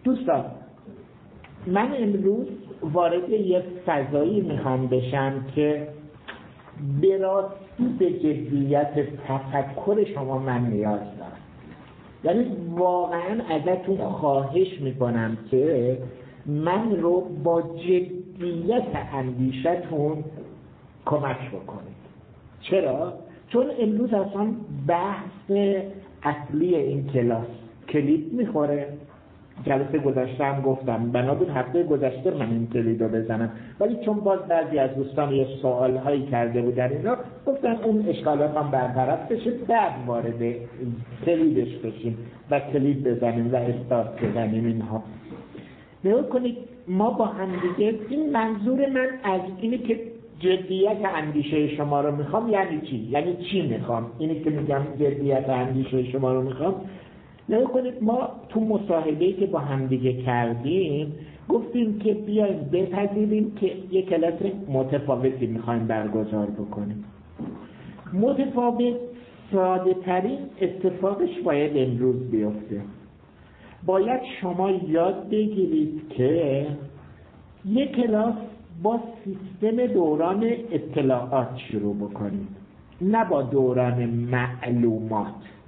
دوستان من امروز وارد یه فضایی میخوام بشم که به راستی به جدیت تفکر شما من نیاز دارم. یعنی واقعا ازتون خواهش میکنم که من رو با جدیت اندیشتون کمک بکنید. چرا؟ چون امروز اصلا بحث اصلی این کلاس کلید میخوره. جلسه گذشته هم گفتم بنابر هفته گذشته من این کلید رو بزنم، ولی چون باز بعضی از دوستان یه سوال هایی کرده بودن اینا گفتن اون اشکالات هم برطرف بشه، بعد وارد کلیدش بشیم و کلید بزنیم و استارت بزنیم. اینها نگاه کنید ما با هم دیگه، این منظور من از اینه که جدیت اندیشه شما رو میخوام. یعنی چی؟ یعنی چی میخوام؟ اینی که میگم جدیت اندیشه شما رو میخوام، نگاه کنید ما تو مصاحبه‌ای که با هم دیگه کردیم گفتیم که بیایم بپذیریم که یک کلاس متفاوتی میخوایم برگزار بکنیم. متفاوت ساده ترین اتفاقش باید امروز بیفته. باید شما یاد بگیرید که یک کلاس با سیستم دوران اطلاعات شروع بکنید، نه با دوران معلومات.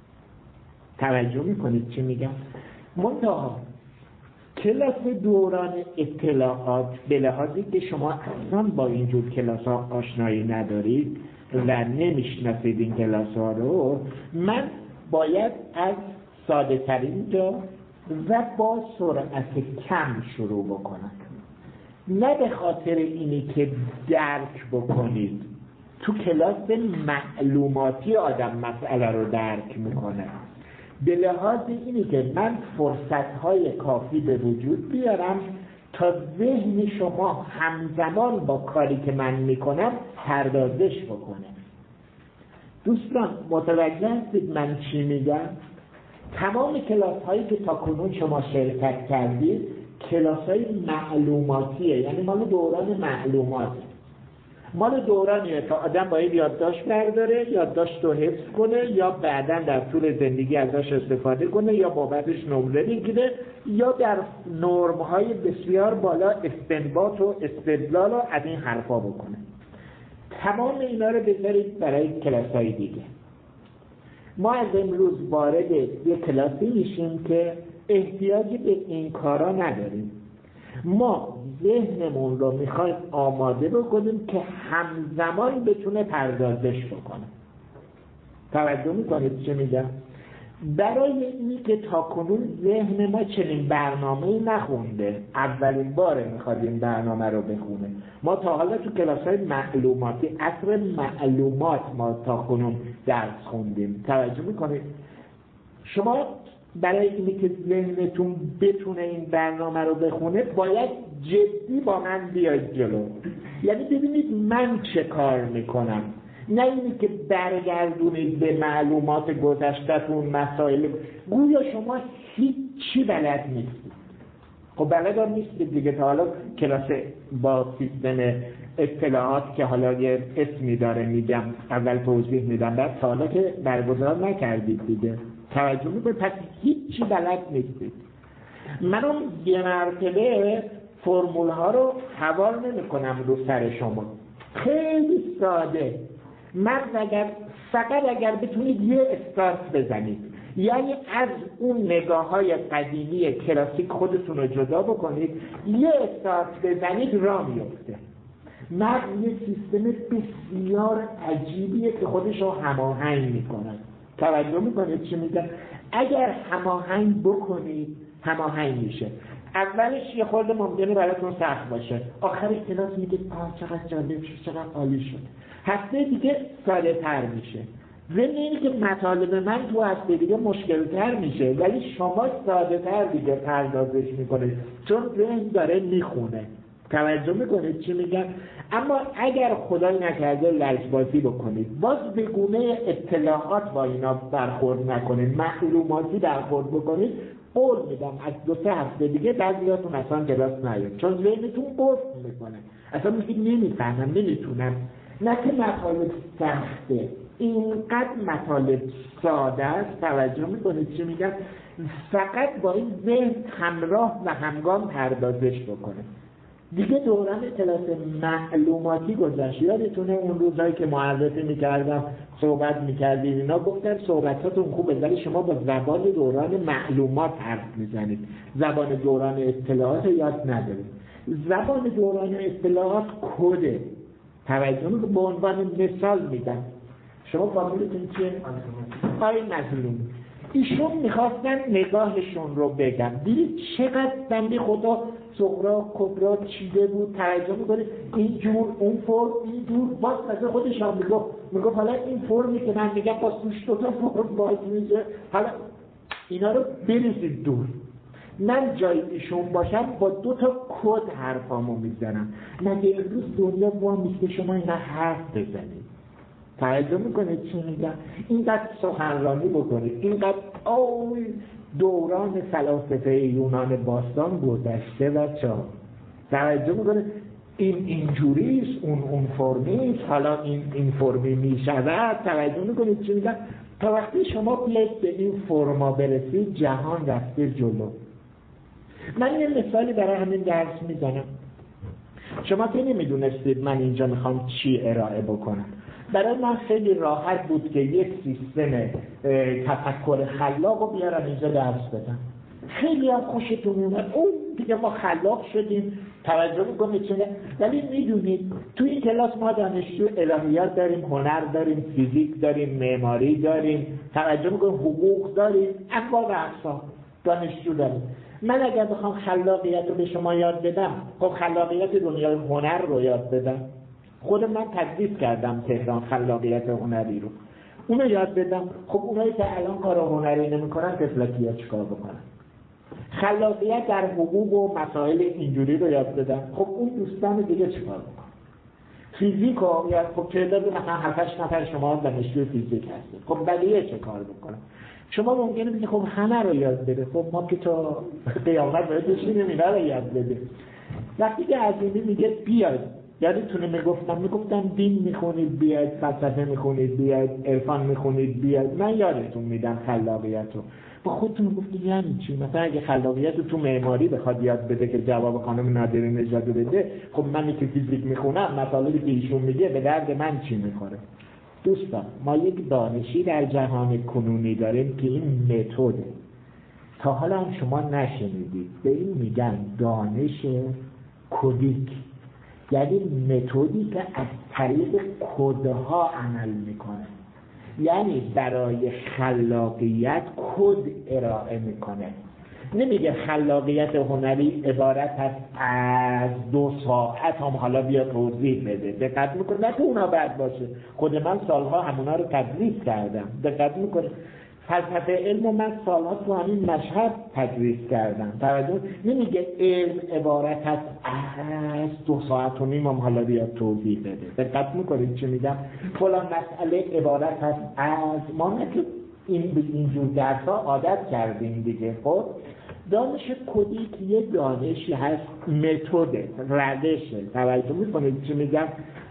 توجه میکنید چی میگم؟ منتها کلاس دوران اطلاعات به لحاظی که شما اصلا با اینجور کلاس ها آشنایی ندارید و نمیشناسید این کلاس ها رو، من باید از ساده ترین جا و با سرعت کم شروع بکنم. نه به خاطر اینی که درک بکنید. تو کلاس معلوماتی آدم مسئله رو درک میکنه، به لحاظ اینی که من فرصتهای کافی به وجود بیارم تا ذهن شما همزمان با کاری که من میکنم پردازش بکنه. دوستان متوجه هستید من چی میگم؟ تمام کلاس هایی که تا کنون شما شرکت کردید کلاس های معلوماتیه، یعنی مال دوران معلومات، مال دورانیه تا آدم باید یادداشت برداره، یادداشت رو حفظ کنه یا بعداً در طول زندگی ازش استفاده کنه یا بابتش نمره بگیره یا در نرم‌های بسیار بالا استنباط و استدلال و از این حرفا بکنه. تمام اینا رو بذارید برای کلاس‌های دیگه. ما از امروز وارد یک کلاسی میشیم که احتیاجی به این کارا نداریم. ما ذهنمون رو میخوایم آماده بکنیم که همزمان بتونه پردازش بکنه. توجه میکنید چه میگم؟ برای اینی که تا کنون ذهن ما چنین برنامه‌ای نخونده، اولین باره میخواد این برنامه رو بخونه. ما تا حالا تو کلاس‌های معلوماتی عصر معلومات ما تا کنون درس خوندیم. توجه میکنید؟ شما برای اینی که ذهنتون بتونه این برنامه رو بخونه باید جدی با من بیاید جلو. یعنی ببینید من چه کار میکنم، نه اینی که برگردونید به معلومات گذشته‌تون مسائل. گویا شما هیچی بلد نیستید. خب بلد هم نیستید دیگه. تا حالا کلاس با سیستم اطلاعات که حالا یه اسمی داره میگم اول توضیح میدم، بعد تا حالا که برگزار نکردید دیگه. توجه میکنید؟ پس هیچی بلد نیستید. منم یه مرتبه فرمول ها رو حوال نمی کنم رو سر شما، خیلی ساده. من فقط بتونید یه استارت بزنید، یعنی از اون نگاه های قدیمی کلاسیک خودتون رو جدا بکنید، یه استارت بزنید راه میفته. مغز یه سیستم بسیار عجیبیه که خودش رو هماهنگ میکنه. توجه میکنید چی میگم؟ اگر هماهنگ بکنید هماهنگ میشه. اولش یه خورده ممکنه براتون سخت باشه، آخر کلاس میگید چقدر جالب شد، چقدر عالی شد. هفته دیگه ساده تر میشه. ضمن اینه که مطالب من تو هفته دیگه مشکل تر میشه، ولی شما ساده تر دیگه پردازش میکنید چون ذهن داره میخونه. توجه میکنید چی میگم؟ اما اگر خدای نکرده لجبازی بکنید، باز به گونه اطلاعات با اینا برخورد نکنید، معلوماتی برخورد بکنید، قول میدم از 2-3 هفته دیگه بعضیاتون اصلا کلاس نیاد، چون ذهنتون قفل میکنه. اصلا میگید نمیفهمم، نمیتونم. نه که مطالب سخته، اینقدر مطالب ساده است، توجه میکنید چی میگم، فقط با این ذهن همراه و همگام پردازش بکنه. دیگه دوران کلاس معلوماتی گذشت. یادتونه اون روزایی که معرفی میکردم صحبت میکردیم اینا، گفتم صحبتاتون خوبه ولی شما با زبان دوران معلومات حرف میزنید، زبان دوران اطلاعات یاد ندارید. زبان دوران اطلاعات کده. توجه میکنید، به عنوان مثال میدم، شما فامیلتون چیه؟ آقای مظلوم. ایشون میخواستن نگاهشون رو بگم، دیدید چقدر بنده خدا صغرا کبرا چیده بود، توجه میکنه اینجور اون فرم اینجور، باز مثل خودشان میگفت حالا این فرمی که من میگم باز توش دوتا فرم باز میشه، حالا اینا رو بریزید دور. من جای ایشون باشم با دوتا کد حرفامو میزنم. مگه امروز دنیا وامیست که شما اینا حرف بزنید؟ توجه میکنید چی میگم؟ اینقدر سخنرانی بکنید، اینقدر دوران فلاسفه یونان باستان گذشته بچه ها. توجه میکنید این اینجوریست، اون فرمیست، حالا این فرمی میشود. توجه میکنید چی میگم؟ تا وقتی شما بیاید به این فرما برسید جهان رفته جلو. من یه مثالی برای همین درس میزنم. شما که نمیدونستید من اینجا میخوام چی ارائه بکنم. برای من خیلی راحت بود که یک سیستم تفکر خلاق رو بیارم اینجا درس بدم. خیلی هم خوشتون میومد، اون دیگه ما خلاق شدیم. توجه میکنید چونه؟ ولی میدونید تو این کلاس ما دانشجو الهیات داریم، هنر داریم، فیزیک داریم، معماری داریم، توجه میکنید حقوق داریم، انواع و اقسام دانشجو داریم. من اگر بخوام خلاقیت رو به شما یاد بدم، خب خلاقیت دنیای هنر رو یاد بدم، خود من تدریس کردم تهران خلاقیت هنری رو، اونو یاد بدم، خب اونایی که الان کار هنری نمی‌کنن تفلکی‌ها چیکار بکنن؟ خلاقیت در حقوق و مسائل اینجوری رو یاد بدم، خب اون دوستان دیگه چیکار بکنن؟ فیزیک رو یاد، خب تعداد مثلا 7-8 نفر شما دانشجو فیزیک هستید، خب بقیه چه کار بکنن؟ شما ممکنه بگید خب همه رو یاد بده، خب ما که تا قیامت باید بشینیم اینا رو یاد بده. وقتی که عظیمی میگه بیاید، یادتونه میگفتم دین میخونید بیاید، فلسفه میخونید بیاید، عرفان میخونید بیاید، من یادتون میدم خلاقیت رو. با خودتون گفتید یعنی چی؟ مثلا اگه خلاقیت رو تو معماری بخواد یاد بده که جواب خانم نادری نژاد بده، خب من که فیزیک میخونم مطالبی که ایشون میگه به درد من چی میخوره؟ دوستان ما یک دانشی در جهان کنونی داریم که این متده، تا حالا هم شما نشنیدید، به این میگن دانش کدیک، یعنی متدی که از طریق کدها عمل میکنه، یعنی برای خلاقیت کد ارائه میکنه. نمیگه خلاقیت هنری عبارت است از 2 ساعت هم حالا بیا توضیح بده. دقت میکنه نه که اونا بد باشه، خود من سالها همونا رو تدریس کردم. دقت میکنه فلسفه علم من سالها تو همین مشهد تدریس کردم. توجه نمیگه علم عبارت است از 2 ساعت و نیم هم حالا بیا توضیح بده. دقت میکنید چی میگم؟ فلان مسئله عبارت است از، ما نه که اینجور درس‌ها عادت کردیم دیگه. خب دانش کدی که یه دانشی هست، متد، روشه. توجه میکنید چی میگم؟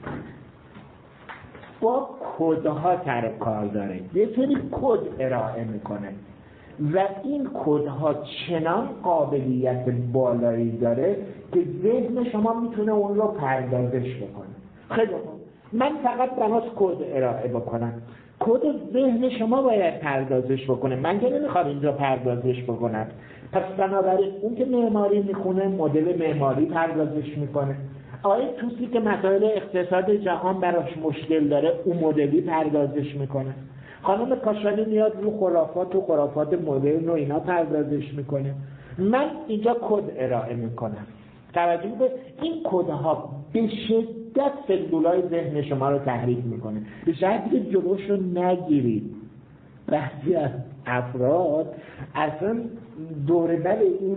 با کدها سر کار داره، یه سری کد ارائه میکنه و این کدها چنان قابلیت بالایی داره که ذهن شما میتونه اون رو پردازش بکنه. خیلی خوب، من فقط بناس کد ارائه بکنم، کد ذهن شما باید پردازش بکنه، من که نمیخوام اینجا پردازش بکنم. پس بنابراین اون که معماری میخونه مدل معماری پردازش میکنه، آقای توسی که مسائل اقتصاد جهان براش مشکل داره اون مدلی پردازش میکنه، خانم کاشانی میاد رو خرافات و خرافات مدرن و اینا پردازش میکنه، من اینجا کد ارائه میکنم. توجه میکنید این کدها به شدت سلولای ذهن شما رو تحریک میکنه، به شرطی که جلوش رو نگیرید. بعضی از افراد اصلا دوربر این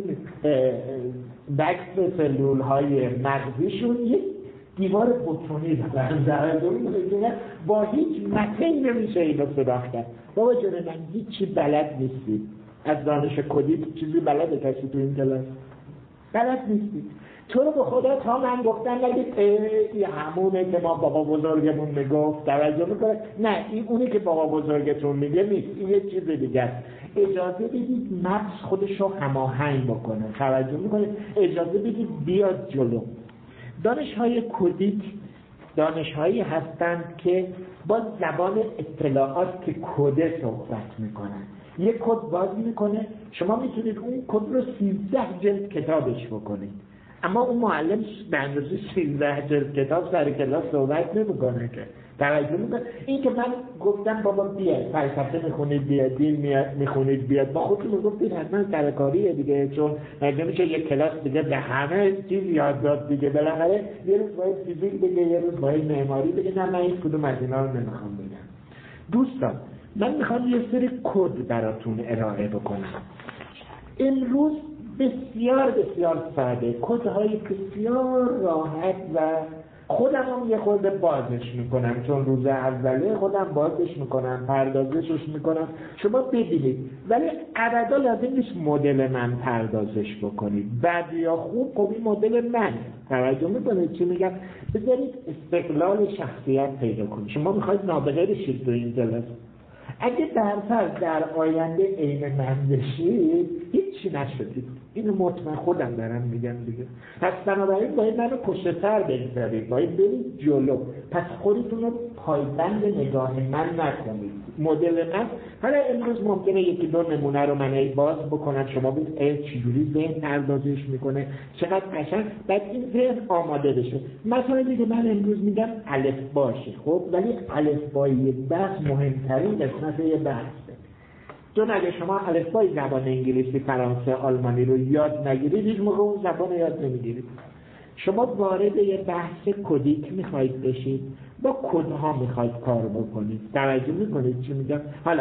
بکس سلول های مغزیشون یک دیوار بتونی دارن، با هیچ متنی نمیشه اینو سراخ کرد. بابا جان من هیچی بلد نیستید از دانش کدی، چیزی بلده کسی تو این کلاس؟ بلد نیستید. تو رو به خدا تا من گفتم نگید این همونه که ما بابا بزرگمون میگفت توجه میکنه، نه این اونی که بابا بزرگتون میگه نیست، این یه چیز دیگه است. اجازه بدید مغز خودش رو هماهنگ بکنه، توجه میکنه، اجازه بدید بیاد جلو. دانش‌های کدیک دانش‌هایی هستند که با زبان اطلاعات که کده صحبت میکنن. یک کد باز میکنه، شما میتونید اون کد رو 13 جلد کتابش بکنید، اما اون معلم به اندازه 13 جلد کتاب سر کلاس صحبت نمیکنه که توجه میکنه. این که من گفتم بابا بیاد فلسفه میخونید بیاد، دین میخونید بیاد، با خودتون میگفتید حتما سرکاریه دیگه، چون نمیشه یک کلاس دیگه به همه چیز یاد داد دیگه، بالاخره یه روز باید فیزیک بگه، یه روز باید معماری بگه. نه من هیچ کدوم از اینا رو نمیخوام بگم. دوستان من میخوام یه سری کد براتون ارائه بکنم امروز، بسیار بسیار ساده، کدهای بسیار راحت و خودم هم یه خورده بازش میکنم، چون روز اوله خودم بازش میکنم، پردازشش میکنم، شما ببینید. ولی ابدا لازم نیست مدل من پردازش بکنید، بد یا خوب خب این مدل من، توجه میکنید چی میگم؟ بذارید استقلال شخصیت پیدا کنید. شما میخواید نابغه بشید تو این جلسه، اگه در آینده عین من بشید هیچی نشدید، اینو مطمئن خودم دارم میگم دیگه. پس بنابراین باید منو پشت سر بگذارید، باید برید جلو. پس خودتون رو پایبند نگاه من نکنید، مدل من. حالا امروز ممکنه یکی دو نمونه رو من باز بکنم، شما ببینید چجوری ذهن پردازش میکنه، چقدر قشنگ، بعد این ذهن آماده بشه. مثلا دیگه من امروز میگم الف باشه، خب ولی الفبای بحث مهمترین قسمت یه بحثه. چون اگه شما الفبای زبان انگلیسی، فرانسه، آلمانی رو یاد نگیرید، هیچ موقع اون زبان یاد نمیگیرید. شما وارد یه بحث کدیک میخواید بشید، با کدها میخواید کار بکنید، توجه میکنید چی میگم؟ حالا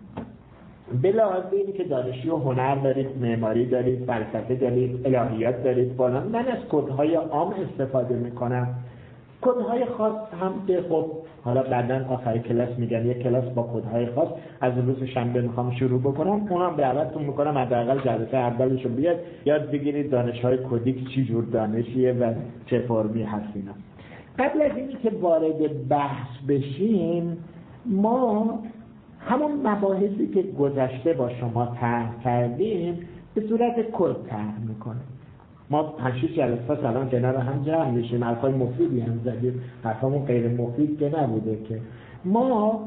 بلحاظ اینی که دانشی و هنر دارید، معماری دارید، فلسفه دارید، الهیات دارید، بالا من از کدهای عام استفاده میکنم. کدهای خاص هم که خب حالا بعداً آخر کلاس میگم یک کلاس با کدهای خاص از روز شنبه میخوام شروع بکنم، اونم دعوتتون میکنم حداقل جلسه اولشو بیاد یاد بگیرید دانشهای کدیک چی جور دانشیه و چه فرمی هست اینا. قبل از اینی که وارد بحث بشیم، ما همون مباحثی که گذشته با شما طرح کردیم به صورت کد طرح میکنیم. ما 5-6 جلسه الان کنار هم جمع میشیم، حرفای مفیدی هم زدیم، حرفامون غیر مفید که نبوده که. ما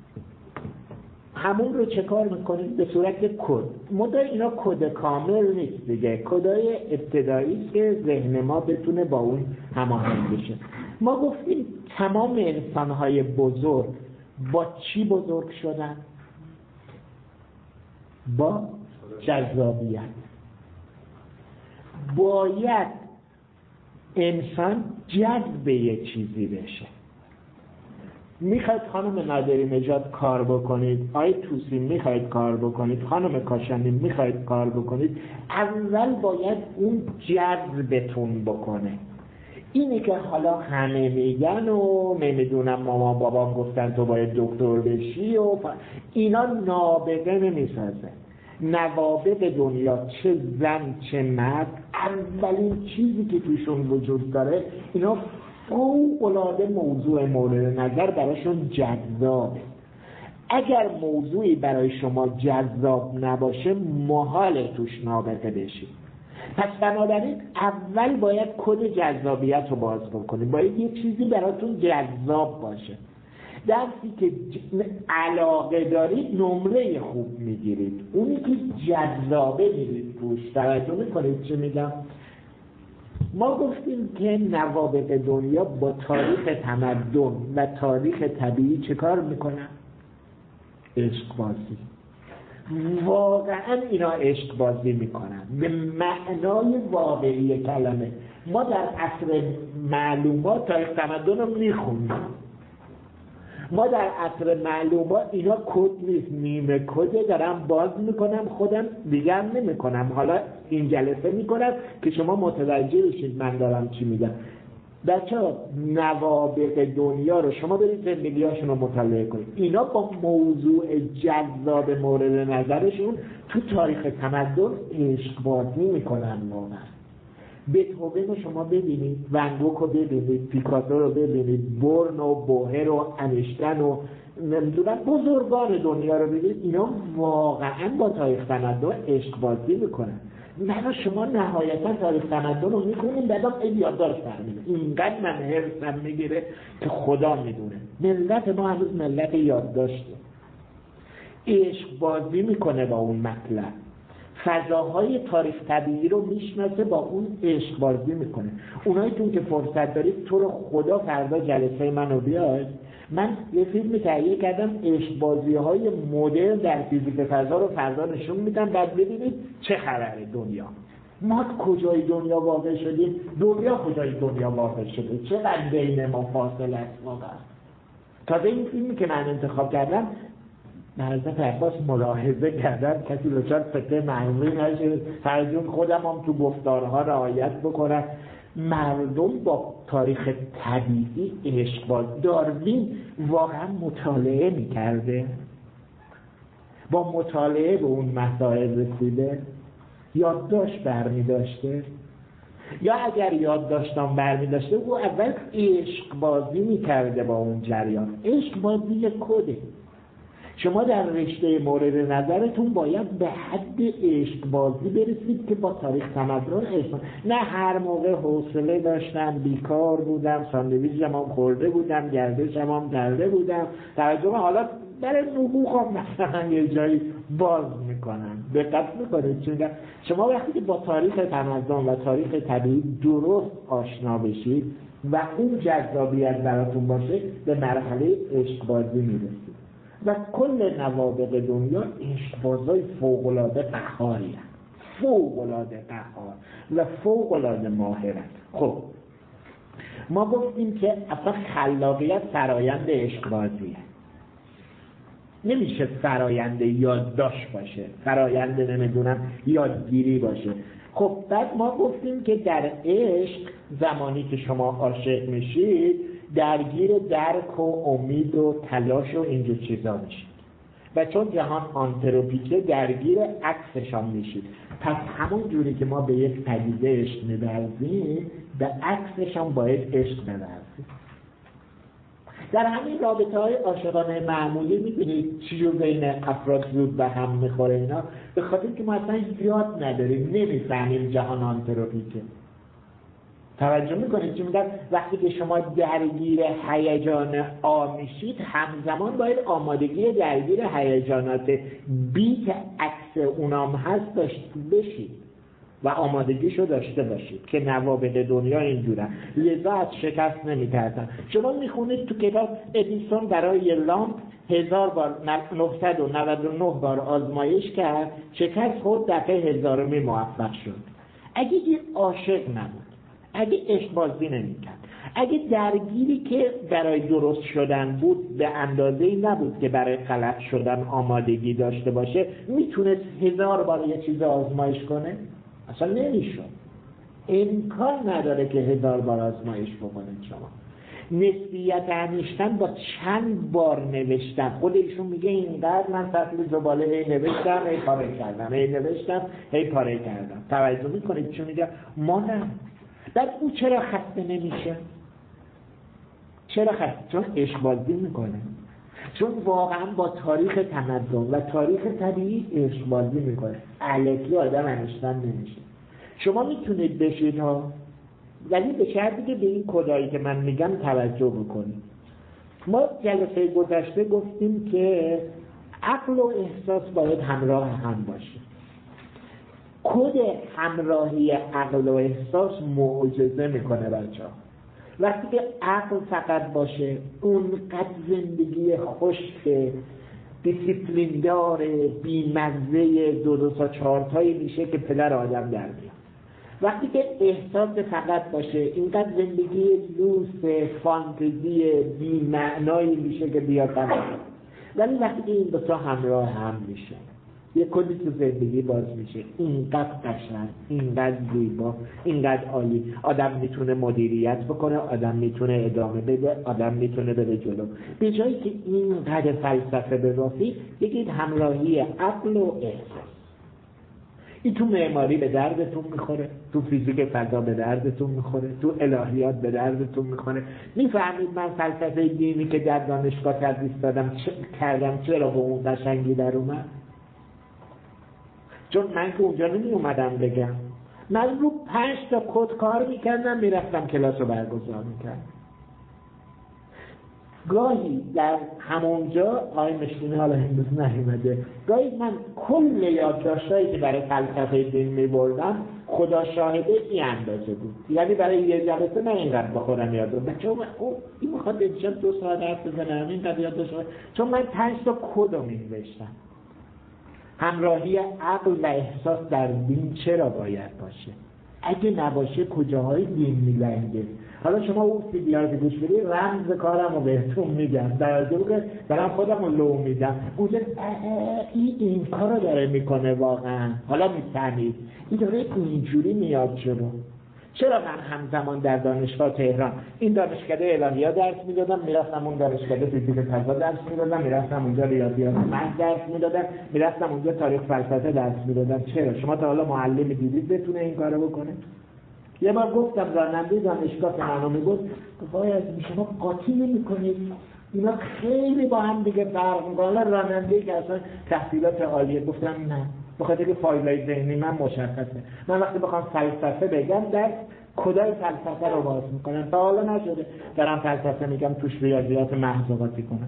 همون رو چه کار میکنیم؟ به صورت کد. مدای اینا کد کامل نیست دیگه، کدای ابتدایی که ذهن ما بتونه با اون هماهنگ بشه. ما گفتیم تمام انسانهای بزرگ با چی بزرگ شدن؟ با جذابیت. باید انسان جذب یه چیزی بشه. میخواید خانم نادری نژاد کار بکنید، آقای طوسی میخواید کار بکنید، خانم کاشانی میخواید کار بکنید، اول باید اون جذبتون بکنه. اینی که حالا همه میگن و نمیدونم مامان بابام گفتن تو باید دکتر بشی و اینا نابغه نمیسازه. نوابغ دنیا چه زن چه مرد، اولین چیزی که توشون وجود داره اینا فوق‌العاده موضوع مورد نظر براشون جذابه. اگر موضوعی برای شما جذاب نباشه محاله توش نابغه بشید. پس بنابراین اول باید کد جذابیت رو باز بکنید، باید یه چیزی براتون جذاب باشه. درسی که علاقه دارید نمره خوب میگیرید، اونی که جذابه میرید توش. توجه میکنید چه میگم؟ ما گفتیم که نوابغ دنیا با تاریخ تمدن و تاریخ طبیعی چه کار میکنن؟ عشق بازی. واقعا اینا عشق بازی میکنن به معنای واقعی کلمه. ما در عصر معلومات تاریخ تمدن رو میخونیم، ما در عصر معلومات اینا کد نیست، نیمه کده دارم باز میکنم، خودم دیگر نمیکنم، حالا این جلسه میکنم که شما متوجه بشید من دارم چی میگم. بچه‌ها نوابغ دنیا رو شما برید زندگی‌هاشون رو مطالعه کنید، اینا با موضوع جذاب مورد نظرشون تو تاریخ تمدن عشق بازی میکنن واقعا. بتهوون رو شما ببینید، ون گوگ رو ببینید، پیکاسو رو ببینید، برن و بوهر و انیشتن و نمیدونم بزرگان دنیا رو ببینید، اینا واقعا با تاریخ تمدن عشق بازی میکنن. من و شما نهایتا تاریخ تمدن رو میکنیم بعدم این یادداشت برمیده، اینقدر من حرصم میگیره که خدا میدونه. ملت ما هنوز ملت یادداشته، عشق بازی میکنه با اون مطلب، فضاهای تاریخ طبیعی رو میشناسه، با اون عشق بازی میکنه. اوناییتون که فرصت دارید تو رو خدا فردا جلسه منو بیاید، من یه فیلم تهیه کردم عشق بازی های مدرن در فیزیک فضا رو فردا نشون میدم، بعد ببینید چه خبره دنیا، ما کجای دنیا واقع شدیم، دنیا کجای دنیا واقع شده، چقدر بین ما فاصله است واقعا. تازه این فیلمی که من انتخاب کردم حضرت عباس ملاحظه کردن کسی دچار فتنه معمولی نشه، فرجون خودم هم تو گفتارها رعایت بکنم. مردم با تاریخ طبیعی عشق باز. داروین واقعا مطالعه میکرده، با مطالعه به اون مسائل رسیده، یادداشت برمیداشته، یا اگر یادداشتام برمیداشته او اول عشق بازی میکرده با اون جریان. عشق بازی کده. شما در رشته مورد نظرتون باید به حد عشق بازی برسید که با تاریخ تمدن عشق، نه هر موقع حوصله داشتم بیکار بودم ساندویچم هم خورده بودم گردشم هم کرده بودم ترجمه حالا برای نبوغم مثلا یه جایی باز میکنم. دقت میکنید چون شما وقتی که با تاریخ تمدن و تاریخ طبیعی درست آشنا بشید و اون جذابیت براتون باشه به مرحله عشق بازی میرسید و کل نوابغ دنیا عشقبازای فوق‌العاده قهاری هست، فوق‌العاده قهار و فوق‌العاده ماهرند. خب ما گفتیم که اصلا خلاقیت فرایند عشقبازیه، نمیشه فرایند یادداشت باشه، فرایند نمیدونم یادگیری باشه. خب بعد ما گفتیم که در عشق زمانی که شما عاشق میشید درگیر درک و امید و تلاش و اینجور چیزا میشید و چون جهان آنتروپیکه درگیر عکسشان میشید. پس همون جوری که ما به یک پدیده عشق می‌ورزیم به عکسشان باید عشق بورزیم. در همین رابطه‌های عاشقانه معمولی می‌بینید چجور بین افراد زود به هم می‌خوره اینا، به خاطر که ما اصلا یاد نداریم، نمی‌فهمیم جهان آنتروپیکه. توجه میکنید چی میگم؟ وقتی که شما درگیر هیجان آ میشید همزمان باید آمادگی درگیر هیجانات بی که عکس اونام هست داشته بشید و آمادگیشو داشته باشید که نوابغ دنیا اینجورن، لذا از شکست نمیترسن. شما میخونید تو کتاب ادیسون برای لامپ 999 بار آزمایش کرد، شکست خود دفعه 1000 موفق شد. اگه این عاشق نبود، اگه عشق بازی نمی‌کرد، اگه درگیری که برای درست شدن بود به اندازه‌ای نبود که برای غلط شدن آمادگی داشته باشه، میتونست 1000 بار یه چیز آزمایش کنه؟ اصلا نمیشد. امکان نداره که 1000 بار آزمایش بکنید. شما نسبیت انیشتین با چند بار نوشتن، خود ایشون میگه اینقدر من سطل زباله هی نوشتم هی پاره کردم، هی نوشتم هی پاره کردم. توجه میکنید چون میگه ما نه. بعد او چرا خسته نمیشه؟ چرا خسته؟ چون عشق بازی میکنه، چون واقعا با تاریخ تمدن و تاریخ طبیعی عشق بازی میکنه. الکی آدم انیشتین نمیشه. شما میتونید بشید ها، ولی به شرطی که به این کدایی که من میگم توجه بکنید. ما جلسه گذشته گفتیم که عقل و احساس باید همراه هم باشه. کد همراهی عقل و احساس معجزه میکنه بچه‌ها. وقتی که عقل فقط باشه اونقدر زندگی خشک دیسیپلین داره بیمزه 2 تا 4 تایی میشه که پدر آدم در میاد. وقتی که احساس فقط باشه اینقدر زندگی لوس فانتزی بی‌معنایی میشه که بیاد تمام. ولی وقتی که این 2 تا همراه هم میشه یه کلی تو زندگی باز میشه، اینقدر قشنگ، اینقدر زیبا، اینقدر عالی. آدم میتونه مدیریت بکنه، آدم میتونه ادامه بده، آدم میتونه بره جلو. به جایی که اینقدر فلسفه ببافی بگید همراهی عقل و احساس. این تو معماری به دردتون میخوره، تو فیزیک فضا به دردتون میخوره، تو الهیات به دردتون میخوره. میفهمید من فلسفه دینی که در دانشگاه تدریس دادم کردم چرا به اون قشنگی در اومد؟ چون من که اونجا نمی اومدم بگم، من رو 5 تا کد کار میکردم، میرفتم کلاس رو برگزار میکردم. گاهی در همونجا آقای مشکینی حالا امروز نیومده، گاهی من کل یادداشتایی که برای فلسفه دین میبردم خدا شاهده این اندازه بود، یعنی برای یه جلسه من اینقدر بخورم یاد داشتم. چون این میخواد امشب 2 ساعت حرف بزنم اینقدر یاد داشتم، چون من 5 تا کد رو می‌نوشتم. همراهی عقل و احساس در دین چرا باید باشه؟ اگه نباشه کجاهای دین میلنگه؟ حالا شما اون ویدیوها رو گوش بدید، رمز کارم رو بهتون میگم، در واقع دارم خودم رو لو میدم. اونجا این کار رو داره میکنه واقعا. حالا میفهمید این داره اینجوری میاد جلو. چرا من همزمان در دانشگاه تهران این دانشکده الهیات درس میدادم، میرفتم اون دانشکده فیزیک فضا درس میدادم، میرفتم اونجا ریاضیات محض درس میدادم، میرفتم اونجا تاریخ فلسفه درس میدادم؟ چرا؟ شما تا حالا معلمی دیدید بتونه این کارو بکنه؟ یه بار گفتم راننده دانشگاه که منو میگفت باید شما قاطی نمی‌کنید، اینا خیلی با هم دیگه فرق می‌کنه. راننده‌ای که اصلا تحصیلات عالیه. گفتم نه، بخاطر که فایلای ذهنی من مشخصه. من وقتی بخوام فلسفه بگم در کدای فلسفه رو باز می‌کنم. تا حالا نشده دارم فلسفه میگم توش ریاضیات محض قاطی کنم،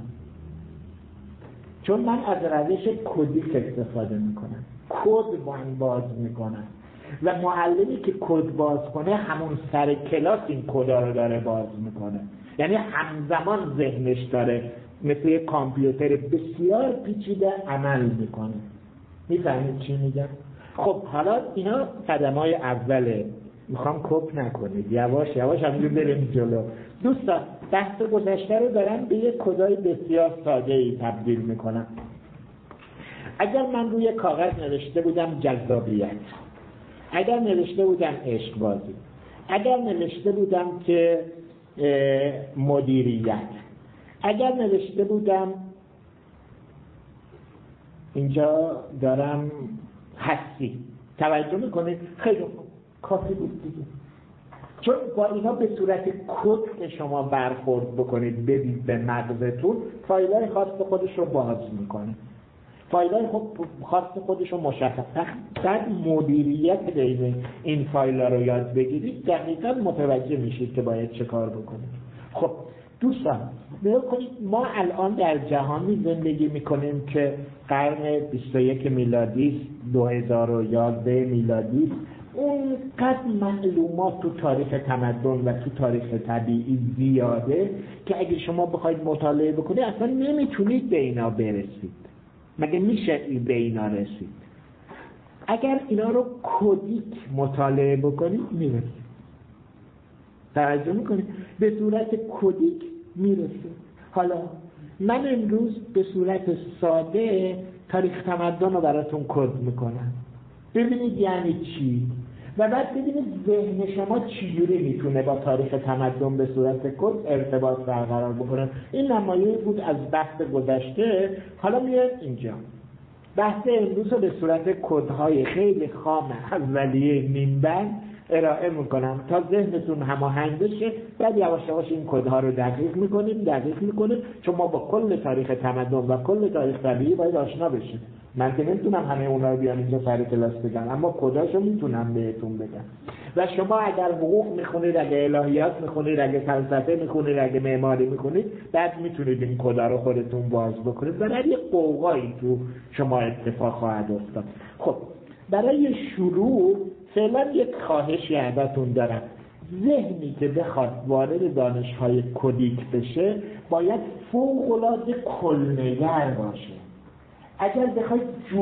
چون من از روش کدیک استفاده می‌کنم. کد باز می‌کنم و معلمی که کد باز کنه همون سر کلاس این کدا رو داره باز میکنه، یعنی همزمان ذهنش داره مثل یک کامپیوتر بسیار پیچیده عمل میکنه. میفهمید چی میگم؟ خب حالا اینا قدم‌های اوله، میخوام کپ نکنید، یواش یواش همینجور بریم جلو. دوستان بحث گذشته رو دارم به یک کدای بسیار ساده‌ای تبدیل میکنم. اگر من روی کاغذ نوشته بودم جذابیت، اگر نوشته بودم عشق بازی، اگر نوشته بودم که مدیریت، اگر نوشته بودم اینجا دارم هستی، توجه میکنید؟ خیلی کافی بود دیگه. چون با اینا به صورت کد که شما برخورد بکنید بدید به مغزتون، فایل‌های خاص خودش رو باز میکنه، فایل‌های خاص خودش رو مشخص. بعد مدیریت بین این فایل‌ها رو یاد بگیرید، دقیقاً متوجه میشید که باید چه کار بکنید. خب دوستان نگاه کنید، ما الان در جهانی زندگی میکنیم که قرن 21 میلادی، 2011 میلادی، اونقدر معلومات تو تاریخ تمدن و تو تاریخ طبیعی زیاده که اگه شما بخواید مطالعه بکنید اصلا نمیتونید به اینا برسید. مگه میشه به اینا رسید؟ اگر اینا رو کدیک مطالعه بکنید میرسید. توجه میکنید؟ به صورت کدیک میرسید. حالا من امروز به صورت ساده تاریخ تمدن رو براتون کد میکنم، ببینید یعنی چی، و بعد ببینید ذهن شما چجوری میتونه با تاریخ تمدن به صورت کد ارتباط برقرار بکنه. این نمایه بود از بحث گذشته. حالا میاد اینجا بحث امروز رو به صورت کدهای خیلی خام اولیه نیمبند ارائه میکنم تا ذهنتون هماهنگ بشه. بعد یواش یواش این کدها رو دقیق میکنیم چون ما با کل تاریخ تمدن و کل تاریخ طبیعی باید آشنا بشیم. من که نمیتونم همه اونا رو بیان اینجا سر کلاس بگم، اما کداشو میتونم بهتون بگم. و شما اگر حقوق میخونید، اگه الهیات میخونید، اگه فلسفه میخونید، اگه معماری میخونید، بعد میتونید این کدا رو خودتون باز بکنید و بعد یه قوقایی تو شما اتفاق خواهد افتاد. خب برای شروع فعلا یک خواهشی ازتون دارم. ذهنی که بخواد وارد دانش‌های کدیک بشه باید فوق‌العاده کل‌نگر باشه. اگر بخواید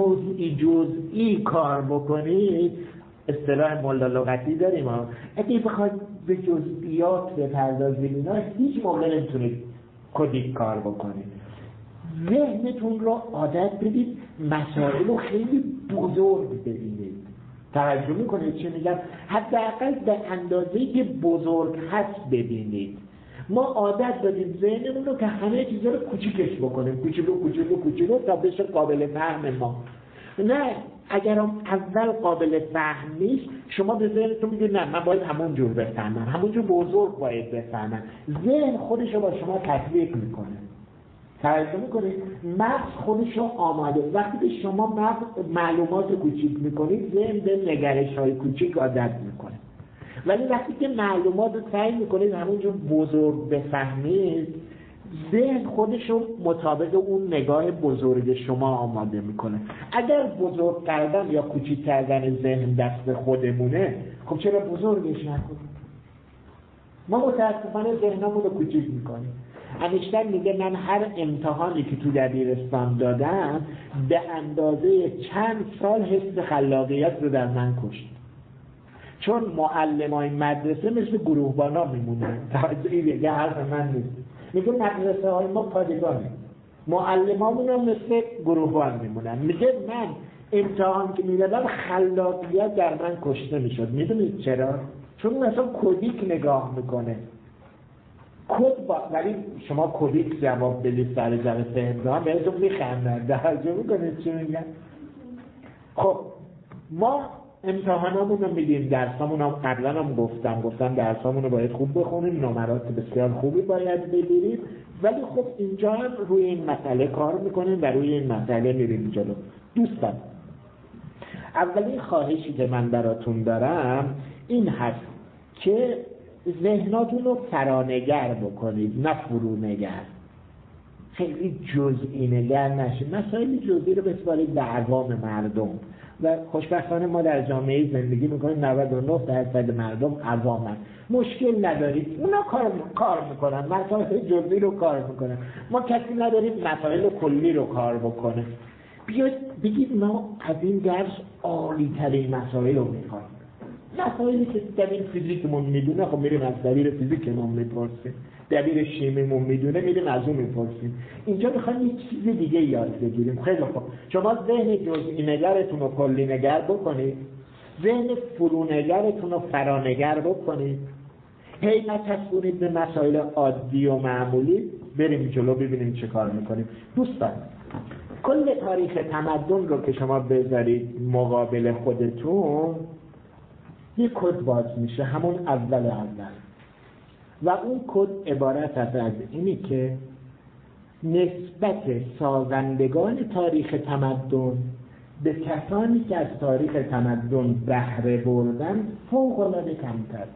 جزئی کار بکنید، اصطلاح ملا لغتی داریم ها، اگه بخواید به جزئیات بپردازید اینا هیچ موقع نمیتونید کدیک کار بکنید. ذهنتون رو عادت بدید مسائل رو خیلی بزرگ ببینید. توجه میکنید چی میگم؟ حداقل به اندازه‌ای که بزرگ هست ببینید. ما عادت داریم ذهنمون رو که همه چیزا رو کوچیکش بکنیم، کوچولو تا بشه قابل فهم ما. نه، اگر هم اول قابل فهم نیست، شما به ذهنتون میگید نه من باید همون جور بفهمم، همون جور بزرگ باید بفهمم. ذهن خودش رو با شما تطبیق میکنه. توجه میکنید؟ مغز خودش رو آماده. وقتی به شما معلومات کوچیک میکنید، ذهن به نگرش‌های کوچیک عادت میکنه. ولی وقتی که معلومات رو سعی میکنید همونجور بزرگ بفهمید، ذهن خودش رو مطابق اون نگاه بزرگ شما آماده میکنه. اگر بزرگ کردن یا کوچیک کردن ذهن دست خودمونه، خب چرا بزرگش نکنیم؟ ما متاسفانه ذهنمون رو کوچیک میکنیم. انیشتین میگه من هر امتحانی که تو دبیرستان دادم به اندازه چند سال حس خلاقیت رو در من کشت. چون معلمای مدرسه مثل گروهبانا میمونن. توجه حرف من نیست. میگه مدرسه های ما پادگانه، معلمامون هم مثل گروهبان میمونن. میگه من امتحان که میدادم خلاقیت در من کشته میشد. میدونید چرا؟ چون مثلا کدیک نگاه میکنه. ولی شما کدیک جواب بدید سر جلسه امتحان بهتون میخندن. توجه میکنید چی میگن؟ خب ما امتحانامون رو میدیم، درسامون هم قبلا هم گفتم درسامون رو باید خوب بخونیم، نمرات بسیار خوبی باید بگیریم، ولی خب اینجا هم روی این مسئله کار میکنیم و روی این مسئله میریم جلو. دوستان، اولین خواهشی که من براتون دارم این هست که ذهناتون رو فرانگر بکنید، نه فرونگر. خیلی جزئی نگر نشید، مسائل جزئی رو بسپارید به عوام مردم. و خوشبختانه ما در جامعه زندگی میکنیم 99% مردم عوامن، مشکل ندارید، اونا کار میکنن، مسائل جزئی رو کار میکنن. ما کسی نداریم مسائل کلی رو کار بکنه. بیاید بگید ما از این درس عالی ترین مسائل رو میخوایم. مسائلی که دبیر فیزیکمون میدونه خب میریم از دبیر فیزیکمون میپرسیم، دبیر شیمیمون میدونه میریم از اون میپرسیم. اینجا میخوایم یه چیز دیگه یاد بگیریم. خیلی خوب، شما ذهن جزئی نگرتون رو کلی نگر بکنید، ذهن فرونگرتون رو فرانگر بکنید، هی نچسبونید به مسائل عادی و معمولی. بریم جلو ببینیم چه کار میکنیم. دوستان، کل تاریخ تمدن رو که شما بذارید مقابل خودتون، یک کد باز میشه، همون اول و اون کد عبارت از اینی که نسبت سازندگان تاریخ تمدن به کسانی که از تاریخ تمدن بهره بردن فوق‌العاده کمتر.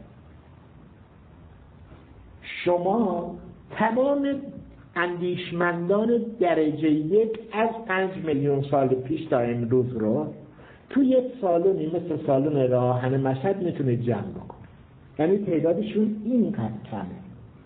شما تمام اندیشمندان درجه یک از 5 میلیون سال پیش تا امروز رو توی یک سالونی مثل سالن راهن مشهد میتونید جمع بکنید. یعنی تعدادشون اینقدر کمه.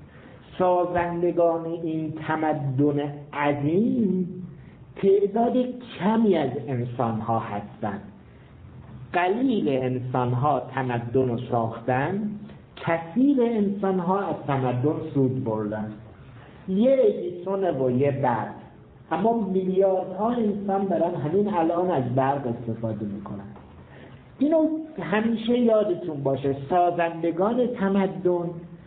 سازندگان این تمدن عظیم تعداد کمی از انسان‌ها هستند. قلیل انسان‌ها تمدن رو ساختن، کثیر انسان‌ها از تمدن سود بردن. یه ادیسون و یه برق، اما میلیاردها انسان دارن همین الان از برق استفاده میکنن. اینو همیشه یادتون باشه، سازندگان تمدن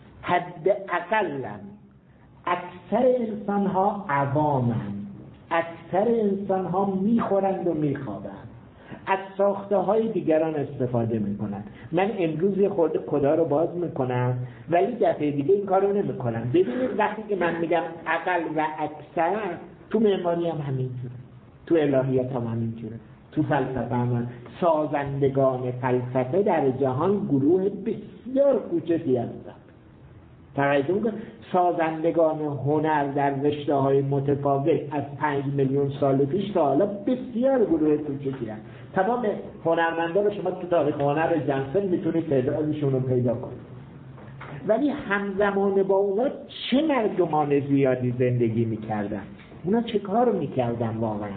حداقلن. اکثر انسان‌ها عوامن، اکثر انسان‌ها میخورند و میخوابند، از ساخته‌های دیگران استفاده میکنن. من امروز یه خورده کدا رو باز میکنم ولی دفعه دیگه این کار رو نمیکنم. ببینید وقتی که من میگم اقل و اکثر، تو معماری هم همینجوره، تو الهیات هم همینجوره، تو فلسفه هم. سازندگان فلسفه در جهان گروه بسیار کوچکی هستند. توجه کنید، سازندگان هنر در رشته‌های متفاوت از 5 میلیون سال پیش تا حالا بسیار گروه کوچکی هستند. تمام هنرمندان رو شما تو تاریخ هنر جنسل میتونید تعدادشون رو پیدا کنید. ولی همزمان با اونا چه مردمان زیادی زندگی میکردن؟ اونا چه کار میکردن واقعا؟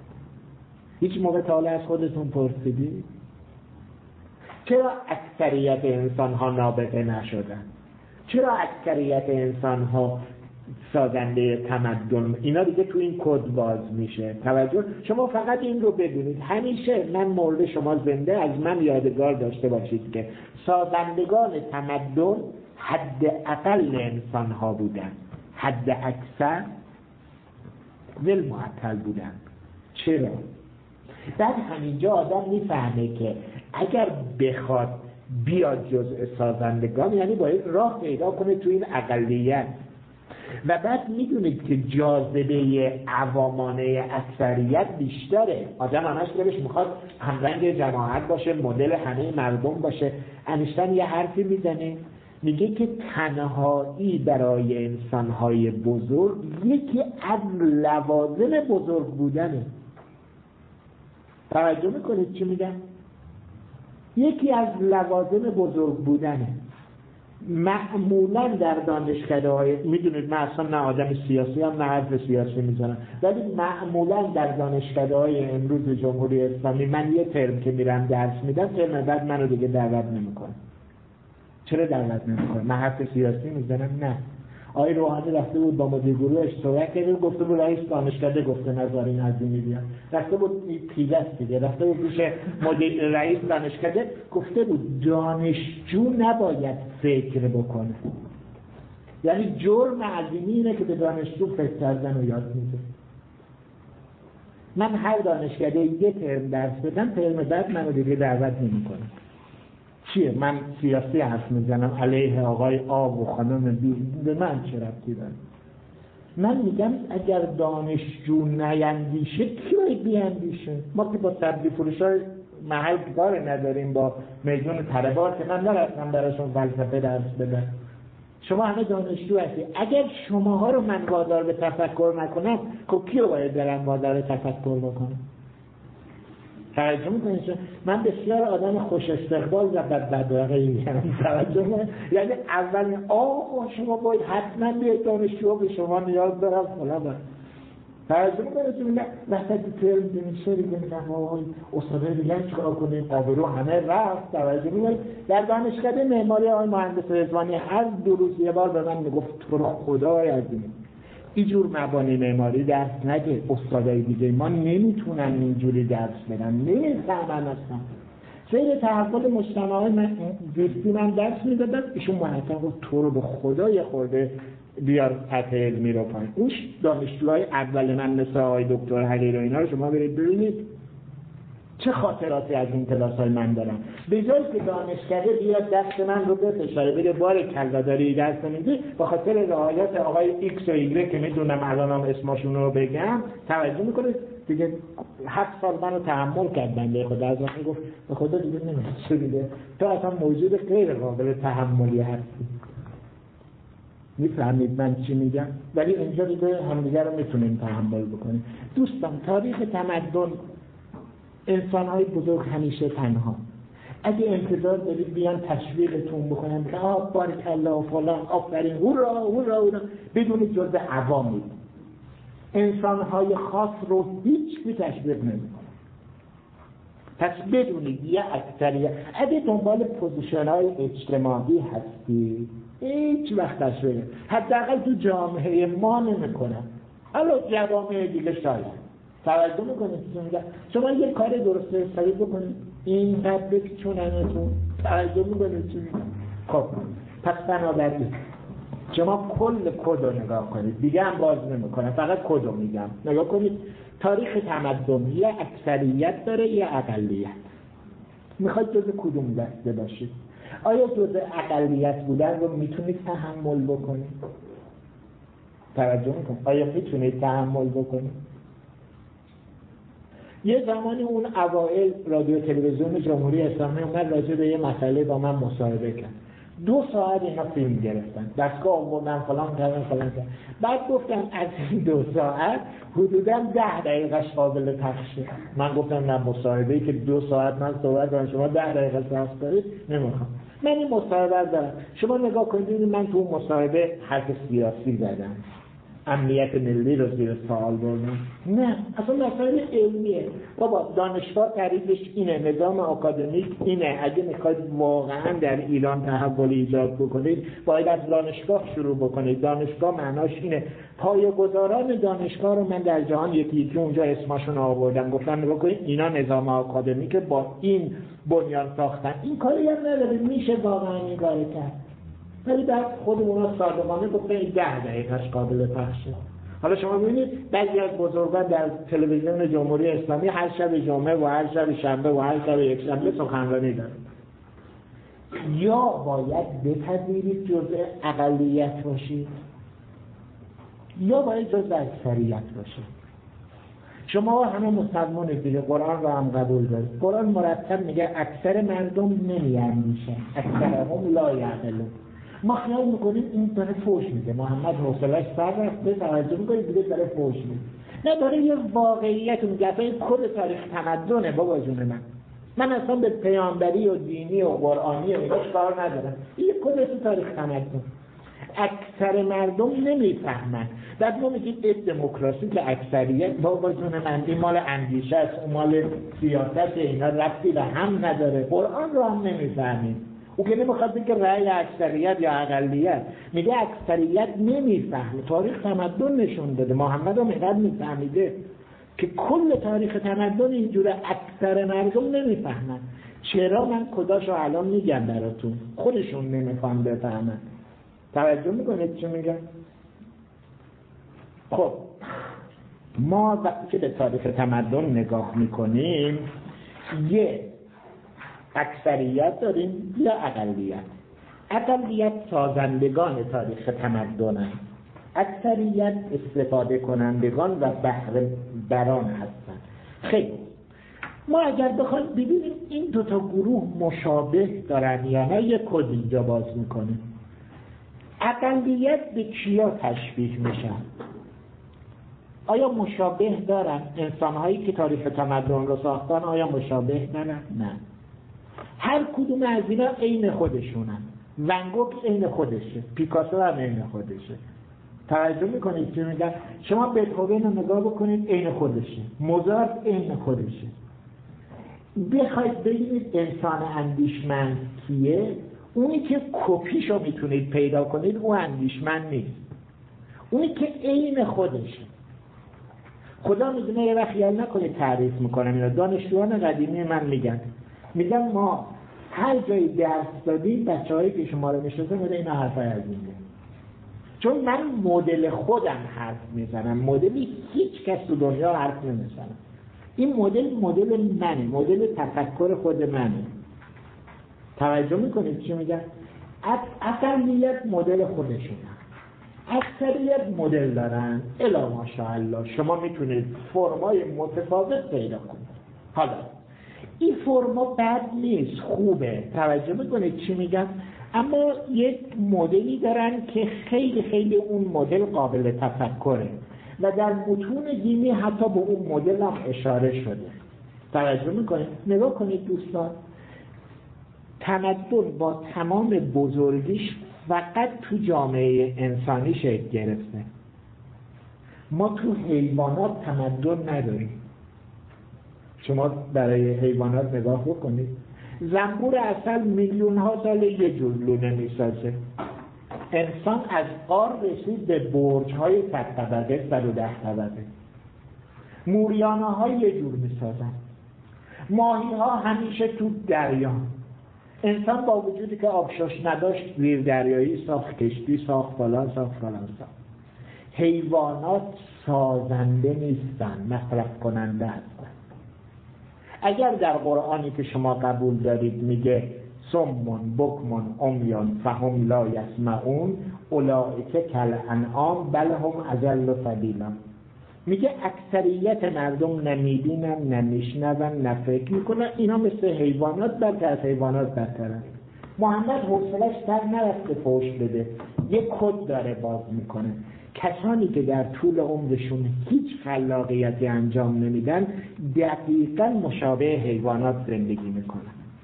هیچ موقع تا از خودتون پرسیدید؟ چرا اکثریت انسان ها نابغه نشدن؟ چرا اکثریت انسان ها سازنده تمدن؟ اینا دیگه تو این کد باز میشه. توجه، شما فقط این رو بدونید، همیشه من مورد شما زنده از من یادگار داشته باشید که سازندگان تمدن حد اقل انسان ها بودن، حد اکثر ول معطل بودن. چرا؟ بعد همینجا آدم میفهمه که اگر بخواد بیاد جزء سازندگان یعنی باید راه پیدا کنه تو این اقلیت. و بعد میدونید که جاذبه عوامانه اکثریت بیشتره. آدم همش دلش میخواد همرنگ جماعت باشه، مدل همه مردم باشه. انیشتین یه حرفی میزنه، میگه که تنهایی برای انسانهای بزرگ یکی از لوازم بزرگ بودنه. توجه میکنید چی میگم؟ یکی از لوازم بزرگ بودنه. معمولا در دانشکده‌های، میدونید من اصلا نه آدم سیاسی هم نه حرف سیاسی میزنم، ولی معمولا در دانشکده‌های امروز جمهوری اسلامی من یه ترم که میرم درس میدم، ترم بعد منو دیگه دعوت نمیکنه. چرا دعوت نمیکنه؟ من حرف سیاسی میزنم؟ نه. آقای روحانی رفته بود با مدیر گروهش صحبت کرده، گفته بود رئیس دانشکده گفته نظری نظمی بیاد. رفته بود پیوست دیگه، رفته بود پیش مدیر رئیس دانشکده گفته بود دانشجو نباید فکر بکنه. یعنی جرم عظیمی اینه که به دانشجو فکر کردن و یاد میده. من هر دانشکده یه ترم درس بدم، ترم بعد منو دیگه دعوت نمیکنه. چیه؟ من سیاسی حرف میزنم علیه آقای آ و خانم بی، به من چه ربطی داره؟ من میگم اگر دانشجو نیندیشه کی باید بیندیشه؟ ما که با سبزی فروشای محل کار نداریم، با میدون طلبات که من نرفتم براشون فلسفه درس بدم. شما همه دانشجو هستی. اگر شماها رو من وادار به تفکر نکنم، خب کی رو باید برم وادار به تفکر بکنم؟ توجه میکنید؟ من بسیار آدم خوش استقبال و بدبداغی هم. توجه، یعنی اولین آقا شما باید حتما بیاید دانشجو به شما نیاز دارم فلان. توجه میکنید؟ وقتی ترم میشه دیگه میگم آقای استاد دیگه چیکار کنیم؟ آبرو همه رفت. توجه میکنید؟ در دانشکده معماری آقای مهندس رضوانی هر 2 روز یه بار به من میگفت تو رو خدای عزیز اینجور مبانی معماری درس نده، استادای دیگه ما نمیتونن اینجوری درس بدن، نمیفهمن اصلا. سیر تحول مجتمعای من زیستی من درس میدادم، ایشون محترم گفت تو رو به خدا یه خورده بیار سطح علمی رو پایین. اون دانشجوهای اول من مثل آقای دکتر حریر و اینا رو شما برید ببینید چه خاطراتی از این کلاس‌های من دارم. به جای که دانشکده بیاد دست من رو بفشاره بگه بار کلا داری درس نمیدی، با خاطر رعایت آقای ایکس و ایگرگ که میدونم الانم اسمشون رو بگم، توجه میکنه دیگه 7 سال منو تحمل کرد بنده خدا. از وقتی گفت به خدا دیگه نمیشه دیگه، تو اصلا موجود غیر قابل تحملی هستی. میفهمید من چی میگم؟ ولی اینجا دیگه همدیگه رو میتونیم تحمل بکنیم. دوستان تاریخ تمدن انسان‌های بزرگ همیشه تنها. اگه انتظار دارید بیان تشویقتون بکنن که بارکالله فلان آفرین هورا هورا هورا، بدونید جزء عوامید. انسان‌های خاص رو هیچ تشویق نمی‌کنه. پس بدونید یه اکثریت اگه دنبال پوزیشن‌های اجتماعی هستی هیچ وقت تشویق حداقل تو جامعه ما نمی‌کنن. حالا جوامع دیگه شاید توجه میکنید شما یه کار درست حسابی بکنید این قد بپیچوننتون. توجه میکنید چی میگم؟ خب پس بنابراین شما کل کد رو نگاه کنید، دیگه هم باز نمیکنم، فقط کد رو میگم. نگاه کنید تاریخ تمدن یه اکثریت داره یه اقلیت. میخواید جز کدوم دسته باشید؟ آیا جز اقلیت بودن رو میتونید تحمل بکنید؟ توجه میکنید؟ آیا میتونید تحمل بکنید؟ یه زمانی اون اوائل رادیو تلویزیون جمهوری اسلامی اومد راجع به یه مسئله با من مصاحبه کرد. 2 ساعت اینا فیلم گرفتن، دستگاه آوردن فلان کردن. بعد گفتم از این 2 ساعت حدوداً 10 دقیقه‌اش قابل پخشه. من گفتم نه، مصاحبه‌ای که 2 ساعت من صحبت کنم شما 10 دقیقه پخش کنید نمیخوام. من این مصاحبه دارم، شما نگاه کنید من تو مصاحبه حرف سیاسی زدم، امنیت ملی رو زیر سوال بردم؟ نه، اصلا مسائل علمیه. بابا دانشگاه تعریفش اینه، نظام آکادمیک اینه. اگه میخواید واقعا در ایران تحول ایجاد بکنید باید از دانشگاه شروع بکنید. دانشگاه معناش اینه. پایه‌گذاران دانشگاه رو من در جهان یکی اونجا اسمشون آوردم، گفتم نگاه کنید اینا نظام آکادمیک با این بنیان ساختن. این کاری هم نداره، میشه واقعا این کارو کرد. ولی بعد خود اونا صادقانه گفتن 10 دقیقه‌اش قابل پخشه. حالا شما ببینید بعضی از بزرگان در تلویزیون جمهوری اسلامی هر شب جمعه و هر شب شنبه و هر شب یکشنبه سخنرانی دارن. یا باید بپذیرید جزء اقلیت باشید یا باید جزء اکثریت باشید. شما همه مسلمانید دیگه، قرآن رو هم قبول دارید. قرآن مرتب میگه اکثر مردم نمی‌اندیشند، اکثرهم لا یعقلون. ما خیال میکنیم این داره فوش میده، محمد حوصله‌اش سر رفته، توجه میکنید دیگه داره فوش میده. نه، داره یه واقعیت میگه. اصلا این کل تاریخ تمدنه بابا جون من اصلا به پیامبری و دینی و قرآنی و ایناش کار ندارم. این کل تاریخ تمدن. اکثر مردم نمیفهمن. بعد ما میگیم دموکراسی که اکثریت، بابا جون این مال اندیشه است، اون مال سیاست، اینا ربطی به هم نداره. قرآن رو هم نمیفهمیم. او که نمیخواد بگه رأی اکثریت یا اقلیت، میگه اکثریت نمیفهمه. تاریخ تمدن نشون داده، محمد هم اینقدر میفهمیده که کل تاریخ تمدن اینجوره، اکثر مردم نمیفهمن. چرا؟ من کداشو الان میگم براتون، خودشون نمیخوان بفهمن. توجه میکنید چی میگم؟ خب ما وقتی که به تاریخ تمدن نگاه میکنیم یه اکثریت داریم یا اقلیت. اقلیت سازندگان تاریخ تمدن هست، اکثریت استفاده کنندگان و بهره بران هستند. خیلی ما اگر بخوایم ببینیم این دوتا گروه مشابه دارن یا نه، یک کد اینجا باز میکنیم. اقلیت به کیا تشبیه میشن؟ آیا مشابه دارن؟ انسانهایی که تاریخ تمدن رو ساختن آیا مشابه دارن؟ نه. هر کدوم از اینا عین خودشونن. ون گوگ عین خودشه، پیکاسو هم عین خودشه. توجه میکنید چی میگن؟ شما بتهوون رو نگاه بکنید عین خودشه، موزارت عین خودشه. بخواید ببینید انسان اندیشمند کیه، اونی که کپیشو میتونید پیدا کنید اون اندیشمند نیست، اونی که عین خودشه. خدا میدونه. یه وقت خیال نکنید تعریف میکنم اینا، دانشجویان قدیمی من میگن ما هر جایی درس دادیم بچه‌هایی که شما رو میشناسن میگن اینا حرفای عظیمه، چون من مدل خودم حرف میزنم، مدلی هیچ کس تو دنیا حرف نمیزنه. این مدل منه، مدل تفکر خود منه. توجه میکنید چی میگن؟ اقلیت مدل خودشونه، اکثریت مدل دارن. الا ماشاءالله شما میتونید فرمای متفاوت پیدا کنید. حالا این فرما بد نیست، خوبه. توجه میکنید چی میگن؟ اما یک مدلی دارن که خیلی خیلی اون مدل قابل تفکره و در متون دینی حتی به اون مدل هم اشاره شده. توجه میکنید؟ نگاه کنید دوستان، تمدن با تمام بزرگیش فقط تو جامعه انسانی شکل گرفته. ما تو حیوانات تمدن نداریم. شما برای حیوانات نگاه بکنید، زنبور عسل میلیون ها سال یه جور لونه میسازه. انسان از غار رسید به برج های 100 طبقه 110 طبقه. موریانه ها یه جور میسازن. ماهی ها همیشه تو دریا. انسان با وجودی که آبشش نداشت زیر دریایی ساخت، کشتی ساخت، فلان ساخت. حیوانات سازنده نیستن، مصرف کننده هستن. اگر در قرآنی که شما قبول دارید میگه صمٌ بکمٌ عمیٌ فهم لا یسمعون اولئک کالانعام بل هم اضل سبیلا، میگه اکثریت مردم نمیبینن، نمیشنون، نفکر میکنن، اینا مثل حیوانات، بلکه از حیوانات برترن. محمد حوصله‌اش سر نرفته فوش بده، یک کد داره باز میکنه. کسانی که در طول عمرشون هیچ خلاقیتی انجام نمیدن دقیقاً مشابه حیوانات زندگی میکنن.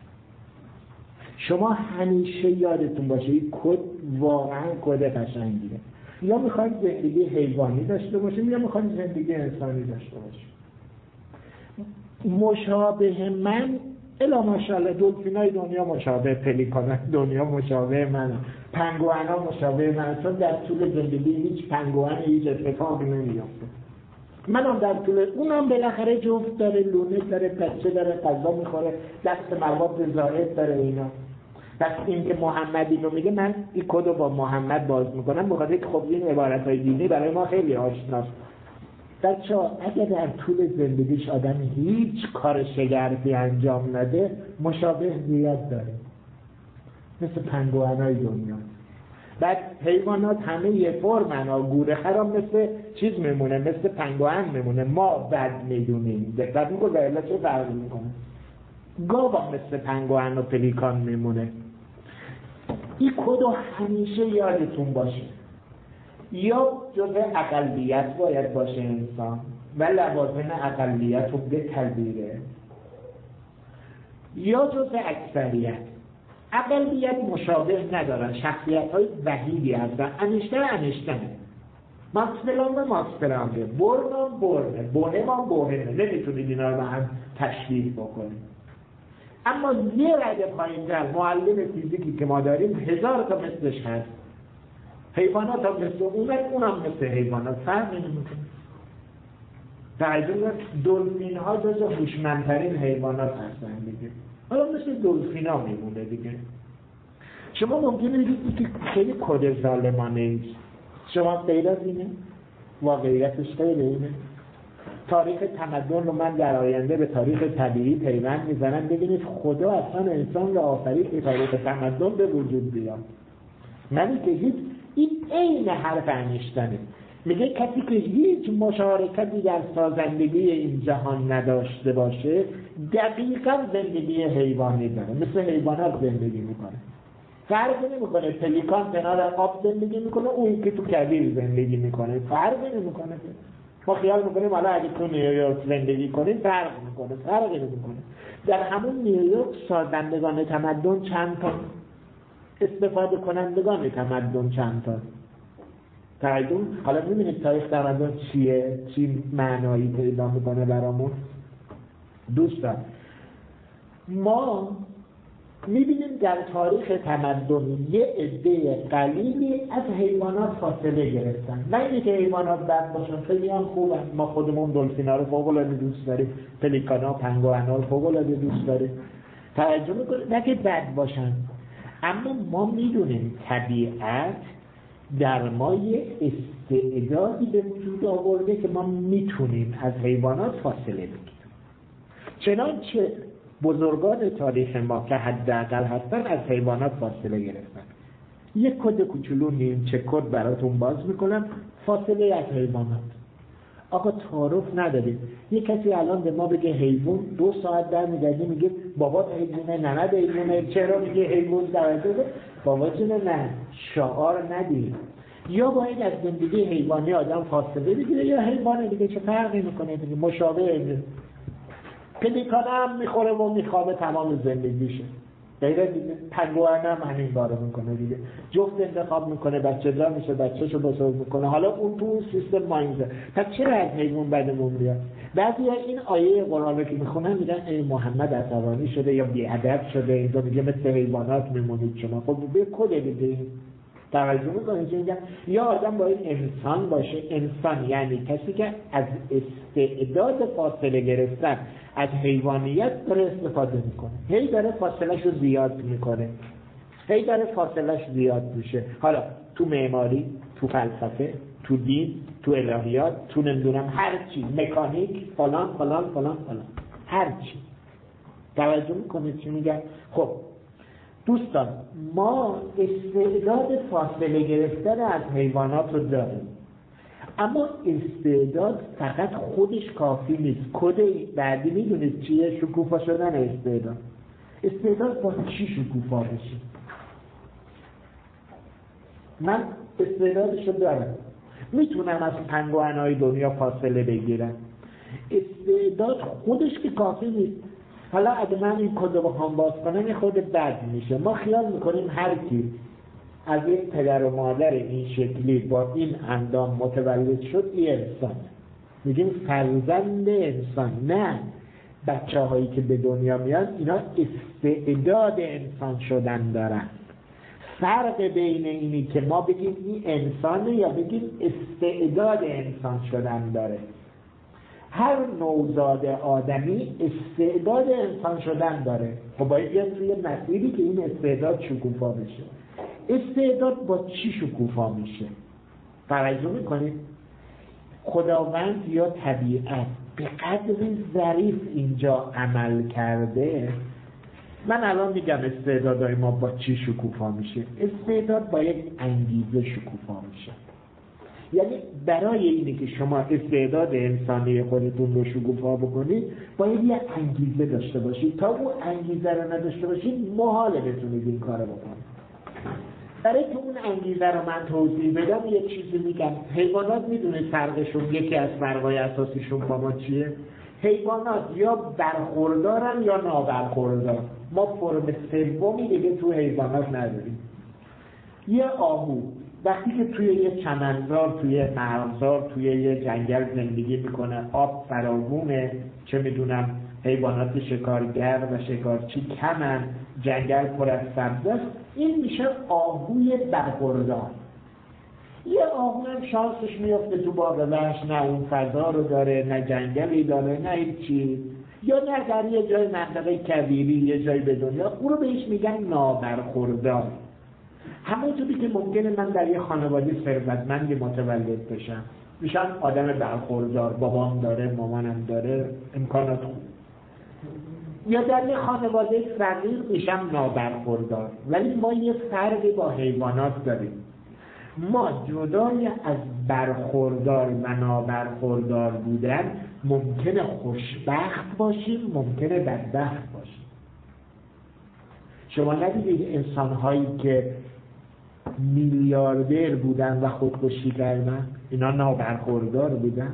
شما همیشه یادتون باشه این کد واقعاً کد قشنگیه. یا میخواید زندگی حیوانی داشته باشیم یا میخواید زندگی انسانی داشته باشیم. مشابه من الا ماشاءالله دلفینای دنیا مشابه پلیکانای دنیا مشابه من، پنگوئنا مشابه من، چون در طول زندگی هیچ پنگوئنی هیچ اتفاقی نمیفته. منم در طول اونم بالاخره جفت داره، لونه داره، بچه داره، غذا میخوره، دست مواد زائد داره اینا. پس این که محمدی رو میگه من این کد رو با محمد باز میکنم، بخاطر که خب این عبارت‌های دینی برای ما خیلی آشناست. بچه‌ها اگر در طول زندگیش آدم هیچ کار شگرفی انجام نده، مشابه زیاد داره، مثل پنگوئنای دنیا. بعد حیوانات همه یه فرمن، گورخه هم مثل چیز میمونه، مثل پنگوئن میمونه. ما بد میدونیم، دقت میکنه الا چه فرقی میکنه. گاو هم مثل پنگوئن و پلیکان میمونه. این کدو همیشه یادتون باشه، یا جزء اقلیت باید باشه انسان و لوازم اقلیت رو بپذیره، یا جزء اکثریت. اقلیت مشابه ندارن، شخصیت های وحیدی هستن. انشتن ماکسپلانگ ماکسپلانگه، برنام برنه، بونمان بونه، نمیتونید اینا رو هم تشبیه بکنید. اما یه رده پایین‌تر معلم فیزیکی که ما داریم 1000 تا مثلش هست. حیوانات هم مثل اونم مثل حیوانات، فرق نمی‌کنه. تعجب دلفین ها جزو هوشمندترین حیوانات هستن دیگه. حالا مثل دلفین ها میمونه دیگه. شما ممکنه بگید که خیلی کد ظالمانه ایست. شما غیر از اینه؟ واقعیتش غیر اینه؟ تاریخ تمدن رو من در آینده به تاریخ طبیعی پیوند میزنم، ببینید خدا اصلا انسان رو آفرید که تاریخ تمدن به وجود بیاد. منی که هیچ، این عین حرف انیشتنه. میگه کسی که هیچ مشارکتی در سازندگی این جهان نداشته باشه دقیقاً زندگی حیوانی داره، مثل حیوانات زندگی میکنه. فرق نمیکنه پلیکان کنار آب زندگی میکنه، اون که تو کویر زندگی میکنه، فرق نمیکنه. ما خیال میکنیم حالا اگه تو نیویورک زندگی کنیم فرق میکنه، فرق نمیکنه. در همون نیویورک سازندگان تمدن چند تا، استفاده کنندگان تمدن چند تا. تعیدون حالا میبینید تاریخ تمدن چیه، چی معنایی پیدا میکنه برامون. دوستان ما میبینیم در تاریخ تمدن یه عده قلیلی از حیوانات فاصله گرفتن. نه اینکه حیوانات بد باشن، خیلی هم خوبن. ما خودمون دلفینا رو فوق‌العاده دوست داریم، پلیکانا، پنگوئنا رو فوق‌العاده دوست داریم. توجه میکنید نه که بد باشن، اما ما میدونیم طبیعت در ما یه استعدادی به وجود آورده که ما میتونیم از حیوانات فاصله بگیریم. چنانچه بزرگان تاریخ ما که حداقل هستن از حیوانات فاصله گرفتن. یک کد کوچولو نیمچه کد براتون باز میکنم، فاصله از حیوانات. آقا تعارف نداریم. یک کسی الان به ما بگه حیوان، 2 ساعت برمیگردی میگه بابا حیوانه، ننه حیوانه، چرا میگه حیوان درجه؟ بابا جونه نه، شعار ندید. یا باید از زندگی حیوانی آدم فاصله بگیره یا حیوانه دیگه، چه فرقی میکنه دیگه، مشابه. پلیکان هم میخوره و میخوابه تمام زندگیشه، غیر دیگه. پنگوئن هم همین کارو میکنه دیگه، جفت انتخاب میکنه، بچه دار میشه، بچه‌شو بزرگ میکنه. حالا اون تو اون سیستم مایندزه. پس چرا از حیوان بدمون بیاد؟ بعضیا این آیه قرآن رو که میخونن میگن ای محمد عصبانی شده یا بی‌ادب شده، اینجا میگه مثل حیوانات میمونید شما. خب به کد دیگه توجه میکنید که میگن یا آدم باید انسان باشه. انسان یعنی کسی که از استعداد فاصله گرفتن از حیوانیت داره استفاده میکنه، هی داره فاصله‌شو زیاد میکنه، هی داره فاصله‌ش زیاد میشه. حالا تو معماری، تو فلسفه، تو دین، تو الهیات، تو نمیدونم هر چی، مکانیک، فلان فلان فلان فلان، هر چی. توجه میکنید چی میگن؟ خب دوستان ما استعداد فاصله گرفتن از حیوانات رو داریم، اما استعداد فقط خودش کافی نیست. کد بعدی میدونید چیه؟ شکوفا شدن استعداد. استعداد با چی شکوفا بشه؟ من استعدادشو دارم، میتونم از پنگوئنای دنیا فاصله بگیرم. استعداد خودش که کافی نیست. حالا اگه من این کد رو بخوام باز کنم یه خود بد میشه. ما خیال میکنیم هر کی از یک پدر و مادر این شکلی با این اندام متولد شد این انسان، میگیم فرزند انسان. نه، بچه هایی که به دنیا میان اینا استعداد انسان شدن دارن. فرق بین اینی که ما بگیم این انسانه یا بگیم استعداد انسان شدن داره. هر نوزاد آدمی استعداد انسان شدن داره. خب باید بیاد توی مسیری که این استعداد شکوفا بشه. استعداد با چی شکوفا میشه؟ توجه میکنید؟ خداوند یا طبیعت به قدری ظریف اینجا عمل کرده. من الان میگم استعدادهای ما با چی شکوفا میشه. استعداد با یک انگیزه شکوفا میشه. یعنی برای اینه که شما استعداد انسانی خودتون رو شکوفا بکنید باید یک انگیزه داشته باشید. تا اون انگیزه رو نداشته باشید محاله بتونید این کار رو بکنید. برای که اون انگیزه رو من توضیح بدم یک چیزی میگم. حیوانات میدونید فرقشون، یکی از فرقای اساسیشون با ما چیه؟ حیوانات یا برخوردارن یا نابرخوردار. ما فرم سومی دیگه تو حیوانات نداریم. یه آهو وقتی که توی یه چمنزار، توی مرغزار، توی یه جنگل زندگی میکنه، آب فراوونه، چه میدونم حیوانات شکارگر و شکارچی کمن، جنگل پر از سبز است، این میشه آهوی برخوردار. یه آهو هم شانسش میفته تو باغ وحش، نه اون فضا رو داره، نه جنگلی داره، نه هیچی، یا نه در یه جای منطقه کویری، یه جای به دنیا، اون رو بهش میگن نابرخوردار. همونطوری که ممکنه من در یه خانواده ثروتمندی متولد بشم، میشم آدم برخوردار، بابام داره، مامانم داره، امکانات خوب. یا در یه خانواده فقیر میشم نابرخوردار. ولی ما یه فرقی با حیوانات داریم. ما جدای از برخوردار و نابرخوردار بودن ممکنه خوشبخت باشیم، ممکنه بدبخت باشیم. شما ندیدید انسان‌هایی که میلیاردر بودن و خودکشی کردن؟ اینا نابرخوردار بودن؟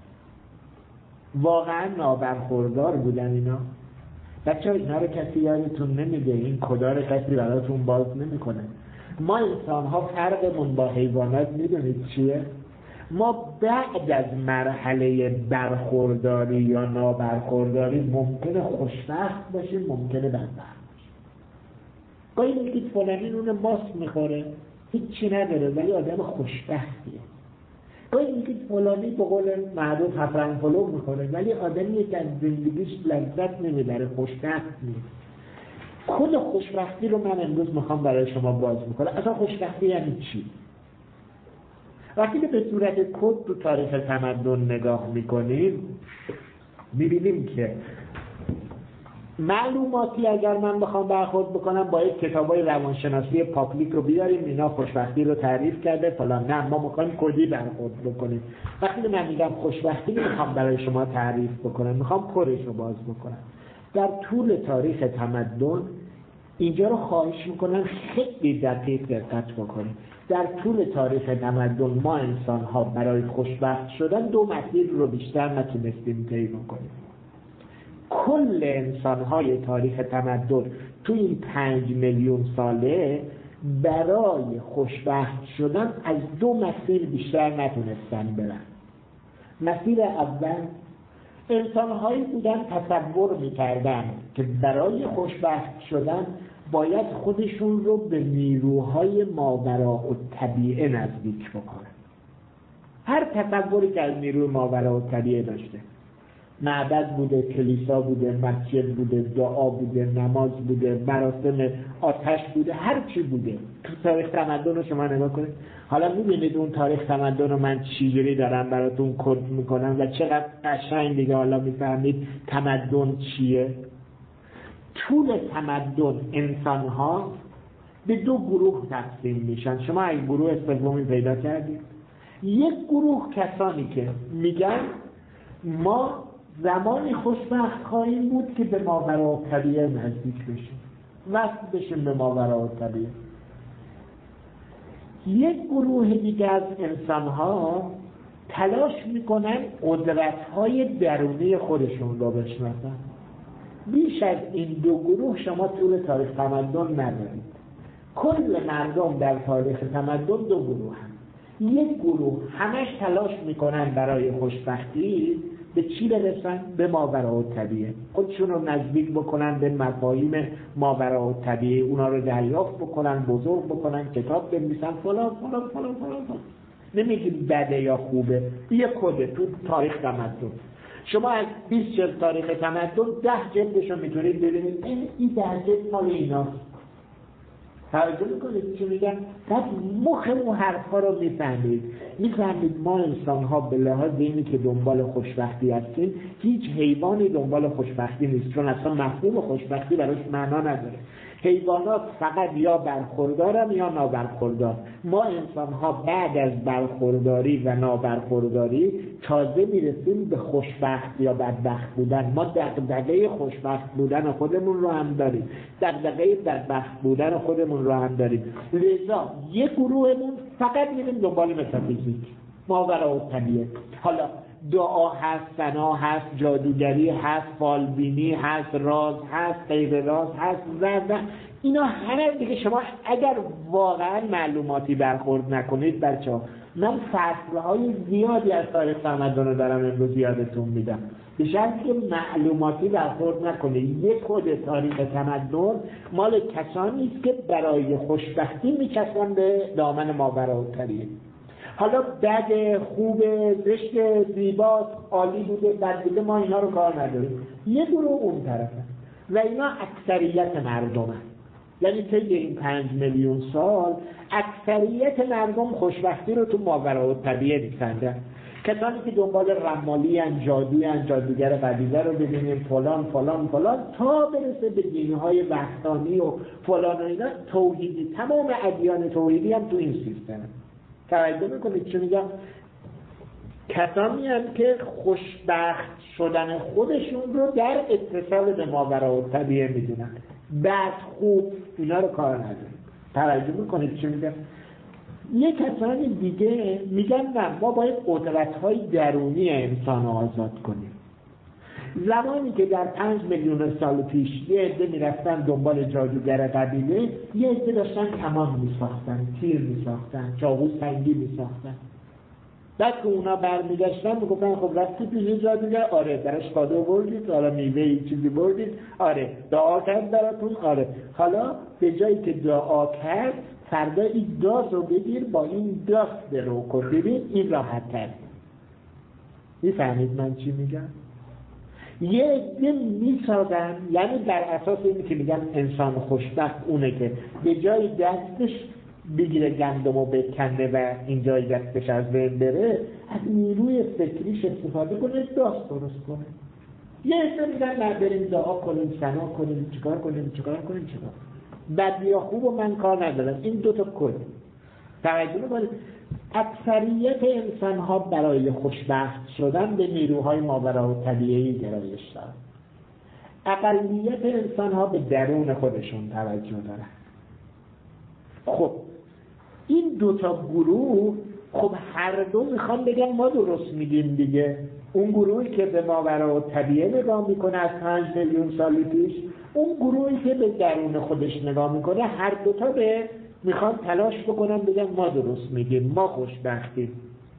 واقعا نابرخوردار بودن اینا؟ بچه اینا رو کسی یادتون نمیده، این کدا رو کسی براتون باز نمیکنه. ما انسان‌ها فرقمون با حیوانات میدونید چیه؟ ما بعد از مرحله برخورداری یا نابرخورداری ممکنه خوشبخت باشیم، ممکنه بدبخت باشیم. گاهی میگید فلانی نون ماست میخوره، هیچی نداره ولی آدم خوشبختیه. گاهی میگید فلانی به قول معروف هفرنگ پلو میخوره ولی آدمیه که از زندگیش لذت نمیبره، خوشبخت نیست. کل خوشبختی رو من امروز میخوام برای شما باز میکنم. اصلا خوشبختی یعنی چی؟ وقتی که به صورت کد تو تاریخ تمدن نگاه میکنیم میبینیم که معلوماتی اگر من بخوام برخورد بکنم باید کتابای روانشناسی پابلیک رو بیاریم، اینا خوشبختی رو تعریف کرده فلان. نه، ما میخوایم کدی برخورد بکنیم. وقتی که من میگم خوشبختی میخوام برای شما تعریف بکنم، میخوام کدش رو باز بکنم. در طول تاریخ تمدن اینجا رو خواهش میکنم خیلی دقیق دقت بکنیم. در طول تاریخ تمدن ما انسان ها برای خوشبخت شدن دو مسیر رو بیشتر نتونستیم طی بکنیم. کل انسان های تاریخ تمدن تو این 5 میلیون ساله برای خوشبخت شدن از دو مسیر بیشتر نتونستن برن. مسیر اول انسان‌هایی بودن تصور می‌کردن که برای خوشبخت شدن باید خودشون رو به نیروهای ماوراءالطبیعه نزدیک بکنن. هر تصوری که از نیروی ماوراءالطبیعه داشته، معبد بوده، کلیسا بوده، مسجد بوده، دعا بوده، نماز بوده، مراسم آتش بوده، هر چی بوده. تو تاریخ تمدن رو شما نگاه کنید. حالا می‌بینید اون تاریخ تمدن رو من چجوری دارم براتون کد میکنم و چقدر قشنگ دیگه حالا میفهمید تمدن چیه. طول تمدن انسان‌ها به دو گروه تقسیم میشن. شما این گروه سومی پیدا کردید. یک گروه کسانی که میگن ما زمانی خوشبخت خواهیم بود که به ماوراءالطبیعه نزدیک بشیم، وصل بشیم به ماوراءالطبیعه. یک گروه دیگه از انسان‌ها تلاش میکنن قدرت‌های درونی خودشون رو بشناسن. بیش از این دو گروه شما طول تاریخ تمدن ندارید. کل مردم در تاریخ تمدن دو گروه هم. یک گروه همش تلاش میکنن برای خوشبختی به چی برسن؟ به ماوراءالطبیعه. خودشون رو نزدیک بکنن به مفاهیم ماوراءالطبیعه، اونا رو دریافت بکنن، بزرگ بکنن، کتاب بنویسن، فلان فلان فلان فلان. نمیگیم بده یا خوبه، یه کده تو تاریخ تمدن. شما از 20 جلد تاریخ تمدن 10 جلدش رو میتونید ببینید این 10 جلد مال ایناست. توجه میکنید چی میگم؟ بعد مخ اون حرفا رو میفهمید ما انسان ها به لحاظ اینی که دنبال خوشبختی هستیم هیچ حیوانی دنبال خوشبختی نیست، چون اصلا مفهوم خوشبختی براش معنا نداره. حیوانات فقط یا برخوردارن یا نابرخوردار. ما انسان ها بعد از برخورداری و نابرخورداری تازه میرسیم به خوشبخت یا بدبخت بودن. ما دغدغه خوشبخت بودن خودمون رو هم داریم، دغدغه بدبخت بودن خودمون رو هم داریم. لذا یک گروهمون فقط میریم دنبال متافیزیک، ماورالطبیعه. حالا دعا هست، ثنا هست، جادوگری هست، فالبینی هست، راز هست، غیر راز هست و اینا همه دیگه. شما اگر واقعا معلوماتی برخورد نکنید بچه‌ها، من فصلهای زیادی از تاریخ تمدن رو دارم امروز یادتون میدم، به شرطی که معلوماتی برخورد نکنید. یک خود تاریخ تمدن مال کسانی است که برای خوشبختی میچسبن به دامن ماورالطبیعه. حالا بد، خوب، زشت، زیبا، عالی بوده، بد بوده، ما اینا رو کار نداریم. یه گروه اون طرفه و اینا اکثریت مردمه. یعنی طی این 5 میلیون سال اکثریت مردم خوشبختی رو تو ماورالطبیعه می‌فهمن. کسانی که دنبال رمالی ان، جادوی ان، جادوگر قبیله رو ببینیم فلان فلان فلان تا برسه به دین‌های وحدانی و فلان و اینا، توحیدی. تمام ادیان توحیدی هم تو این سیستمه. توجه میکنید چی میگم؟ کسانی هم که خوشبخت شدن خودشون رو در اتصال به ماورالطبیعه میدونن. بعد خوب اینا رو کار نداریم. توجه میکنید چی میگم؟ یه کسانی دیگه میگن نه، ما باید قدرت‌های درونی انسان رو آزاد کنیم. زمانی که در 5 میلیون سال پیش یه عده میرفتن دنبال جادوگر قبیله، یه عده داشتن کمان میساختن، تیر میساختن، چاقو سنگی میساختن. بعد که اونا برمیگشتن میگفتن خب رفتی پیش جادوگر؟ آره. درش کادو بردید؟ حالا میوه چیزی بردید؟ آره. دعا کرد براتون؟ آره. حالا به جایی که دعا کرد، فردا این داز رو بگیر با این داست رو کن، ببین این راحت تر. میفهمید من چی میگم؟ یه عده میسازن، یعنی در اساس اینی که میگن انسان خوشبخت اونه که به جای دستش بگیره گندمو بکنه و این جای دستش از بین بره، از نیروی فکریش استفاده کنه، داست درست کنه. یه عده میگن نه، بریم دعا کنیم، ثنا کنیم، چیکار کنیم. بد یا خوب و من کار ندارم، این دوتا کل. توجه کنید، اکثریت انسان ها برای خوشبخت شدن به نیروهای ماورالطبیعی گرایش دارن. اقلیت انسان ها به درون خودشون توجه دارن. خب این دوتا گروه، خب هر دو میخوان بگن ما درست میگیم دیگه. اون گروهی که به ماورالطبیعه نگاه میکنه از 5 میلیون سال پیش، اون گروهی که به درون خودش نگاه میکنه، هر دوتا به میخوان تلاش بکنن بگن ما درست میگیم، ما خوشبختیم.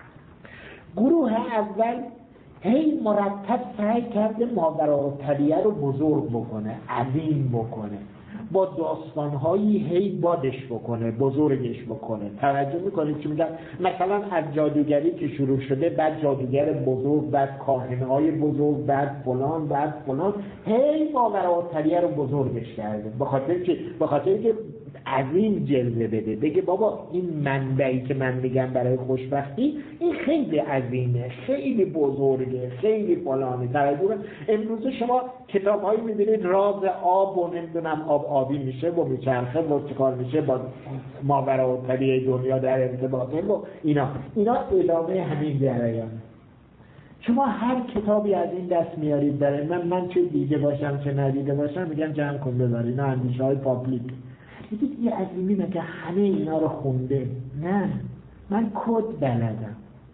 گروه اول هی مرتب سعی کرده ماورالطبیعه رو بزرگ بکنه، عظیم بکنه، با داستانهایی هی بادش بکنه، بزرگش بکنه. توجه میکنید چی میگم؟ مثلا از جادوگری که شروع شده، بعد جادوگر بزرگ، بعد کاهنهای بزرگ، بعد فلان، هی ماورالطبیعه رو بزرگش کرده. به خاطر که عظیم جلوه بده، بگه بابا این منبعی که من میگم برای خوشبختی این خیلی عظیمه، خیلی بزرگه، خیلی فلانه. توجه امروز شما کتاب‌هایی می‌بینید راز آب و نمیدونم آب آبی میشه و میچرخه و چیکار میشه با ماورالطبیعه دنیا در ارتباطه و اینا ادامه همین جریانه. شما هر کتابی از این دست میارید برای من چه دیده باشم چه ندیده باشم، میگم جمع کن ببر، اینا اندیشه‌های پابلیک. میگید یه عظیمی که همه اینا رو خونده. نه، من کد بلدم.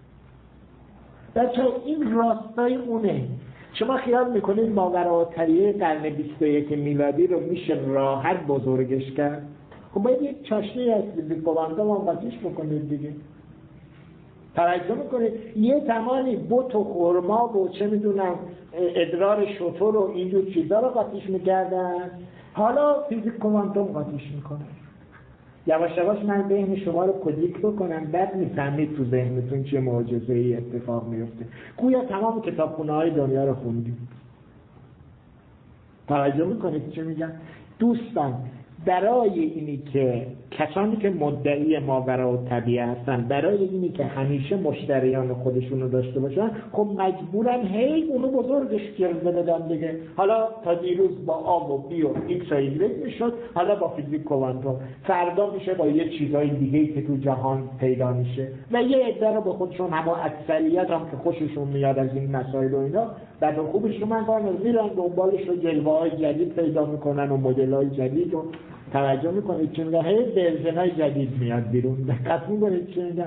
بچه این راستای اونه. شما خیال میکنید ماورالطبیعه قرن 21 میلادی رو میشه راحت بزرگش کرد؟ خب باید یک چاشنی از فیزیک کوانتوم آماتیش بکنید دیگه. توجه میکنید یه زمانی بوت و خرما و چه میدونم ادرار شتر و اینجور چیزا رو قاطیش میکردن، حالا فیزیک کوانتوم قاطیش میکنه. یواش یواش من ذهن شما رو کلیک بکنم، بعد میفهمید تو ذهنتون چه معجزه‌ای اتفاق میفته. گویا تمام کتابخونه‌های دنیا رو خوندید. توجه میکنید چه میگم؟ دوستان، برای اینی که کسانی که مدعی ماوراءالطبیعه هستن، برای اینی که همیشه مشتریان خودشون رو داشته باشن، خب مجبورن هی اونو بزرگش جلوه بدن دیگه. حالا تا دیروز با آ و بی و ایکس و ایگرگ میشد، حالا با فیزیک کوانتوم، فردا میشه با یه چیزای دیگه‌ای که تو جهان پیدا میشه. و یه عده رو به خودشون، اما اکثریت هم که خوششون میاد از این مسائل و اینا، بعد خوبش رو من کار میرن دنبالش رو، جلوه‌های جدید پیدا میکنن و مدل‌های جدید. و توجه میکنید چه میگم؟ هی ورژن‌های جدید میاد بیرون. دقت میکنید چه میگم؟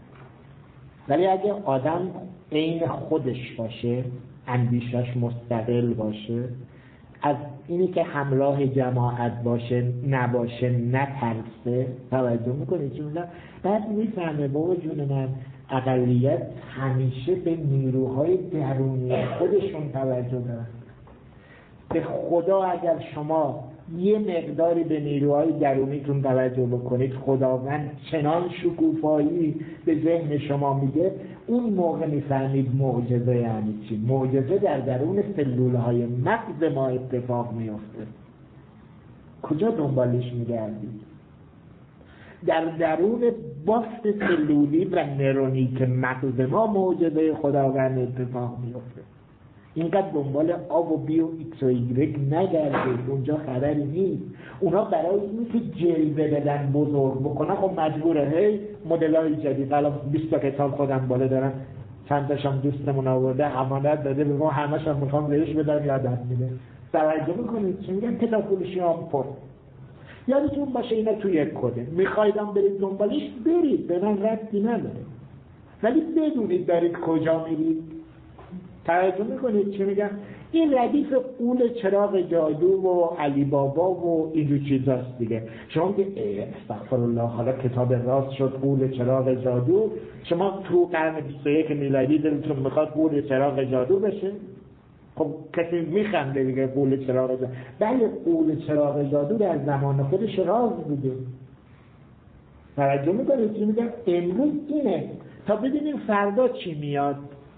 ولی اگه آدم عین خودش باشه، اندیشش مستقل باشه، از اینی که همراه جماعت باشه نباشه، نترسه، توجه میکنید چه میگم؟ بعد میفهمه بابا جون من، اقلیت همیشه به نیروهای درونی خودشون توجه دارن. به خدا اگر شما یه مقداری به نیروهای درونیتون توجه بکنید، خداوند چنان شکوفایی به ذهن شما میده، اون موقع میفهمید معجزه یعنی چی. معجزه در درون سلولهای مغز ما اتفاق میفته. کجا دنبالش میگردید؟ در درون بافت سلولی و نورونی که مغز ما معجزه خداوند اتفاق میفته. اینقدر دنبال آ و بی و ایکس و ایگرگ نگردید، اونجا خبری نیست. اونا برای اینکه جلوه بدن، بزرگ بکنن، خب مجبوره هی مدل‌های جدید. الان 20 تا کتاب خودم بالا دارم، چند تاشم دوستمون آورده امانت داده به ما، همه‌شون میخوام بهش بدم یادم میده. توجه میکنید چی میگم؟ کتاب فروشی هم پر. یادتون باشه اینا توی یک کده، میخوایدم برید دنبالش برید، به من ربطی نداره، ولی بدونید دارید کجا میرید. توجه میکنید چی میگم؟ این ردیف قول چراغ جادو و علی بابا و اینجور چیزاست دیگه. شما که استغفرالله، حالا کتاب راست شد قول چراغ جادو. شما تو قرن 21 میلادی دلتون میخواد قول چراغ جادو بشه؟ خب کسی میخنده دیگه قول چراغ جادو. بله، قول چراغ جادو در زمان خودش راز بوده. توجه میکنید چی میگم؟ امروز اینه تا ببینیم فردا چی میاد.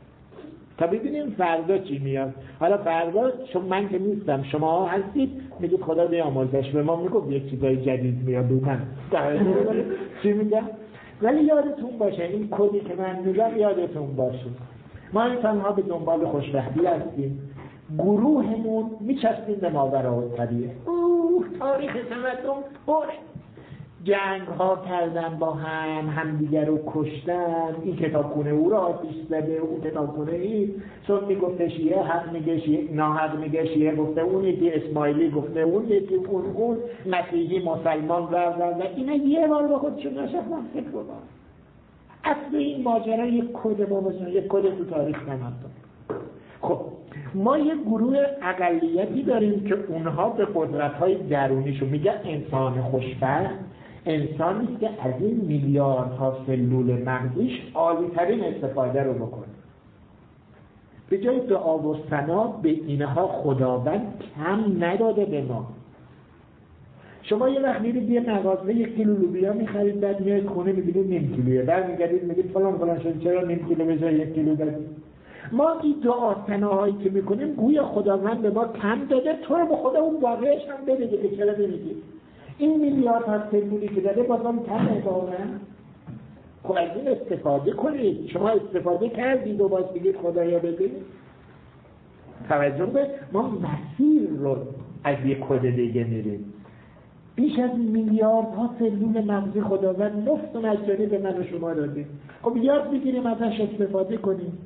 حالا فردا من که نیستم، شما هستید، میگید خدا بیامرزش، به ما میگفت یک چیزای جدید میاد و من چی میگم؟ ولی یادتون باشه این کدی که من میگم، یادتون باشه ما انسان‌ها به دنبال خوشبختی هستیم. گروهمون میچسبیم به ماوراءالطبیعه. تاریخ تمدن پره. جنگ ها کردن با همدیگر رو کشتن. این کتابخونه او رو آتیش زده، اون کتابخونه این، چون میگفته شیعه حق میگه، شیعه ناحق میگه، شیعه گفته اون، یکی اسماعیلی گفته اون، یکی اون مسیحی مسلمان و اینا یه بار با خودشون نشستن فکر کنن. اصل این ماجرا یک کد باباشون، یک کد تو تاریخ تمدن. خب ما یه گروه اقلیتی داریم که اونها به قدرت‌های درونیشون میگن انسان خوشبخت، انسانی که از این میلیاردها سلول مغزیش عالی‌ترین استفاده رو بکنه. به جای دعا و ثنا به اینها خداوند کم نداده به ما. شما یه وقت میرید یه مغازه 1 کیلو لوبیا می‌خرید، بعد میایید خونه می‌بینید نیم کیلوئه، بعد میگردید میگید فلان شد چرا نیم کیلو به جای 1 کیلو دادید؟ ما این دعا ثناهایی که میکنیم گویا خداوند به ما کم داده، تو رو به خدا اون واقعش هم بده که چرا نمیگی؟ این میلیاردها سلولی که داده بازم کمه واقعا؟ خب از این استفاده کنید. شما استفاده کردید و باز بگید خدایا بده. توجه به ما مسیر رو از یک کد دیگه میریم. بیش از میلیاردها سلول مغزی خداوند مفت و مجانی به من و شما داده. خب یاد بگیریم ازش استفاده کنیم.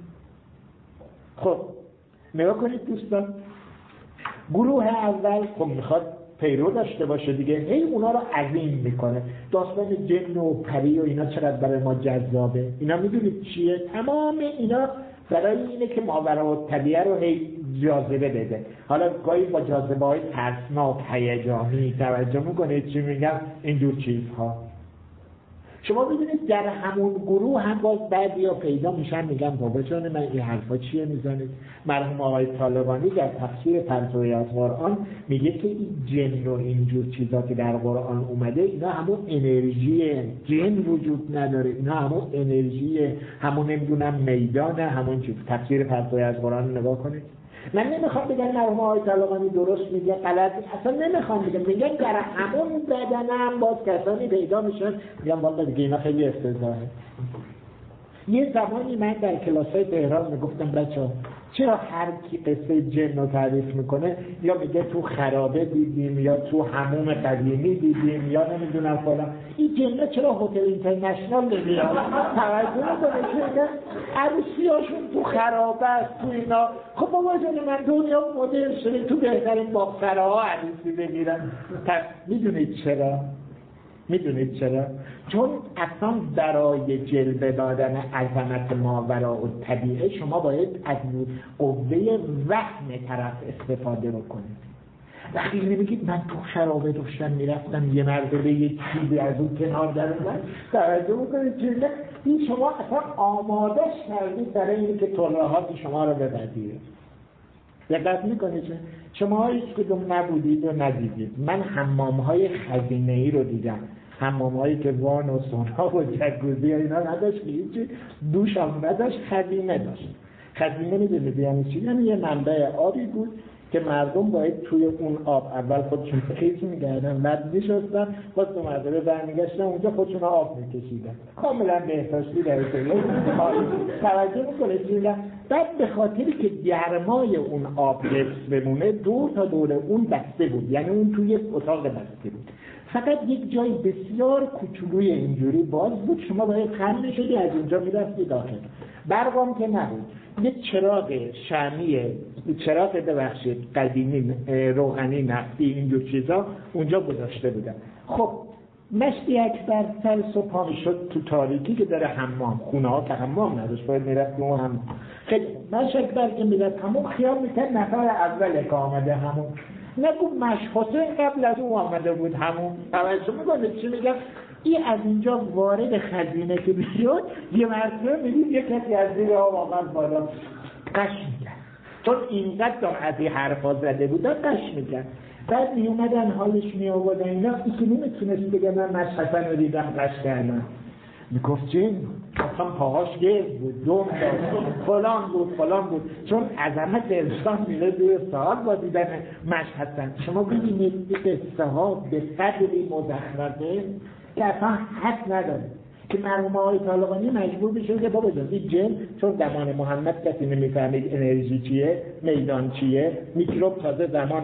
خب نگاه کنید دوستان، گروه اول خب میخواد پیرو داشته باشه دیگه، هی اونا رو عظیم میکنه. داستان جن و پری و اینا چقدر برای ما جذابه. اینا میدونید چیه؟ تمام اینا برای اینه که ماوراءالطبیعه رو هی جاذبه بده. حالا گاهی با جاذبه های ترسناک، هیجانی، توجه میکنید چی میگم؟ اینجور چیزها. شما ببینید در همون گروه هم باز بعضیا پیدا میشن میگن بابا جان من این حرفا چیه میزنید. مرحوم آقای طالقانی در تفسیر فرضیه از قرآن میگه که این جن و اینجور چیزا که در قرآن اومده اینا همون انرژی جن وجود نداره، اینا همون انرژی همون نمیدونم میدانه همون چیز. تفسیر فرضیه از قرآن نگاه کنید. من نمیخوام بگم مرحوم آقای طالقانی درست میگه غلط، اصلا نمیخوام بگم، میگم در همون بدنم باز کسانی پیدا میشن میگم والا دیگه اینا خیلی افتضاحه. یه زمانی من در کلاس‌های تهران میگفتم بچه‌ها چرا هر کی قصه جن رو تعریف میکنه یا میگه تو خرابه دیدیم یا تو حموم قدیمی دیدیم یا نمیدونم فلان، این جن‌ها چرا هتل اینترنشنال نمیاد؟ توجه میکنه که عروسیاشون تو خرابه است تو اینا. خب بابا جان من دنیا مدرن شده تو بهترین باغچه‌ها عروسی بگیرن. میدونید چرا؟ چون اصلا برای جلوه دادن عظمت ماوراء الطبیعه شما باید از قوه وهم طرف استفاده بکنید. وقتی نمیگید من تو خرابه داشتم میرفتم یه مرتبه یه چیزی از اون کنار در اومد، توجه بکنید چیزی این شما اصلا آمادش کردید برای اینکه ترهات شما رو بپذیره. دقت میکنید شما هیچ کدوم نبودید و ندیدید. من حمام‌های خزینه‌ای رو دیدم، حمام‌هایی که وان و سونا و جکوزی اینا نداشت، هیچی دوش هم نداشت، خزینه داشت. خزینه میدونید یعنی چی؟ یعنی یه منبع آبی بود که مردم باید توی اون آب اول خودشون خیز می‌کردن، بعد می‌شستن، باز تو مرتبه برمیگشتن اونجا خودشون آب می‌کشیدن. کاملا بهداشتی در توجه می‌کنید. بعد به خاطری که گرمای اون آب حفظ بمونه دور تا دور اون بسته بود، یعنی اون توی یک اتاق بسته بود. فقط یک جای بسیار کوچولوی اینجوری باز بود، شما باید خم می‌شدی از اونجا می‌رفتی داخل. برقم که نبود، یک چراغ شمعی، چراغ قدیمی روغنی نفتی اینجور چیزا اونجا گذاشته بودن. خب مشتی اکبر سر صبح پا میشد تو تاریکی که داره حمام، خونه ها که حمام نداشت باید میرفت اون حمام. خیلی مشتی اکبر که میرفت حمام خیال میکرد نفر اول که آمده حمام، نگو مشت حسین قبل از اون آمده بود حمام. توجه میکنه چی میگم؟ این از اینجا وارد خزینه که بیشد یه مرتبه میدید یه کسی از زیر آب آمد بالا قش میکرد، چون اینقدر از این حرفا زده بودن قش میکرد. بعد میومدن حالش میآوردن اینا، این که نمیتونست بگه من مشحسن رو دیدم قش کردم، میگفت جن اصلا پاهاش گرد بود، دوم داد فلان بود، چون عظمت انسان میره دوی سال با دیدن مشحسن. شما ببینید این قصه ها به قدری مزخرفه که اصلا حد نداره که مرحوم آقای طالقانی مجبور بشه که بابا جان این جن، چون زمان محمد کسی نمیفهمید انرژی چیه، میدان چیه، میکروب تازه زمان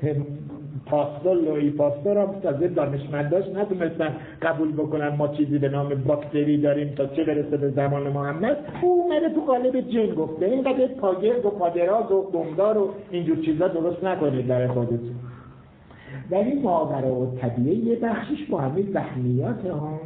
پاستور لویی پاستور هم تازه دانشمنداش نتونستن قبول بکنن ما چیزی به نام باکتری داریم تا چه برسه به زمان محمد. او اومده تو قالب جن گفته اینقدر پاگرد و پادراز و دمدار و اینجور چیزا درست نکنید در خودتون. ولی ماوراء الطبیعه یه بخشش با همین وهمیات ها.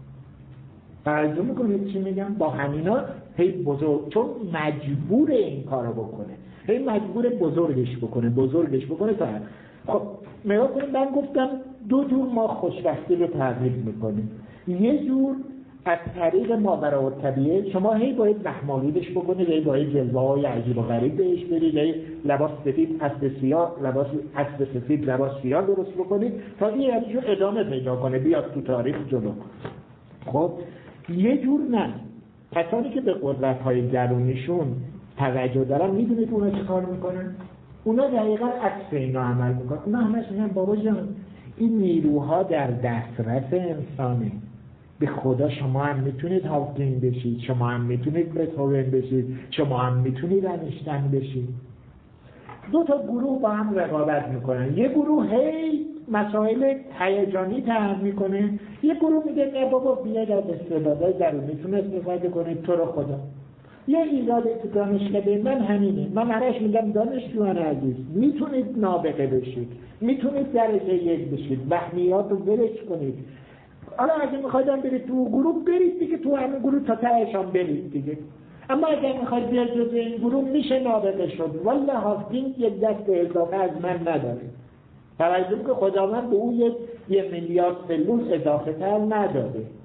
توجه میکنید چی میگم؟ با همینا هی بزرگ، چون مجبور این کارو بکنه، هی مجبور بزرگش بکنه تا خب نگاه کنید. من گفتم دو جور ما خوشبختی رو تعریف میکنیم. یه جور از طریق ماوراء الطبیعه شما هی باید وهم‌آلودش بکنید، هی باید جلوه‌های عجیب و غریب بهش برید، هی لباس سفید اسب سیاه، لباس اسب سفید لباس سیاه درست بکنید تا این ادامه پیدا کنه بیاد تو تاریخ جلو. خب یه جور نه، کسانی که به قدرت‌های درونیشون توجه دارن میدونید اونا چه کار میکنن؟ اونا دقیقاً عکس اینا عمل میکنن. اونا همش میگن بابا جان این نیروها در دسترس انسانه، به خدا شما هم میتونید هاوکینگ بشید، شما هم میتونید بتهوون بشید، شما هم میتونید انیشتین بشید. دو تا گروه با هم رقابت میکنن. یه گروه هی مسائل هیجانی طرح میکنه، یه گروه میگه نه بابا بیاید از استعدادهای درونیتون استفاده کنید تو رو خدا. یه ایراد تو دانشکده من همینه، من همش میگم دانشجویان عزیز میتونید نابغه بشید، میتونید درجه 1 بشید، وهمیات رو ولش کنید. حالا اگه میخواید برید تو گروه برید دیگه، تو همون گروه تا تهش هم برید دیگه. اما اگه میخواید بیاید جزء این گروه میشه نابغه شد. والله هاوکینگ یک دست اضافه از من نداره. توجه که خداوند به اون 1 میلیارد سلول اضافه تر نداده.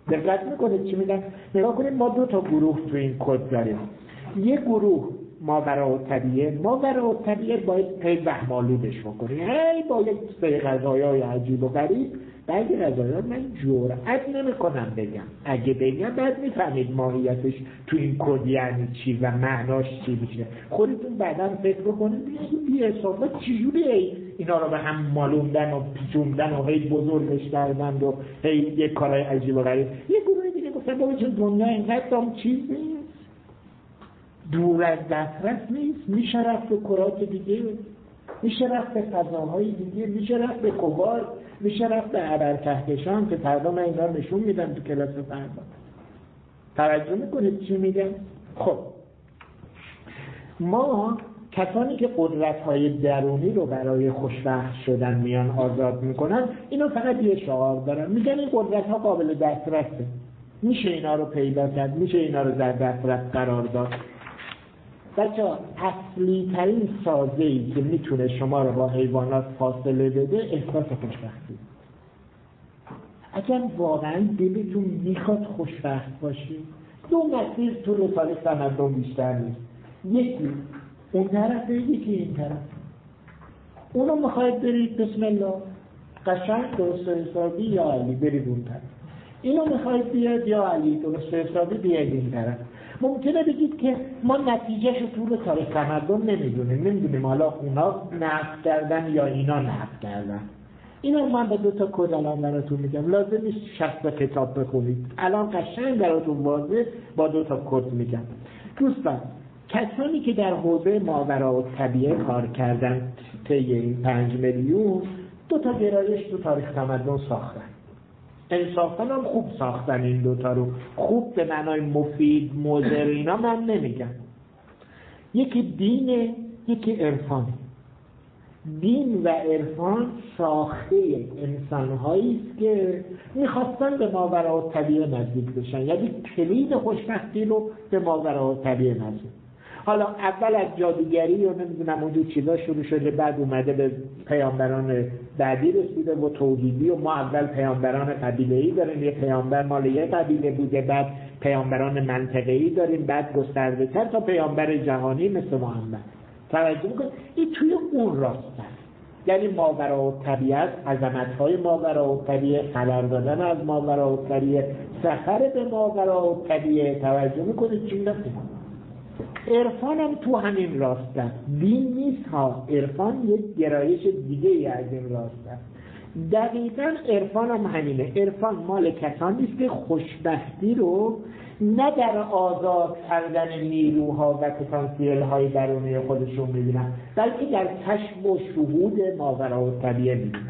دقت میکنید چی میگن؟ نگاه کنید ما 2 تا گروه تو این کد داریم. یه گروه ماوراءالطبیعه باید هی وهم‌آلودش بکنی، هی باید به غذایای عجیب و غریب. بعضی غذایا من جرئت نمیکنم بگم، اگه بگم بعد میفهمید ماهیتش تو این کد یعنی چی و معناش چی میشه. خودتون بعداً فکر بکنید بی حسابا چجوری اینا رو به هم مالوندن و پیچوندن و هی بزرگش کردن و هی یه کارهای عجیب و غریب. یه گروه دیگه گفتن بابا چون دنیا اینقدر هم چیز نیست، دور از دسترس نیست، میشه رفت به کرات دیگه، میشه رفت به فضاهای دیگه، میشه رفت به کوبار، میشه رفت به ابرکهکشان که فردا من اینا نشون میدم تو کلاس فردا. توجه میکنید چی میگم؟ خب ما کسانی که قدرت‌های درونی رو برای خوشبخت شدن میان آزاد میکنن، اینا فقط یه شعار دارن، میگن این قدرت‌ها قابل دسترسه، میشه اینا رو پیدا کرد، میشه اینا رو در دسترس قرار داد. بچه‌ها اصلی ترین سازه‌ای که میتونه شما رو با حیوانات فاصله بده احساس خوشبختی. اگر واقعا دلتون میخواد خوشبخت باشید، 2 مسیر طول تاریخ تمدن بیشتر نیست، یکی اون طرفه، یکی این طرف. اونو میخواید برید بسم الله قشنگ درست حسابی یا علی برید اون طرف، اینو میخواید بیاد یا علی درست حسابی بیاد این طرف. ممکنه بگید که ما نتیجهش رو طول تاریخ تمدن نمیدونیم حالا اونا نقد کردن یا اینا نقد کردن. اینا من با 2 تا کد الان براتون میگم، لازم نیست 60 تا کتاب بخونید، الان قشنگ براتون واضح با 2 تا کد میگم. دوستان کسانی که در حوزه ماوراءالطبیعه کار کردن طی این 5 میلیون 2 تا گرایش تو تاریخ تمدن ساختن. انصافاً هم خوب ساختن این 2 تا رو، خوب به معنای مفید مضر اینا من نمیگم. یکی دینه، یکی عرفانه. دین و عرفان ساخته انسان‌هایی است که می‌خواستن به ماوراءالطبیعه نزدیک بشن، یعنی کلید خوشبختی رو به ماوراءالطبیعه نزدیک. حالا اول از جادوگری و نمیدونم اون چیزا شروع شده، بعد اومده به پیامبران بعدی رسیده و توحیدی، و ما اول پیامبران قبیله‌ای داریم، یه پیامبر مال یه قبیله بوده، بعد پیامبران منطقه‌ای داریم، بعد گسترده‌تر تا پیامبر جهانی مثل محمد. توجه می‌کنید این توی اون راست است، یعنی ماوراءالطبیعه، عظمت‌های ماوراءالطبیعه، خبر دادن از ماوراءالطبیعه، سفر به ماوراءالطبیعه. توجه می‌کنید چی میگم؟ عرفان هم تو همین راست است، دین نیست ها، عرفان یک گرایش دیگه ای از این راست است. دقیقاً عرفان هم همینه. عرفان مال کسانی است که خوشبختی رو نه در آزاد کردن نیروها و پتانسیل های درونی خودشون میبینن، بلکه در کشف و شهود ماوراءالطبیعه میبینن.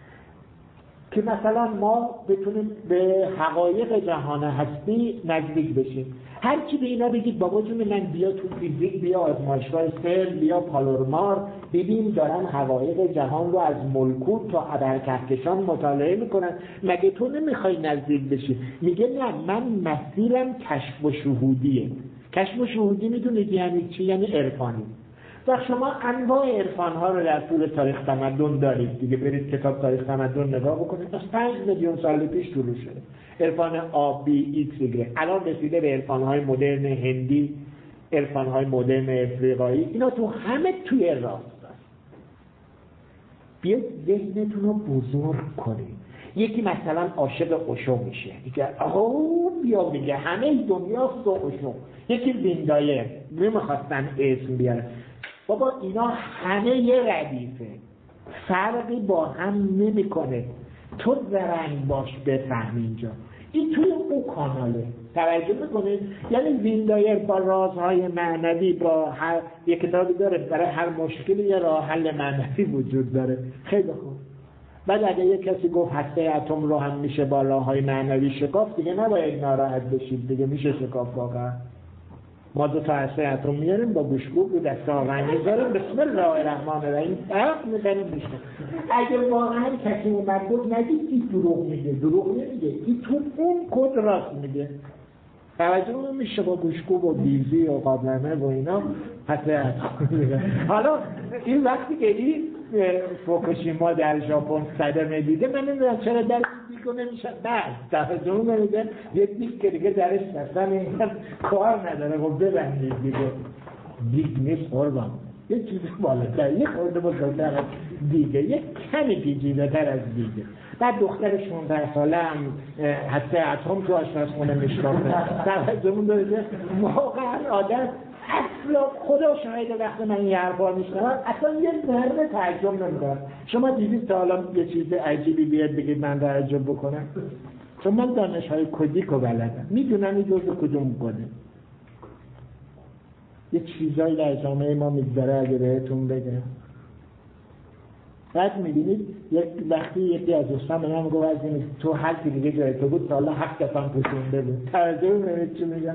که مثلا ما بتونیم به حقایق جهان هستی نزدیک بشیم. هر کی به اینا بگید بابا جون من بیا تو فیزیک، بیا آزمایشگاه سرن، بیا پالورمار، ببین دارن حقایق جهان رو از ملکوت تا ابرکهکشان مطالعه میکنن، مگه تو نمیخوای نزدیک بشی؟ میگه نه، من مسیرم کشف و شهودیه. کشف و شهودی میدونید یعنی چی؟ یعنی عرفانی. و شما انواع عرفان‌ها رو در طول تاریخ تمدن دارید دیگه، برید کتاب تاریخ تمدن نگاه بکنید، از 5 میلیون سال پیش شروع شده. عرفان آبی ایکس ایگرگ، الان رسیده به عرفان‌های مدرن هندی، عرفان‌های مدرن افریقایی، اینا تو همه توی راست است. بیاید ذهنتون رو بزرگ کنید. یکی مثلا عاشق اوشو میشه، میگه آهو بیا، میگه همه دنیا تو اوشو. یکی ویندایر، نمیخواستن اسم بیاره. بابا اینا همه یه ردیفه، فرقی با هم نمیکنه. تو زرنگ باش بفهم اینجا، این توی اون کاناله. توجه میکنید؟ یعنی ویندایر با رازهای معنوی، با هر یک کتابی داره، برای هر مشکلی یه راه حل معنوی وجود داره. خیلی خوب. بعد اگه یک کسی گفت هسته اتم رو هم میشه با راههای معنوی شکافت، دیگه نباید ناراحت بشید دیگه، میشه شکافت واقعا. ما 2 تا هسته اتم میاریم با گوشگوب رو دست آهنگ میذاریم، بسم الله الرحمن الرحیم فرق میزنیم میشه. اگه واقعا کسی اومد بود نگید این دروغ میگه، دروغ نمیگه، این تو اون کد راست میگه. توجه میشه با گوشگوب و بیزی و قابلمه و اینا هسته اتم میگه. حالا این وقتی که این فوکوشیما در ژاپن صدمه دیده، من نمیدونم چرا در دیگه نمیشه. بعد ترجمه میگه یک دیگ که دیگه درش اصلا کار نداره، خب ببندید دیگه. دیگ نیست قربان، یه چیزی بالاتر، یه خورده بزرگتر از دیگه، یه کمی پیچیده‌تر از دیگه. بعد دختر 16 ساله هم حتی اتم تو آشپزخونه میشناسه. توجهمون داره که واقعا آدم اصلا خدا شاهده وقتی من این حرفا میشنوم اصلا یه ذره تعجب نمیکنم. شما دیدید تا حالا یه چیز عجیبی بیاد بگید من تعجب بکنم؟ چون من دانش‌های کدیکو بلدم، میدونم این جزء کدوم کده. یه چیزایی در جامعه ما میگذره اگه بهتون بگم. بعد میبینید یک وقتی یکی از دوستان به من میگه واسه تو هر کی دیگه جای تو بود تا حالا 7 دفعه پوشونده بود. ترجمه می‌کنید چی میگم؟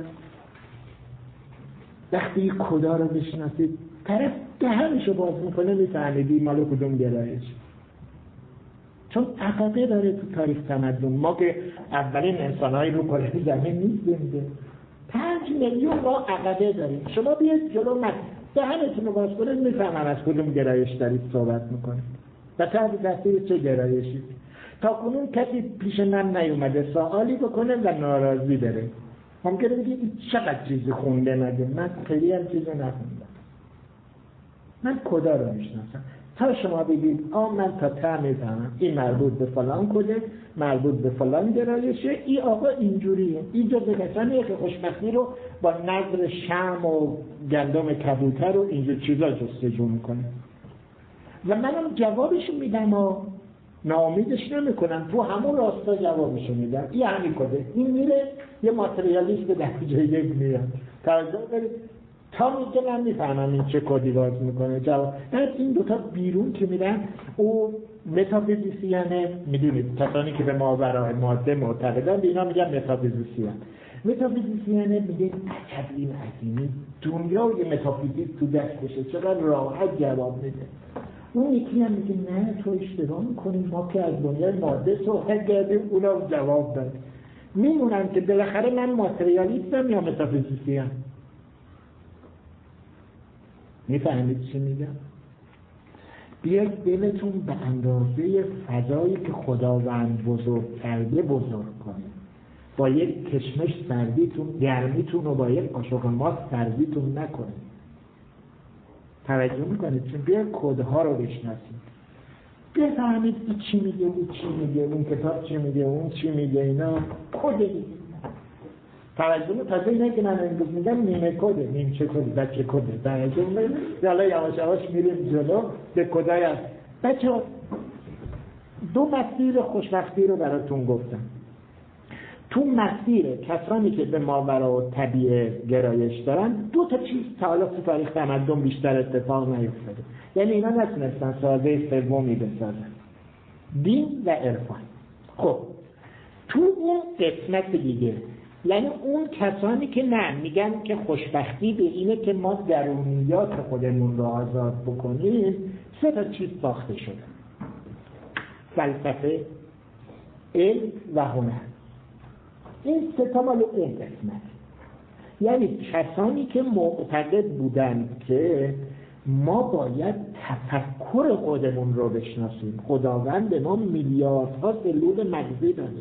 وقتی کدا رو بشناسید طرف دهنشو باز میکنه میفهمیدی مال کدوم گرایش. چون عقبه داره تو تاریخ تمدن. ما که اولین انسان‌های رو کره زمین نیستیم، 5 میلیون ما عقبه داریم. شما بیاید جلو من دهنتون رو باز کنید میفهمم از کدوم گرایش دارید صحبت میکنید و تحت تاثیر چه گرایشی. تا کنون کسی پیش من نیومده سوالی بکنه و ناراضی بره. ممکنه بگید چقدر چیزی خونده مگه؟ من خیلی هم چیزی نخوندم. من کدا رو میشناسم. تا شما بگید من تا ته میفهمم این مربوط به فلان کده، مربوط به فلان گرایشه، این آقا اینجوریه، این جزء کسانیه که خوشبختی رو با نظر شمع و گندم کبوتر و اینجور چیزا جستجو میکنه و منم جوابشو میدم و ناامیدش نمیکنم، تو همون راستا جوابشو میدم. این همین کده. این میره یه ماتریالیست به درجه 1 میاد. توجه کنید تا میگه من میفهمم این چه کدی باز میکنه. جواب بعد این دوتا بیرون که میرن او متافیزیسیانه، میدونید کسانی که به ماورای ماده معتقدن به اینا میگن متافیزیسیان. متافیزیسیانه میگه عجب این عظیمی دنیای متافیزیک تو دستشه، چقدر راحت جواب میده. اون یکی هم میگه نه تو اشتباه میکنی، ما که از دنیای ماده صحبت کردیم، اونا جواب داد. میمونن که بالاخره من ماتریالیستم یا متافیزیسیان. میفهمید چی میگم؟ بیاید دلتون به اندازه فضایی که خداوند بزرگ کرده بزرگ کنید. با یک کشمش سردیتون، گرمیتون رو با یک قاشق ماست سردیتون نکنید. توجه میکنید؟ چون بیاید کدها رو بشناسید، بفهمید این چی میگه، این چی میگه، اون کتاب چی میگه، اون چی میگه، اینا کده. توجه تازه اینه که من امروز میگم نیمه کده، نیمچه کده، بچه کده. توجه میکنید؟ حالا یواش یواش میریم جلو به کدای هست. بچه ها 2 مسیر خوشبختی رو براتون گفتم. تو مسیر کسانی که به ماورا طبیعه گرایش دارن 2 تا چیز تا حالا تو تاریخ تمدن بیشتر اتفاق نیفتاده، یعنی اینا نتونستن سازه سومی بسازن: دین و عرفان. خب تو اون قسمت دیگه، یعنی اون کسانی که نه میگن که خوشبختی به اینه که ما درونیات خودمون رو آزاد بکنیم، 3 تا چیز ساخته شده: فلسفه، علم و هنر. این 3 تا مال اون قسمت. یعنی کسانی که معتقد بودند که ما باید تفکر خودمون رو بشناسیم. خداوند به ما میلیاردها سلول مغزی داده.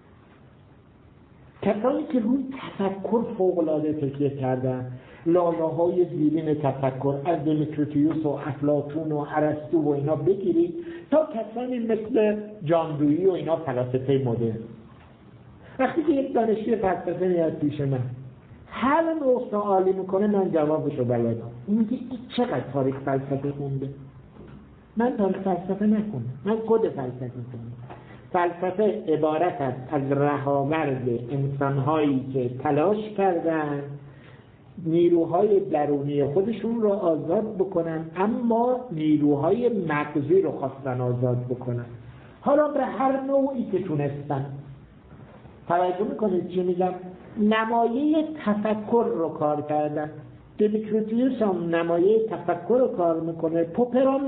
کسانی که روی تفکر فوق‌العاده تکیه کردن، لاله‌های زیرین تفکر از دمیتریوس و افلاطون و ارسطو و اینا بگیرید تا کسانی مثل جاندویی و اینا فلاسفه مدرن. وقتی که یک دانشجوی فلسفه میاد پیش من هر نوع سوالی میکنه، من جوابشو بلدم. میگه این چقدر تاریخ فلسفه خونده؟ من تاریخ فلسفه نخوندم، من کد فلسفه خوندم. فلسفه عبارت است از رهاورد انسان‌هایی که تلاش کردن نیروهای درونی خودشون رو آزاد بکنن، اما نیروهای مغزی رو خواستن آزاد بکنن، حالا به هر نوعی که تونستن. توجه میکنید چی میگم؟ نمایه تفکر رو کار کردن. دمیتریوس هم نمایه تفکر رو کار میکنه، پوپر هم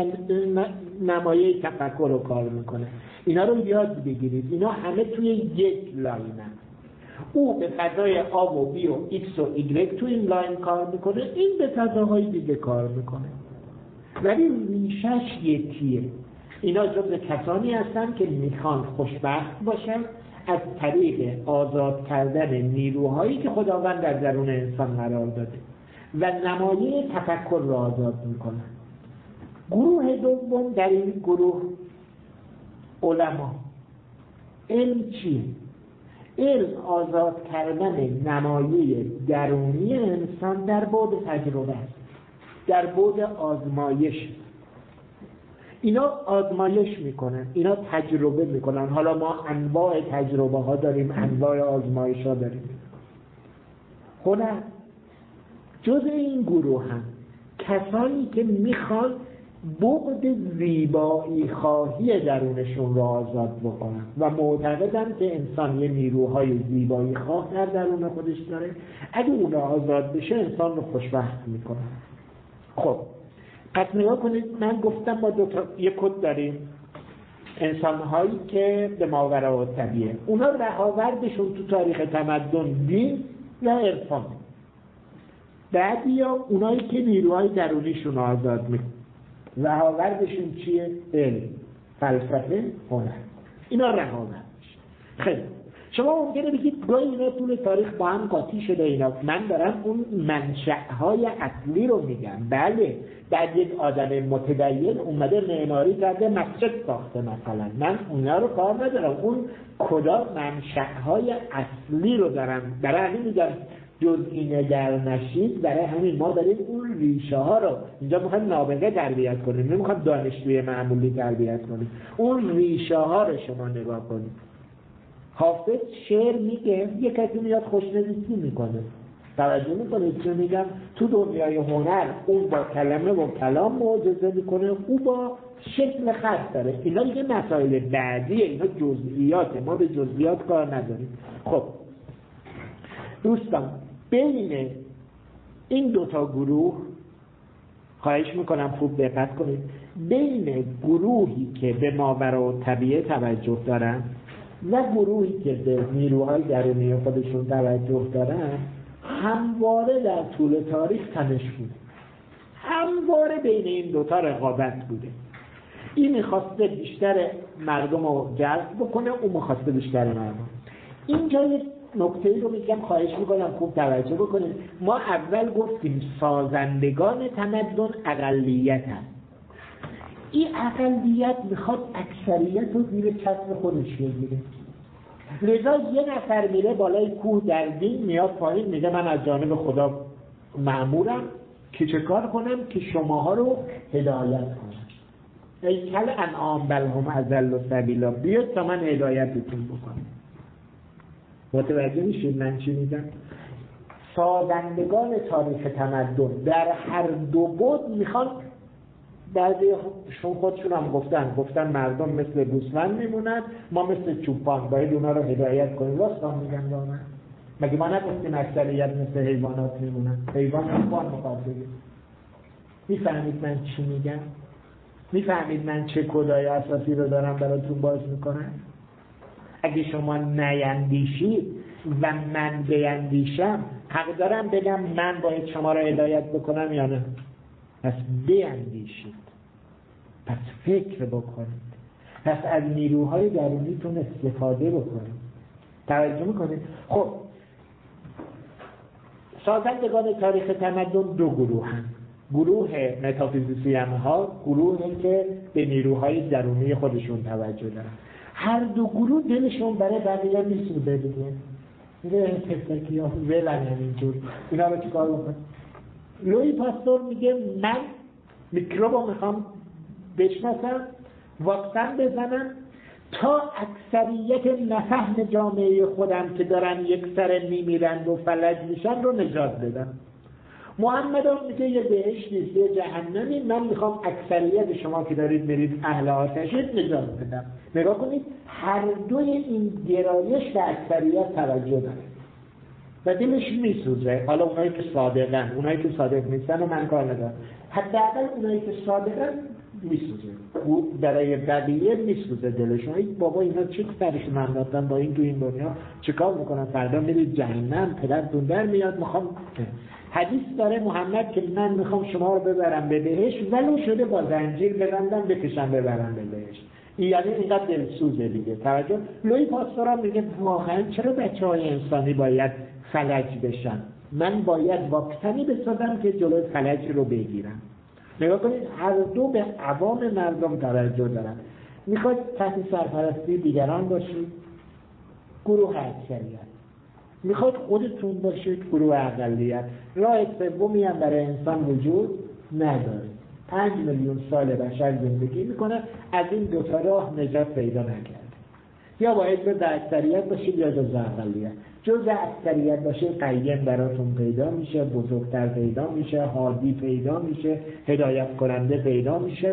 نمایه تفکر رو کار میکنه. اینا رو یاد بگیرید، اینا همه توی یک لاینن. او به فضای آ و بی و ایکس و ایگرگ توی این لاین کار میکنه، این به فضاهای دیگه کار میکنه، ولی ریشش یکیه. اینا جزء کسانی هستند که میخوان خوشبخت باشن از طریق آزاد کردن نیروهایی که خداوند در درون انسان قرار داده و نمایه تفکر را آزاد میکنن. گروه دوم در این گروه علما. علم چیه؟ علم آزاد کردن نمایه درونی انسان در بعد تجربه است، در بعد آزمایش. اینا آزمایش میکنن، اینا تجربه میکنن. حالا ما انواع تجربه ها داریم، انواع آزمایش ها داریم. هنر جز این گروه هم کسانی که میخوان بعد زیبایی خواهی درونشون را آزاد بکنن و معتقدن که انسان یه نیروهای زیبایی خواه در درون خودش داره، اگه اون را آزاد بشه انسان رو خوشبخت میکنن. خب پس نگاه کنید، من گفتم ما یک کد داریم، انسان‌هایی که به ماوراء الطبیعه، اونا رهاوردشون تو تاریخ تمدن دین و عرفان. بعدیا اونایی که نیروهای درونیشون آزاد میکنن، رهاوردشون چیه؟ علم، فلسفه، هنر. اینا رهاوردش. خیلی شما ممکنه بگید گاهی اینا طول تاریخ با هم قاطی شده. اینا من دارم اون منشأهای اصلی رو میگم. بله، بعد یک آدم متدین اومده معماری کرده، مسجد ساخته مثلا، من اونا رو کار ندارم. اون کدا منشأهای اصلی رو دارم. برای همین میگم جزئی نگر نشید. برای همین ما داریم اون ریشه ها رو اینجا میخوایم نابغه تربیت کنیم، نمیخوایم دانشجوی معمولی تربیت کنیم. اون ریشه ها رو شما نگاه کنید. حافظ شعر میگه، یک کسی میاد خوشنویسی میکنه، توجه میکنید چه میگم؟ تو دنیای هنر اون با کلمه و کلام معجزه میکنه، او با شکل خط داره. اینا دیگه مسائل بعدیه، اینا جزئیاته، ما به جزئیات کار نداریم. خب دوستان، بین این دوتا گروه خواهش میکنم خوب دقت کنید، بین گروهی که به ماوراءالطبیعه توجه دارن و گروهی که به نیروهای درونی خودشون توجه دارن، همواره در طول تاریخ تنش بوده، همواره بین این دوتا رقابت بوده. این میخواسته بیشتر مردم رو جذب بکنه، اون میخواسته بیشتر مردم. اینجا یک نکته رو میگم، خواهش میکنم خوب توجه بکنید. ما اول گفتیم سازندگان تمدن اقلیت هست. این اقلیت میخواد اکثریت رو زیر چتر خودش بگیره. لذا یه نفر میره بالای کوه در دین، میاد پایین میگه من از جانب خدا مأمورم که چه کار کنم؟ که شماها رو هدایت کنم. ای کل انعام بل هم اضل سبیلا، بیاد تا من هدایتتون بکنم. متوجه میشید من چی میگم؟ سازندگان تاریخ تمدن در هر دو بود میخوان، بعضیشون خودشون هم گفتن مردم مثل گوسفند میمونن، ما مثل چوپان باید اونا رو هدایت کنیم. واسه میگن با من مگه ما نگفتیم اکثریت مثل حیوانات میمونن؟ حیوان چوپان میخواد بگه. میفهمید من چی میگم؟ میفهمید من چه کدای اساسی رو دارم براتون باز میکنم؟ اگه شما نیندیشید و من بیندیشم، حق دارم بگم من باید شما را هدایت بکنم یا نه؟ پس بیندیشید، پس فکر بکنید، پس از نیروهای درونیتون استفاده بکنید. توجه میکنید؟ خب سازندگان تاریخ تمدن دو گروه هم. گروه متافیزیسیان ها، گروهی که به نیروهای درونی خودشون توجه دارن. هر دو گروه دلشون برای بقیه میسوزه دیگه. میگه کسکی ها ولن همینجور، اینا رو چی کار بکنم؟ لوی پاستور میگه من میکروب رو میخوام بشناسم، واکسن بزنم تا اکثریت نفهم جامعه خودم که دارن یک سر میمیرند و فلج میشن رو نجات بدم. محمد هم میگه یه بهشت نیست یه جهنمی، من میخوام اکثریت شما که دارید میرید اهل آتشید نجات بدم. نگاه کنید، هر دوی این گرایش به اکثریت توجه داره و دلش میسوزه. حالا اونایی که صادقن، اونایی که صادق نیستن و من کار ندارم، حداقل اونایی که صادقن میسوزه، برای بقیه میسوزه دلشون. ای بابا اینا چه سرشون انداختن با این تو این دنیا چیکار میکنن؟ فردا میرید جهنم، پدرتون در میاد. میخوام حدیث داره محمد که من میخوام شما رو ببرم به بهشت، ولو شده با زنجیر ببندم بکشم ببرم به بهشت. یعنی اینقدر دلسوزه دیگه. توجه. لوی پاستور هم میگه واقعا چرا بچه‌های انسانی باید فلج بشن؟ من باید واکسنی بسازم که جلوی فلج رو بگیرم. نگاه کنید هر دو به عوام مردم توجه دارن. میخواید تحت سرپرستی دیگران باشید، گروه اکثریت. میخواید خودتون باشید، گروه اقلیت. راه سومی هم برای انسان وجود نداره. 5 میلیون سال بشر زندگی میکنه، از این دو تا راه نجات پیدا نکرده. یا باید جز اکثریت باشید یا جز اقلیت. جز اکثریت باشه قیم براتون پیدا میشه، بزرگتر پیدا میشه، هادی پیدا میشه، هدایت کننده پیدا میشه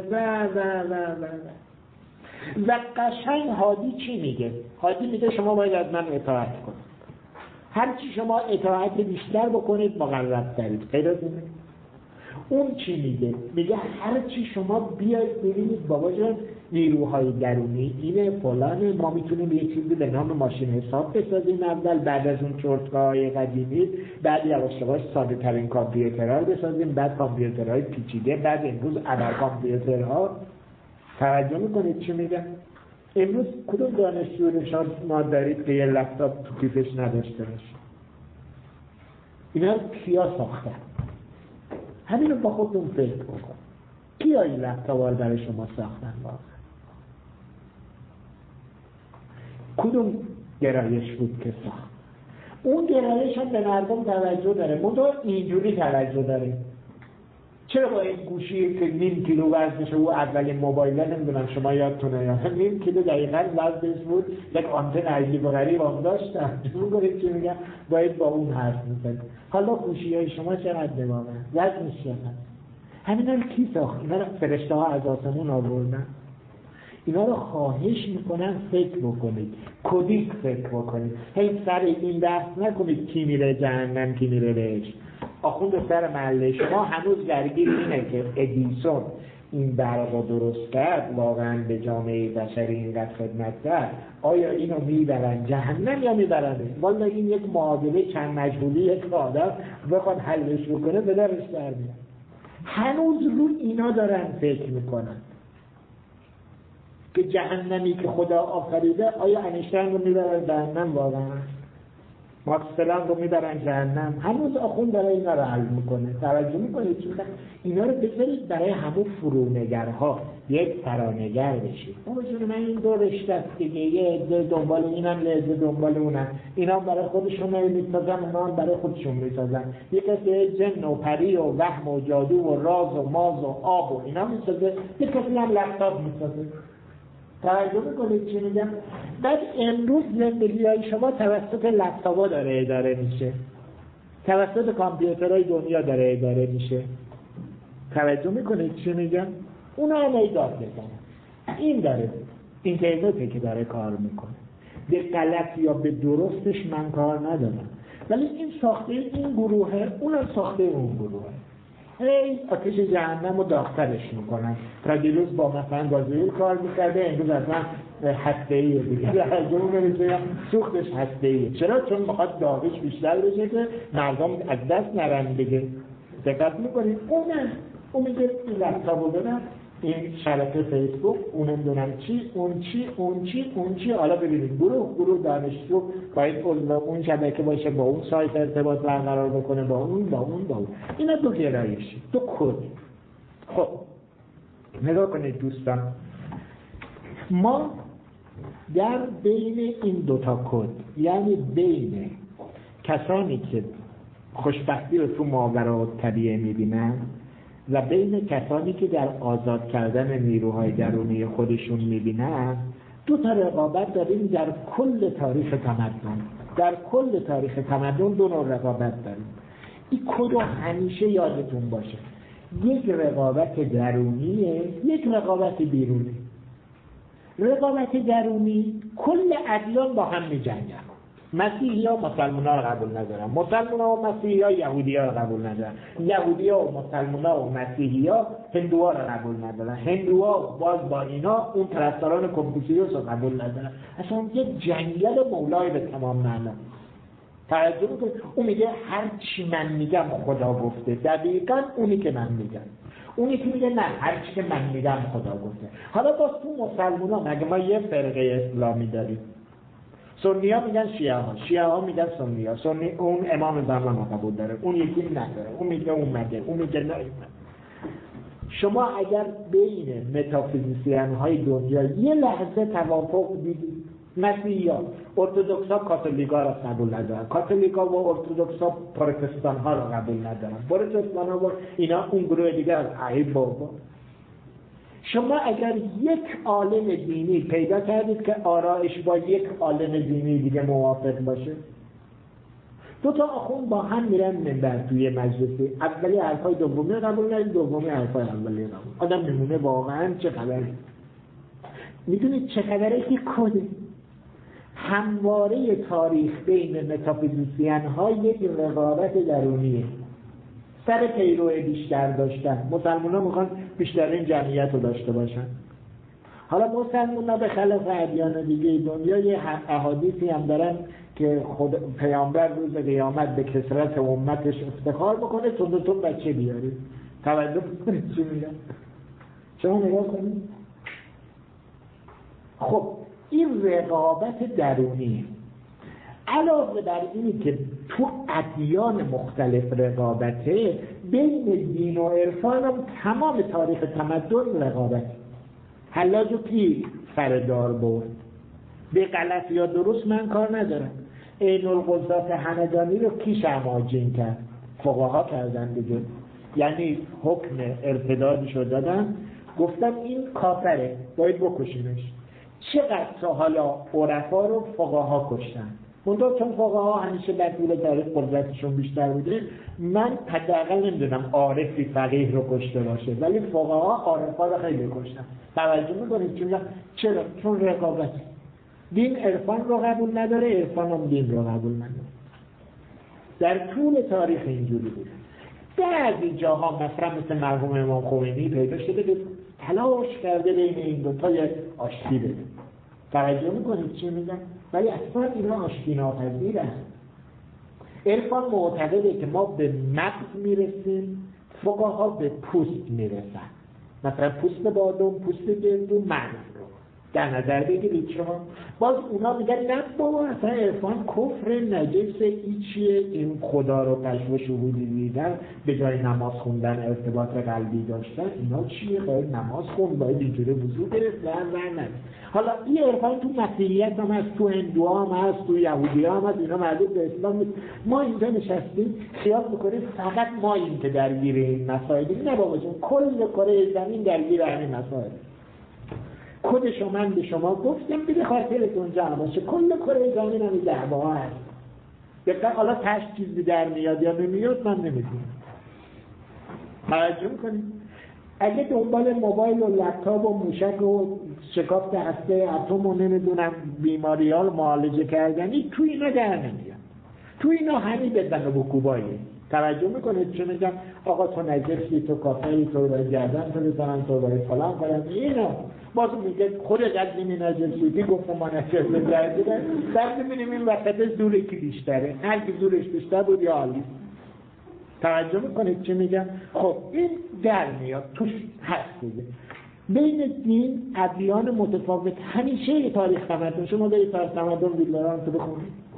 و قشنگ هادی چی میگه؟ هادی میگه شما باید از من اطاعت کنید. هرچی شما اطاعت بیشتر بکنید مقرب ترید. پیدا کنید. اون چی میگه؟ میگه هرچی شما بیاید ببینید بابا جان نیروهای درونی اینه فلانه، ما میتونیم یه چیزی به نام ماشین حساب بسازیم اول، بعد از اون چرتکه‌های قدیمی، بعد یواش یواش ساده ترین کامپیوترها رو بسازیم، بعد کامپیوترهای پیچیده، بعد امروز ابر کامپیوترها. توجه میکنید چی میگه؟ امروز کدوم دانشجو نشان ما دارید که یه لپتاپ تو کیفش نداشته باشه؟ اینا رو کیا ساختن؟ همین رو با خودتون فکر بکن. کیا این لپتاپ‌ها رو برای شما ساختن واقعا؟ کدوم گرایش بود که ساخت؟ اون گرایش هم به مردم توجه داره، منتها اینجوری توجه داره. چرا با این گوشی که 0.5 کیلو وزنشه و اولین موبایل نمیدونم شما یادتونه یا 0.5 کیلو دقیقاً وزنش بود، یک آنتن عجیب و غریب هم داشتن. میگه چی میگم؟ باید با اون حرف میزنید. حالا گوشی‌های شما چقدر دماغه؟ وزنش چقدر؟ همینا رو کی ساخت؟ اینا رو فرشته‌ها از آسمون آوردن. اینا رو خواهش میکنن فکر بکنید، کدیک فکر بکنید. هی سر این بحث نکنید کی میره جهنم کی میره بهشت. آخوند سر محله شما هنوز درگیر اینه که ادیسون این برقو درست کرد، واقعا به جامعه بشری اینقدر خدمت کرد، آیا اینو میبرن جهنم یا میبرن؟ والا این یک معادله چند مجهولی یک آدم بخواد حلش بکنه به درش در میاد. هنوز رو اینا دارن فکر میکنن که جهنمی که خدا آفریده آیا انیشتین رو میبرن جهنم واقعا؟ ماکس پلانک رو میبرن جهنم؟ هنوز آخوند داره اینا رو حل میکنه. توجه میکنید چی میگم؟ اینا رو بذارید برای همون فرونگرها یک فرانگر بشید. من این دو رشته است دیگه، یه عده دنبال اینم یه عده دنبال اونم، اینا برای خودشون میسازن اونا هم برای خودشون میسازن. یک کسی جن و پری و وهم و جادو و راز و ماز و آب و اینا میسازه، یک کسی هم لپتاپ میسازه. توجه میکنید چی میگم؟ بعد امروز زندگی‌های شما توسط لپتاپ‌ها داره اداره میشه، توسط کامپیوترهای دنیا داره اداره میشه. توجه میکنید چی میگم؟ اونا هم ایجاد بزنن. این داره اینترنته که داره کار میکنه. به غلط یا به درستش من کار ندارم، ولی این ساخته این گروهه، اونم ساخته اون گروهه. هی آتش جهنم رو داغ‌ترش میکنن. تا دیروز با مثلا گازوئیل کار میکرده، امروز اصلا هسته‌ایه دیگه. جمعه میگه سوختش هسته‌ایه. چرا؟ چون میخواد داغش بیشتر بشه که مردم از دست نرن دیگه. دقت میکنید؟ اون میگه این لپتاپو بدن، این شبکه فیسبوک، اون نمیدونم چی، اون چی. حالا ببینید گروه دانشجو باید اون شبکه باشه، با اون سایت ارتباط برقرار بکنه، با اون. اینا دو گرایشی، دو کد. خب نگاه کنید دوستان، ما در بین این دوتا کد، یعنی بین کسانی که خوشبختی رو تو ماورا طبیعه میبینن و بین کسانی که در آزاد کردن نیروهای درونی خودشون میبینن، دو تا رقابت داریم در کل تاریخ تمدن. در کل تاریخ تمدن دو نوع رقابت داریم. این کدو همیشه یادتون باشه، یک رقابت درونیه، یک رقابت بیرونی. رقابت درونی کل ادیان با هم می‌جنگن. مسیحی ها مسلمان ها رو قبول ندارن، مسلمان ها و مسیحی ها یهودی ها رو قبول ندارن، یهودی ها و مسلمان ها و مسیحی ها هندو ها رو قبول ندارن، هندو ها باز با اینا اون طرفداران کنفوسیوس رو قبول ندارن. اصلا یه جنگل مولای به تمام معنا. توجه میکنید؟ اون میگه هر چی من میگم خدا گفته، دقیقاً اونی که من میگم. اونی که میگه نه هر چی که من میگم خدا گفته. حالا باز تو مسلمان ها مگه ما یه فرقه اسلامی داریم؟ سنی ها میگن شیعه ها میگن سنی ها. سنی اون امام زمان قبول داره، اون یکی نداره، اون میگه اون مگه، اون میگه نه. شما اگر بین متافیزیسین های دنیا یه لحظه توافق دیدید، مسیحی ها ارتدوکس ها کاتولیک ها را قبول ندارن، کاتولیک ها و ارتدوکس ها پروتستان ها را قبول ندارن، پروتستان ها و اینا اون گروه دیگه از عیب بابا. شما اگر یک عالم دینی پیدا کردید که آرایش با یک عالم دینی دیگه موافق باشه، دو تا آخوند با هم میرن منبر توی مجلسی، اولی حرفای دومی قبول ندارن، دومی حرفای اولی قبول. آدم میمونه واقعا چه خبره؟ میدونید چه خبره؟ که کده همواره تاریخ بین متافیزیسین ها یک رقابت درونیه، سر پیرو بیشتر داشتن. مسلمان ها میخوان بیشترین جمعیت رو داشته باشن. حالا مسلمان ها به خلاف ادیان دیگه دنیا یه احادیثی هم دارن که خود پیامبر روز قیامت به کثرت امتش افتخار بکنه تون بچه بیاری. توجه کنید چی میگن؟ شما نگاه کنید. خب این رقابت درونیه. علاوه بر اینی که تو ادیان مختلف رقابته، بین دین و عرفان هم تمام تاریخ تمدن رقابت. حلاج و پیر سردار برد. به غلط یا درست من کار ندارم. عین القضات همدانی رو کی شماجین کرد؟ فقها کردن دیگه. یعنی حکم ارتدادش رو دادن، گفتن این کافره باید بکشینش. چقدر تا حالا عرفا رو فقها کشتن؟ منطقه چون فقها همیشه در طول تاریخ قدرتشون بیشتر بوده، من حداقل نمیدونم عارفی فقیه رو کشته باشه، ولی فقها عارفا رو خیلی کشتن. توجه میکنید چرا؟ چون رقابت. دین عرفان رو قبول نداره، عرفان هم دین رو قبول نداره. در طول تاریخ اینجوری بوده. بعضی جاها مثلا مثل مرحوم امام خمینی پیدا شده که تلاش کرده بین این دو تا یک آشتی بده. توجه میکنید چی میگم؟ ولی اصلا اینا آشتی ناپذیر است. عرفان معتقده که ما به مغز میرسیم، فقها به پوست میرسن. مثلا پوست بادم، پوست گندم، مغز رو در نظر بگیرید شما. باز اونا میگن نه بابا اصلا عرفان کفر نجس ایچیه، این خدا رو کشف و شهودی دیدن به جای نماز خوندن ارتباط قلبی داشتن، اینا چیه؟ باید نماز خوند، باید اینجوری وضو گرفت و نه. حالا این عرفان تو مسیحیت هم هست، تو هندوها هم هست، تو یهودی ها هم هست، اینا مربوط به اسلام نیست. ما اینجا نشستیم خیال میکنیم فقط ما این که درگیر این مسائلی. نه بابا جون، کل کره زمین درگیر همین مسائل. خود من به شما گفتم به خاطرتون جمع باشه، کل کره زمین هم دعوا هست. دقیقا حالا تش چیزی در میاد یا نمیاد من نمیدونم. توجه میکنید؟ اگه دنبال موبایل و لپتاپ و موشک و شکافت هسته اتم و نمیدونم بیماری ها رو معالجه کردنی، تو اینا در نمیاد. تو اینا همین بزن و بکوبایی. توجه میکنید چه میگم؟ آقا تو نجسی، تو کافری، تو باید گردن تو بزنن، تو باید فلان کنن. اینا باز میگه خودت از این نجسی گفتم ما نجسی گردن. بعد میبینیم این وسط زوری که بیشتره، هر کی زورش بیشتر بود یا عالی. توجه میکنید چه میگم؟ خب این در میاد توش هست دیگه. بین دین ادیان متفاوت همیشه تاریخ تمدن. شما برید تاریخ تمدن ویلاران تو بخونید.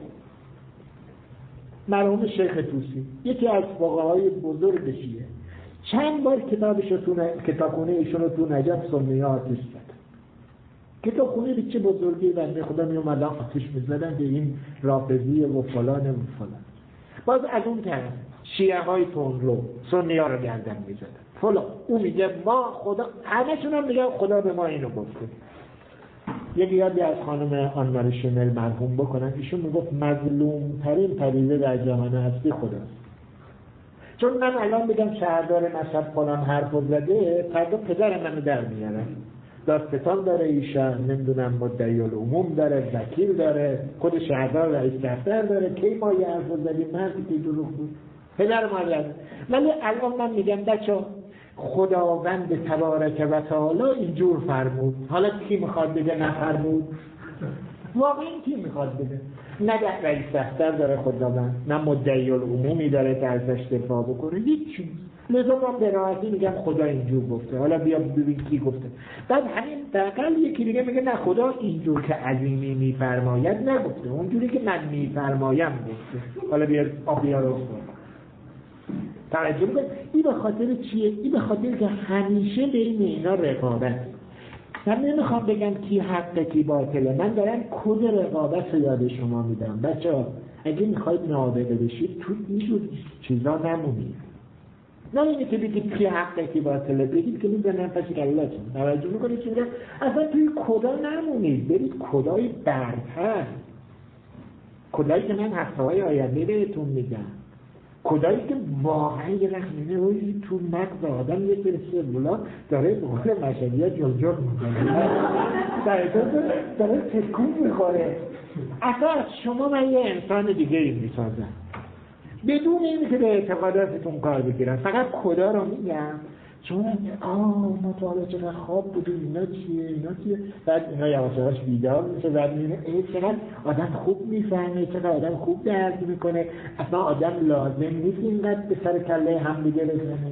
مرحوم شیخ طوسی یکی از فقهای بزرگ شیعه چند بار کتابخونه ایشون رو تو نجف سنی ها آتش زد. کتابخونه به چه بزرگی بنده خدا می اومدن آتش می‌زدن به این رافضی و فلان و فلان. باز از اون طرف شیعه های تندرو سنی ها رو گردن می‌زدن فلان. اون میگه ما خدا، همه‌شون هم میگن خدا به ما اینو گفته. یک یادی از خانم آنماری شمل مرحوم بکنن، ایشون میگفت مظلوم ترین پدیده در جهان هستی خداست. چون من الان بگم شهردار مشهد فلان حرف زده، فردا پدر منو در میارن. داستان داره ایشان، نمیدونم مدعی العموم داره، وکیل داره، خود شهردار رئیس دفتر داره. کی ما یه حرف زدیم مردی که دروغ بود پدر مادر. ولی الان من میگم بچه‌ها خداوند تبارک و تعالی اینجور فرمود. حالا کی میخواد بگه نفرمود؟ واقعا کی میخواد بگه؟ نه رئیس دفتر داره خداوند، نه مدعی العمومی داره که ازش دفاع بکنه، هیچ. لذا من به راحتی میگم خدا اینجور گفته. حالا بیا ببین کی گفته. بعد همین دقیقاً یکی دیگه میگه نه خدا اینجور که عظیمی میفرماید نگفته، اونجوری که من میفرمایم گفته. حالا بیا رو توجه بکن. این به خاطر چیه؟ این به خاطر که همیشه بین اینا رقابت. من نمیخوام بگم کی حقه کی باطله، من دارم کد رقابت رو یاد شما میدم. بچه‌ها اگه میخواید نابغه بشید تو اینجور چیزا نمونید. نه اینه که بگید کی حقه کی باطله، بگید که میزنن پس کلاتون. توجه میکنید چی میگم؟ اصلا توی کدا نمونید، برید کدای برتر، کدایی که من هفته‌های آینده بهتون میگم، کدایی که واقعا یه رخمینه روی تو مغز آدم یه سری سلولا داره به قول مشهدی‌ها جلجل میکنه، داره تکون میخوره. اصلا شما من یه انسان دیگه ای میسازم بدون این که به اعتقاداتتون کار بگیرم. فقط کدا رو میگم چون ما تا حالا چقدر خواب بودیم، اینا چیه. بعد اینا یواش بیدار میشه، بعد میبینه چقدر آدم خوب میفهمه، چقدر آدم خوب درک میکنه، اصلا آدم لازم نیست اینقدر به سر کله هم دیگه بزنه.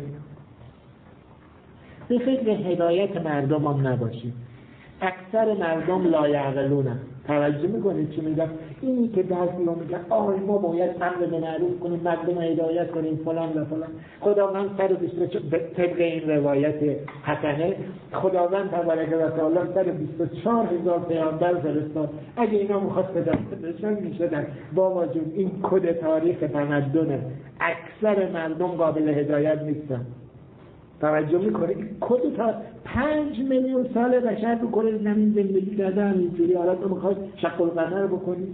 به فکر هدایت مردم هم نباشید. اکثر مردم لایعقلونن. توجه میکنید چی میگم؟ اینی که بعضی‌ها میگن ما باید امر به معروف کنیم، مردم هدایت کنیم فلان و فلان. خداوند سر 24 طبق این روایت حسنه، خداوند تبارک و تعالی سر 24,000 پیامبر فرستاد. اگه اینا مخاطبشون میشدن با وجود این کد تاریخ تمدن، اکثر مردم قابل هدایت نیستن. توجه میکنید کد تا 5 میلیون سال بشر رو کره زمین زندگی کردن اینجوری. حالا تو میخواید شق القمر بکنید.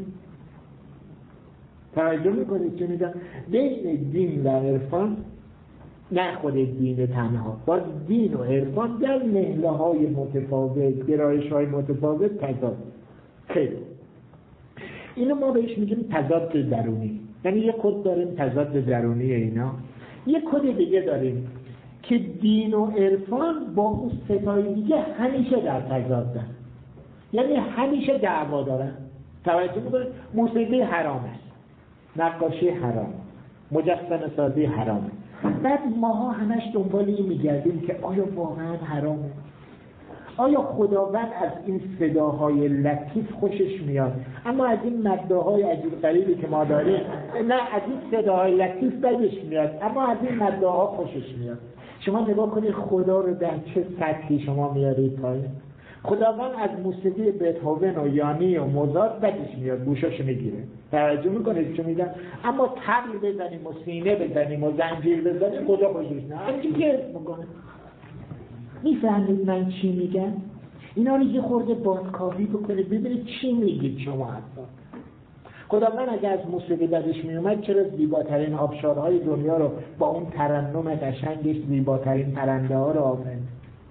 توجه میکنید چه میگم؟ بین دین و عرفان، نه خود دین تنها، با دین و عرفان در نهله های متفاوت، گرایش های متفاوت تضاد. خیلی اینو ما بهش میگیم تضاد درونی. یعنی یه کد داریم تضاد درونی اینا، یه کد دیگه داریم که دین و عرفان با اون ستای دیگه همیشه در تضادن، یعنی همیشه دعوا دارن. توجه میکنید؟ موسیقی حرامه، نقاشی حرام، مجسمه سازی حرامه. بعد ماها همش دنبال این میگردیم که آیا واقعا حرامه؟ آیا خداوند از این صداهای لطیف خوشش میاد؟ اما از این مداهای عجیب غریبی که ما داریم، نه از این صداهای لطیف بدش میاد، اما از این مداها خوشش میاد. شما نگاه کنید خدا رو در چه سطحی شما میارید پایین. خداوند از موسیقی بتهوون و یانی و موزارت بدش میاد، گوشاشو میگیره. توجه میکنید چه میگم؟ اما طبل بزنیم و سینه بزنیم و زنجیر بزنیم خدا خوشش میاد. چی که میکنه؟ میفهمید من چی میگم؟ اینا رو یه خورده بازکاوی بکنید ببینید چی میگید شما اصلا. خداوند اگه از موسیقی بدش میومد چرا زیباترین آبشارهای دنیا رو با اون ترنم قشنگش زیباترین پرنده ها رو آفرید؟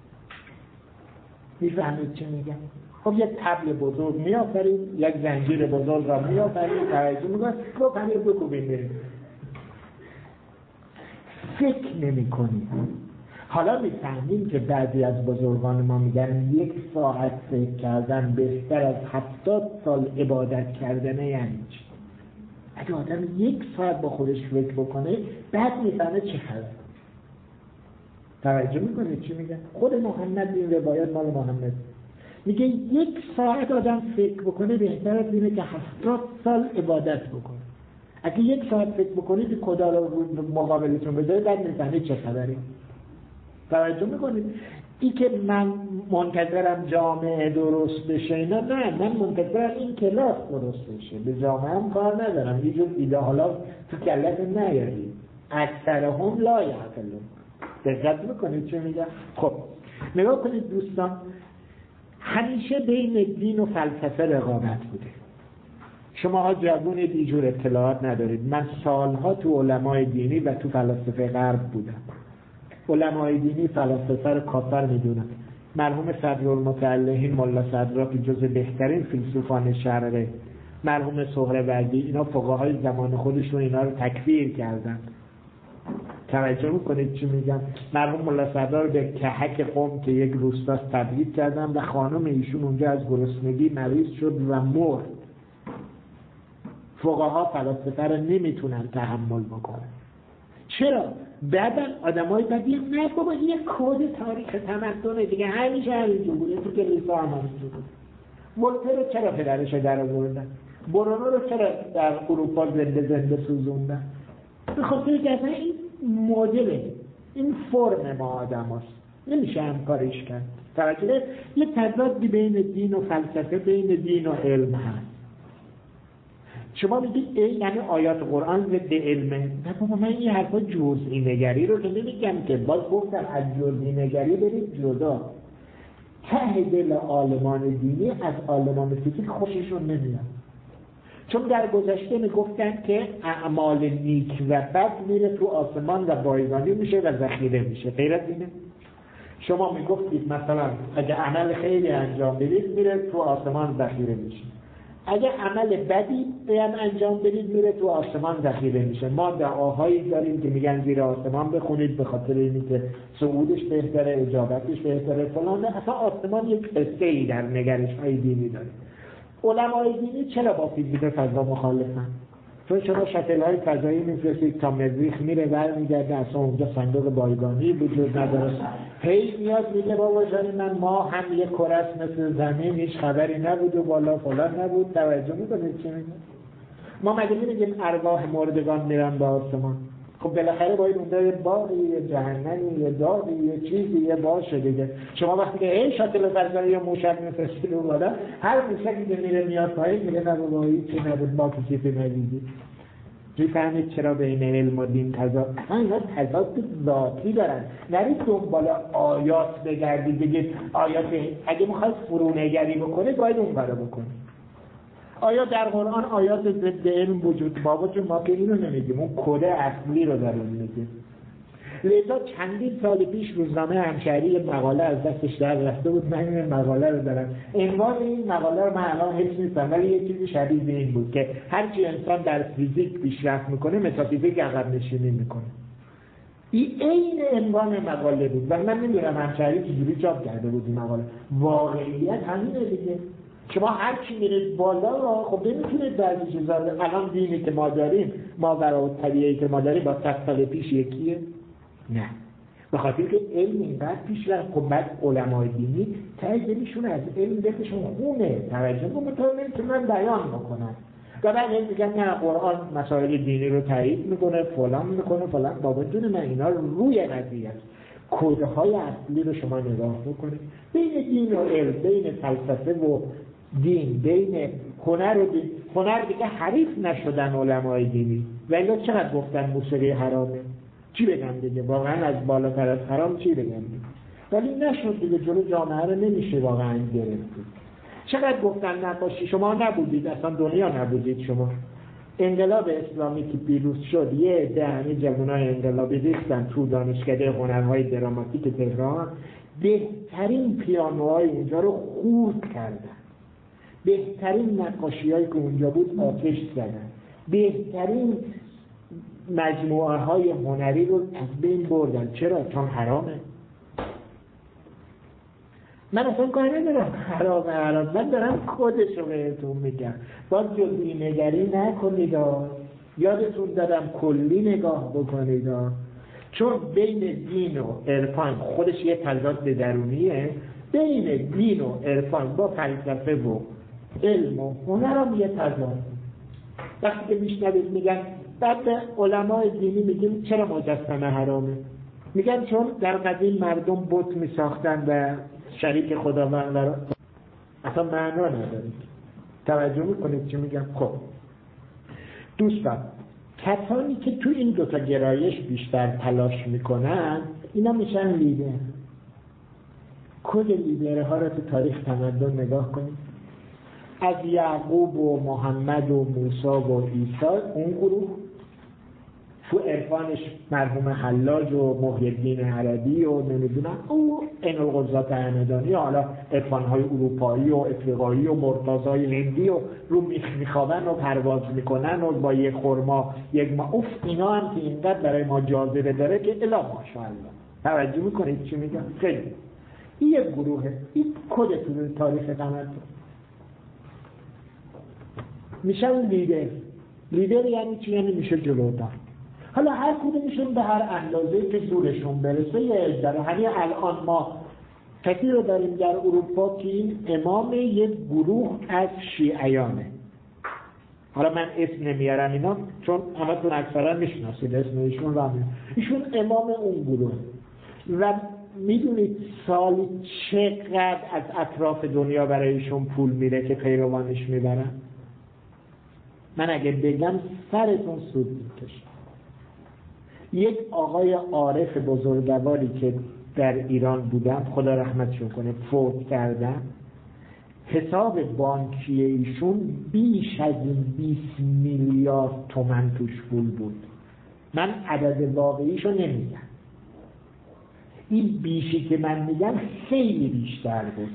میفهمید چی میگم؟ خب یک طبل بزرگ میآفرید، یک زنجیر بزرگ را میآفرید، توجه میکنید رو پنیر بکوبید. فکر نمی کنید. حالا میفهمیم که بعضی از بزرگان ما میگن 1 ساعت فکر کردن بهتر از 70 سال عبادت کردنه. یعنی چی؟ اگه آدم 1 ساعت با خودش فکر بکنه بعد میفهمه چه خبره. توجه میکنه چی میگه؟ خود محمد این روایت مال محمد میگه 1 ساعت آدم فکر بکنه بهتر از اینه که 70 سال عبادت بکنه. اگه 1 ساعت فکر بکنید که خدا رو مقابلتون بذاره بعد میفهمه چه خبره. توجه میکنید؟ این که من منتظرم جامعه درست بشه اینا، نه، من منتظرم این کلاس درست بشه، به جامعه هم کار ندارم. یه جور ایده حالا تو کلت نیارید. اکثرهم لا یعقلون. دقت میکنید چه میگم؟ خب نگاه کنید دوستان، همیشه بین دین و فلسفه رقابت بوده. شما جوون دیجور اطلاعات ندارید. من سالها تو علمای دینی و تو فلسفه غرب بودم. علمای دینی فلسفه رو کافر میدونن، مرحوم صدرالمتعلقین ملا صدرا که جز بهترین فیلسوفان شرقه، مرحوم سهروردی، اینا فقهای زمان خودشون اینا رو تکفیر کردن. توجه میکنید چی میگم؟ مرحوم ملا صدرا رو به کهک قم که یک روستاست تبعید کردن و خانم ایشون اونجا از گرسنگی مریض شد و مرد. فقها فلاسفه رو نمیتونن تحمل بکنن. چرا؟ بعدن آدمای بدی نه بابا این کد تاریخ تمدن دیگه، همیشه همینجور بوده، تو کلیسا هم همینجور بوده. ولتر رو چرا پدرش در آوردن؟ برونو رو چرا در اروپا زنده سوزوندن؟ به خاطر که اصلا این مدله، این فرم ما آدم هست، نمیشه همکاریش کرد. توجه یه تضادی بین دین و فلسفه، بین دین و علم هست. شما میگید یعنی آیات قرآن ضد علمه. نه بابا، من این حرفا جزئی نگری رو که نمیگم که، باز گفتم از جزئی نگری برید جدا. ته دل عالمان دینی از عالمان فیزیک خوششون نمیاد، چون در گذشته میگفتن که اعمال نیک و بد میره تو آسمان و بایگانی میشه و ذخیره میشه. غیر از اینه؟ شما میگفتید مثلا اگه عمل خیلی انجام بدید میره تو آسمان ذخیره میشه، اگه عمل بدی هم انجام بدید میره تو آسمان ذخیره میشه. ما دعاهایی داریم که میگن زیر آسمان بخونید به خاطر اینکه صعودش بهتره، اجابتش بهتره، فلان. اصلا آسمان یک قصه‌ای در نگرش‌های دینی داره. علمای دینی چرا با فیزیک فضا مخالفن؟ چون شما شاتل‌های فضایی میفرستید تا مریخ میره برمیگرده، اصلا اونجا صندوق بایگانی وجود نداره. هی میاد میگه بابا جان من ما هم یک کره است مثل زمین، هیچ خبری نبود و بالا فلان نبود. توجه میکنید چی میگه؟ ما مگه نمیگیم ارواح مردگان میرن به آسمان؟ خب بالاخره باید اونجا یه باقی، یه جهنمی، یه داغی، یه چیزی، یه باشه دیگه. شما وقتی که هی شاتل فضایی یا موشک میفرستید اون بالا، هر موشکی که میره میاد پایین میگه نه بابا هیچی نبود، ما که چیزی ندیدیم. میفهمید چرا بین علم و دین تضاد؟ اصلا اینا تضاد ذاتی دارن. نرید دنبال آیات بگردید بگید آیات اگه میخواید فرونگری بکنه باید اون کارو بکنه. آیا در قرآن آیات ضد علم وجود بابا چون ما که اینو نمیگیم، اون کد اصلی رو داریم میگیم. لذا چندین سال پیش روزنامه همشهری یه مقاله از دستش در رفته بود، من این مقاله رو دارم. عنوان این مقاله رو من الان حفظ نیستم ولی یه چیزی شبیه به این بود که هرچی انسان در فیزیک پیشرفت میکنه متافیزیک عقب نشینی میکنه. این عنوان مقاله بود و من نمیدونم همشهری چجوری چاپ کرده بود این مقاله. واقعیت همینه دیگه. شما هر چی میرید بالا خب نمیتونید بعضی چیزا الان دینی که ما داریم، ماورا و طبیعی که ما داریم با 100 سال پیش یکیه؟ نه. به خاطر که علم اینقدر پیش رفت. خب بعد علمای دینی ته دلشون از علم دلشون خونه، توجه نمیتونن بیان بکنن. و بعد میگن نه قرآن مسائل دینی رو تایید میکنه، فلان میکنه، فلان. بابا جون من اینا روی قضیه است. کدهای اصلی رو شما نگاه بکنید. بین دین و علم، بین فلسفه و دین، بین هنر و دین. هنر دیگه حریف نشدن علمای دینی. ولی چقدر گفتن موسیقی حرامه؟ چی بگم دیگه؟ واقعا از بالاتر از حرام چی بگم دیگه؟ ولی نشد دیگه، جلو جامعه رو نمیشه واقعا گرفتید. چقدر گفتن نقاشی؟ شما نبودید، اصلا دنیا نبودید شما. انقلاب اسلامی که پیروز شد یه عده همین جوانای انقلابی ریختن تو دانشکده هنرهای دراماتیک تهران، بهترین پیانوهای اونجا رو خورد کردن، بهترین نقاشی‌هایی که اونجا بود آتش زدن، بهترین مجموعه های هنری رو از بین بردن. چرا؟ چون حرامه. من اصلا کار ندارم حرام، من دارم خودش رو بهتون میگم. باز جزئی نگری نکنید، یادتون دادم کلی نگاه بکنید، چون بین دین و عرفان خودش یه تضاد درونیه. بین دین و عرفان با فلسفه و علم و هنر هم یه تضاد. وقتی که میشنوید میگن بعد علمای دینی میگیم چرا مجسمه حرامه؟ میگن چون در قدیم مردم بت میساختن و شریک خداوند را اصلا معنا ندارید. توجه میکنید چی میگم؟ خب دوستان، کسانی که تو این دوتا گرایش بیشتر تلاش میکنن اینا میشن لیدر. کل لیدرها را تو تاریخ تمدن نگاه کنید، از یعقوب و محمد و موسی و عیسی، اون گروه تو عرفانش مرحوم حلاج و محی الدین عربی و نمیدونم او این القضات همدانی، حالا عرفانهای اروپایی و افریقایی و مرتضای هندی و رو میخوابن و پرواز میکنن و با یه خرما یک اوف، اینا هم که اینقدر برای ما جاذبه داره که الا ماشاءالله. توجه میکنید چی میگم؟ خیلی این یک گروهه، این کد تو تاریخ تمدن میشن لیدر یعنی چی؟ یعنی میشه جلودار. حالا هر کدومشون به هر اندازه‌ای که زورشون برسه یه عده. همین الان ما کسی رو داریم در اروپا که این امام یک گروه از شیعیانه. حالا من اسم نمیارم اینا چون همتون اکثرا میشناسید اسم ایشون رو. ایشون امام اون گروه و میدونید سال چقدر از اطراف دنیا برای ایشون پول میره که پیروانش میبرن؟ من اگه بگم سرتون سود میکشه. یک آقای عارف بزرگواری که در ایران بودن، خدا رحمتشون کنه، فوت کردن، حساب بانکی ایشون بیش از 20 میلیارد تومان توش پول بود. من عدد واقعیشو نمیگم، این بیشی که من میگم خیلی بیشتر بود.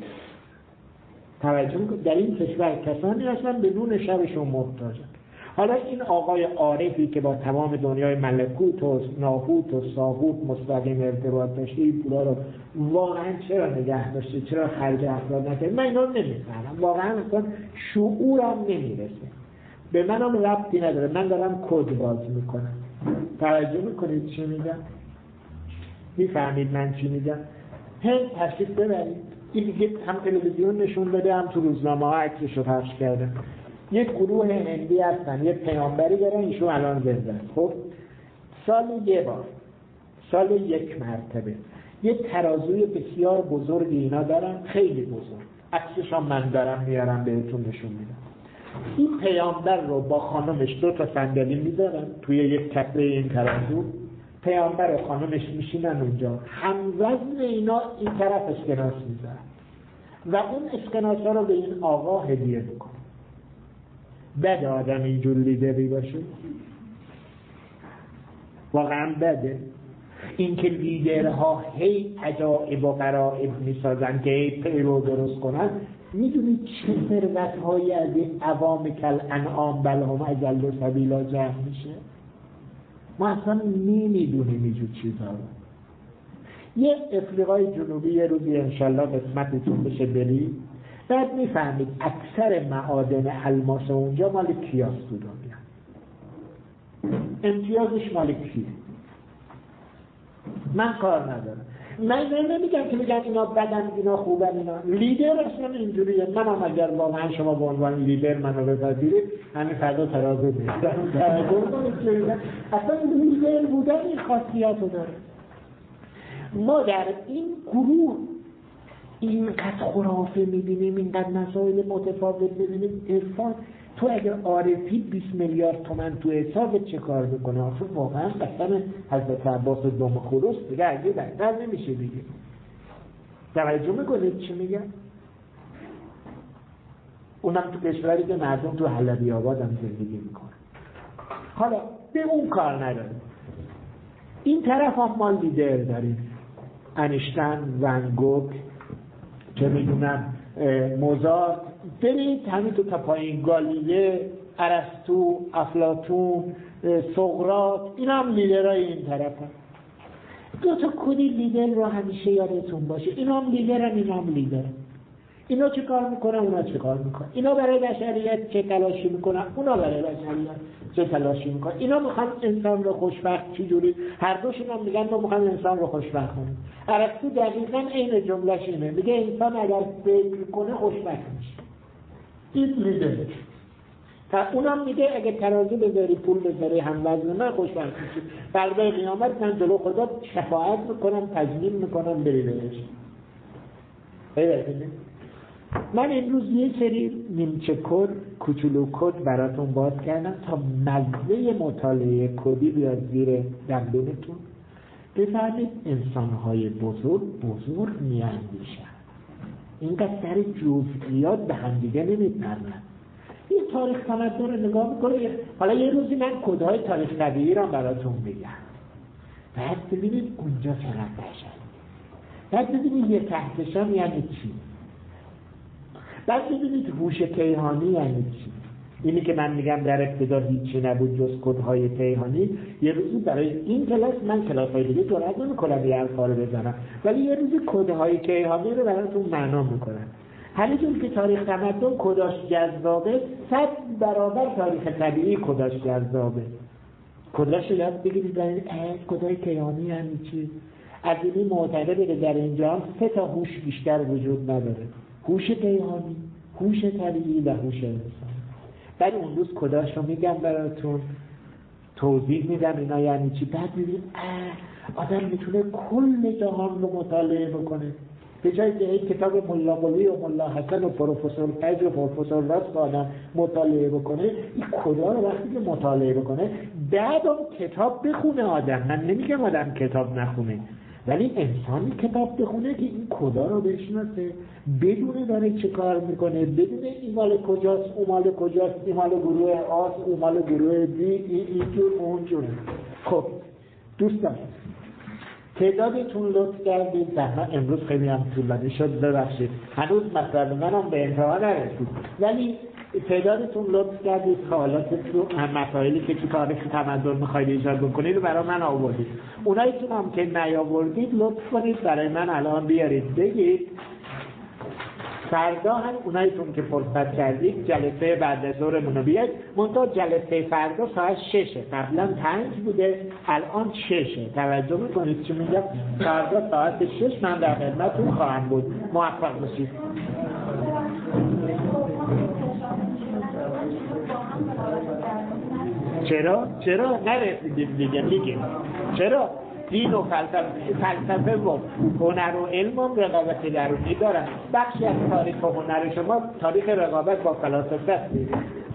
توجه میکنید در این کشور کسانی هستن بدون شرشون محتاجن. حالا این آقای عارفی که با تمام دنیای ملکوت و ناهوت و ساهوت مستقیم ارتباط داشته، این پولا رو واقعا چرا نگه داشته، چرا خرج افراد نکرد، من اینا رو نمیفهمم. واقعا اصلا شعورم نمیرسه، به منم ربطی نداره. من دارم کد باز میکنم. توجه میکنید چی میگم؟ میفهمید من چی میگم؟ هند تشریف ببرید، این دیگه هم تلویزیون نشون داده هم تو روزنامه ها عکسش رو پخش کرده. یک گروه هندی هستن، یک پیامبری دارن، ایشون الان زنده. خب سال یه بار، سال یک مرتبه یک ترازوی بسیار بزرگ اینا دارن، خیلی بزرگ، عکسش هم من دارم میارم بهتون نشون میدم. این پیامبر رو با خانمش 2 تا صندلی میذارن توی یک کفه این ترازو، پیامبر و خانمش میشینن اونجا، هموزن اینا این طرف اسکناس میذارن و اون اسکناس ها رو به این آقا هدیه میکنن. بده آدم اینجور لیدری باشه؟ واقعا بده. این که لیدرها هی عجائب و غرائب میسازن که هی پیرو درست کنن. میدونید چه ثروت‌هایی از این عوام کل انعام بلهم اجل و سبیلا جمع میشه؟ ما اصلا نمیدونیم اینجور چیزها رو. یه افریقای جنوبی یه روزی انشالله قسمتتون بشه برید، بعد میفهمید اکثر معادن الماس اونجا مال کیاست تو دنیا. امتیازش مال کیه؟ من کار ندارم. من نمیگم که میگم اینا بدن، اینا خوبن، اینا لیدر اصلا اینجوریه. من هم اگر واقعا شما به عنوان لیدر منو بپذیرید همین فردا ترازو میذارم. اصلا لیدر بودن این خاصیتو داره. ما در این گروه اینقدر خرافه میبینیم، اینقدر مسائل متفاوت ببینیم. عرفان تو اگر عارفی 20 میلیارد تومان تو حسابت چه کار میکنه؟ آخه واقعا قسم حضرت عباس دم خروس دیگه اگه بهتر نمیشه دیگه. توجه میکنید چی میگم؟ اونم تو کشوری که مردم تو حلبی آباد هم زندگی میکنه. حالا به اون کار نداریم. این طرف هم ما لیدر داریم، انیشتن، ون گوگ، چه میدونم موزارت، برید همین تو تا پایین، گالیله، ارسطو، افلاطون، سقراط، اینا هم لیدرهای این طرف هم. 2 تا کلی لیدر رو همیشه یادتون باشه. اینا هم لیدرن، اینا هم لیدرن. اینا چه کار میکنن، اونا چه کار میکنن. اینا برای بشریت چه تلاشی میکنن، اونا برای بشریت چه تلاشی میکنن. اینا میخوان انسان رو خوشبخت، چجوری؟ هر دوشون هم میگن ما میخوام انسان رو خوشبخت کنیم. ارسطو دقیقاً عین جمله‌ش اینه، میگه انسان اگر فکر کنه خوشبخت میشه. این لیدره. اونم میگه اگه ترازو بذاری، پول بذاری هم وزن من، خوشبخت میشی. فردا قیامت من جلو خدا شفاعت میکنم، تضمین میکنم بری بهش. من امروز یه سری نیمچه کد، کوچولو کد براتون باز کردم تا مزه مطالعه کدی بیاد زیر دندونتون، بفهمید انسانهای بزرگ میاندیشن. اینقدر سر جزئیات به هم دیگه نمیپرن. این تاریخ تمدن رو نگاه میکنه. حالا یه روزی من کدهای تاریخ طبیعی رو براتون میگم، بعد ببینید اونجا چقدر قشنگه، بعد ببینید یه کهکشان یعنی چی، بعد ببینید هوش کیهانی یعنی چی. اینی که من میگم در ابتدا هیچی نبود جز کدهای کیهانی، یه روزی برای این کلاس، من کلاس‌های دیگه جرئت نمی‌کنم یه حرفا رو بزنم، ولی یه روزی کدهای کیهانی رو براتون معنا میکنم. همینجور که تاریخ تمدن کداش جذابه، 100 برابر تاریخ طبیعی کداش جذابه. کداش یاد بگیرید برای کدهای کیهانی یعنی چی. عزیزی معتقده در اینجا 3 تا هوش بیشتر وجود نداره: هوش کیهانی، هوش طبیعی و هوش انسانی. بعد اون روز کداش رو میگم براتون، توضیح میدم اینا یعنی چی. بعد میبینید آدم میتونه کل جهان رو مطالعه بکنه، به جایی که این کتاب ملا قلی و ملا حسن و پروفسور فج و پروفسور راست آدم مطالعه بکنه، این کدا رو وقتی که مطالعه بکنه بعد اون کتاب بخونه آدم. من نمیگم آدم کتاب نخونه، ولی انسانی کتاب بخونه که این کدا رو بشناسه، بدونه داره چه کار میکنه، بدونه این مال کجاست، اون مال کجاست، این مال گروه آس، اون مال گروه بی، اینجور اونجوره. خب دوستان، تعدادتون لطف کردید، زحمت امروز خیلی هم طولانی شد، ببخشید هنوز مطلب منم به انتها نرسید، ولی تعدادتون لطف کردید حالات تو مسائلی که تو تاریخ تمدن میخواید ایجاد بکنید رو برای من آوردید. اوناییتون هم که نیاوردید لطف کنید برای من الان بیارید بگید. فردا هم اوناییتون که فرصت کردید جلسه بعد از ظهرمون رو بیاید. منتها جلسه فردا ساعت 6، قبلا 5 بوده الان 6. توجه میکنید چی میگم؟ فردا ساعت 6 من در خدمتتون خواهم بود. موفق باشید. چرا نرسیدیم دیگه میگیم چرا؟ دین و فلسفه و هنر و علم هم رقابت درونی دارن. بخشی از تاریخ و هنر شما تاریخ رقابت با فلاسفه است.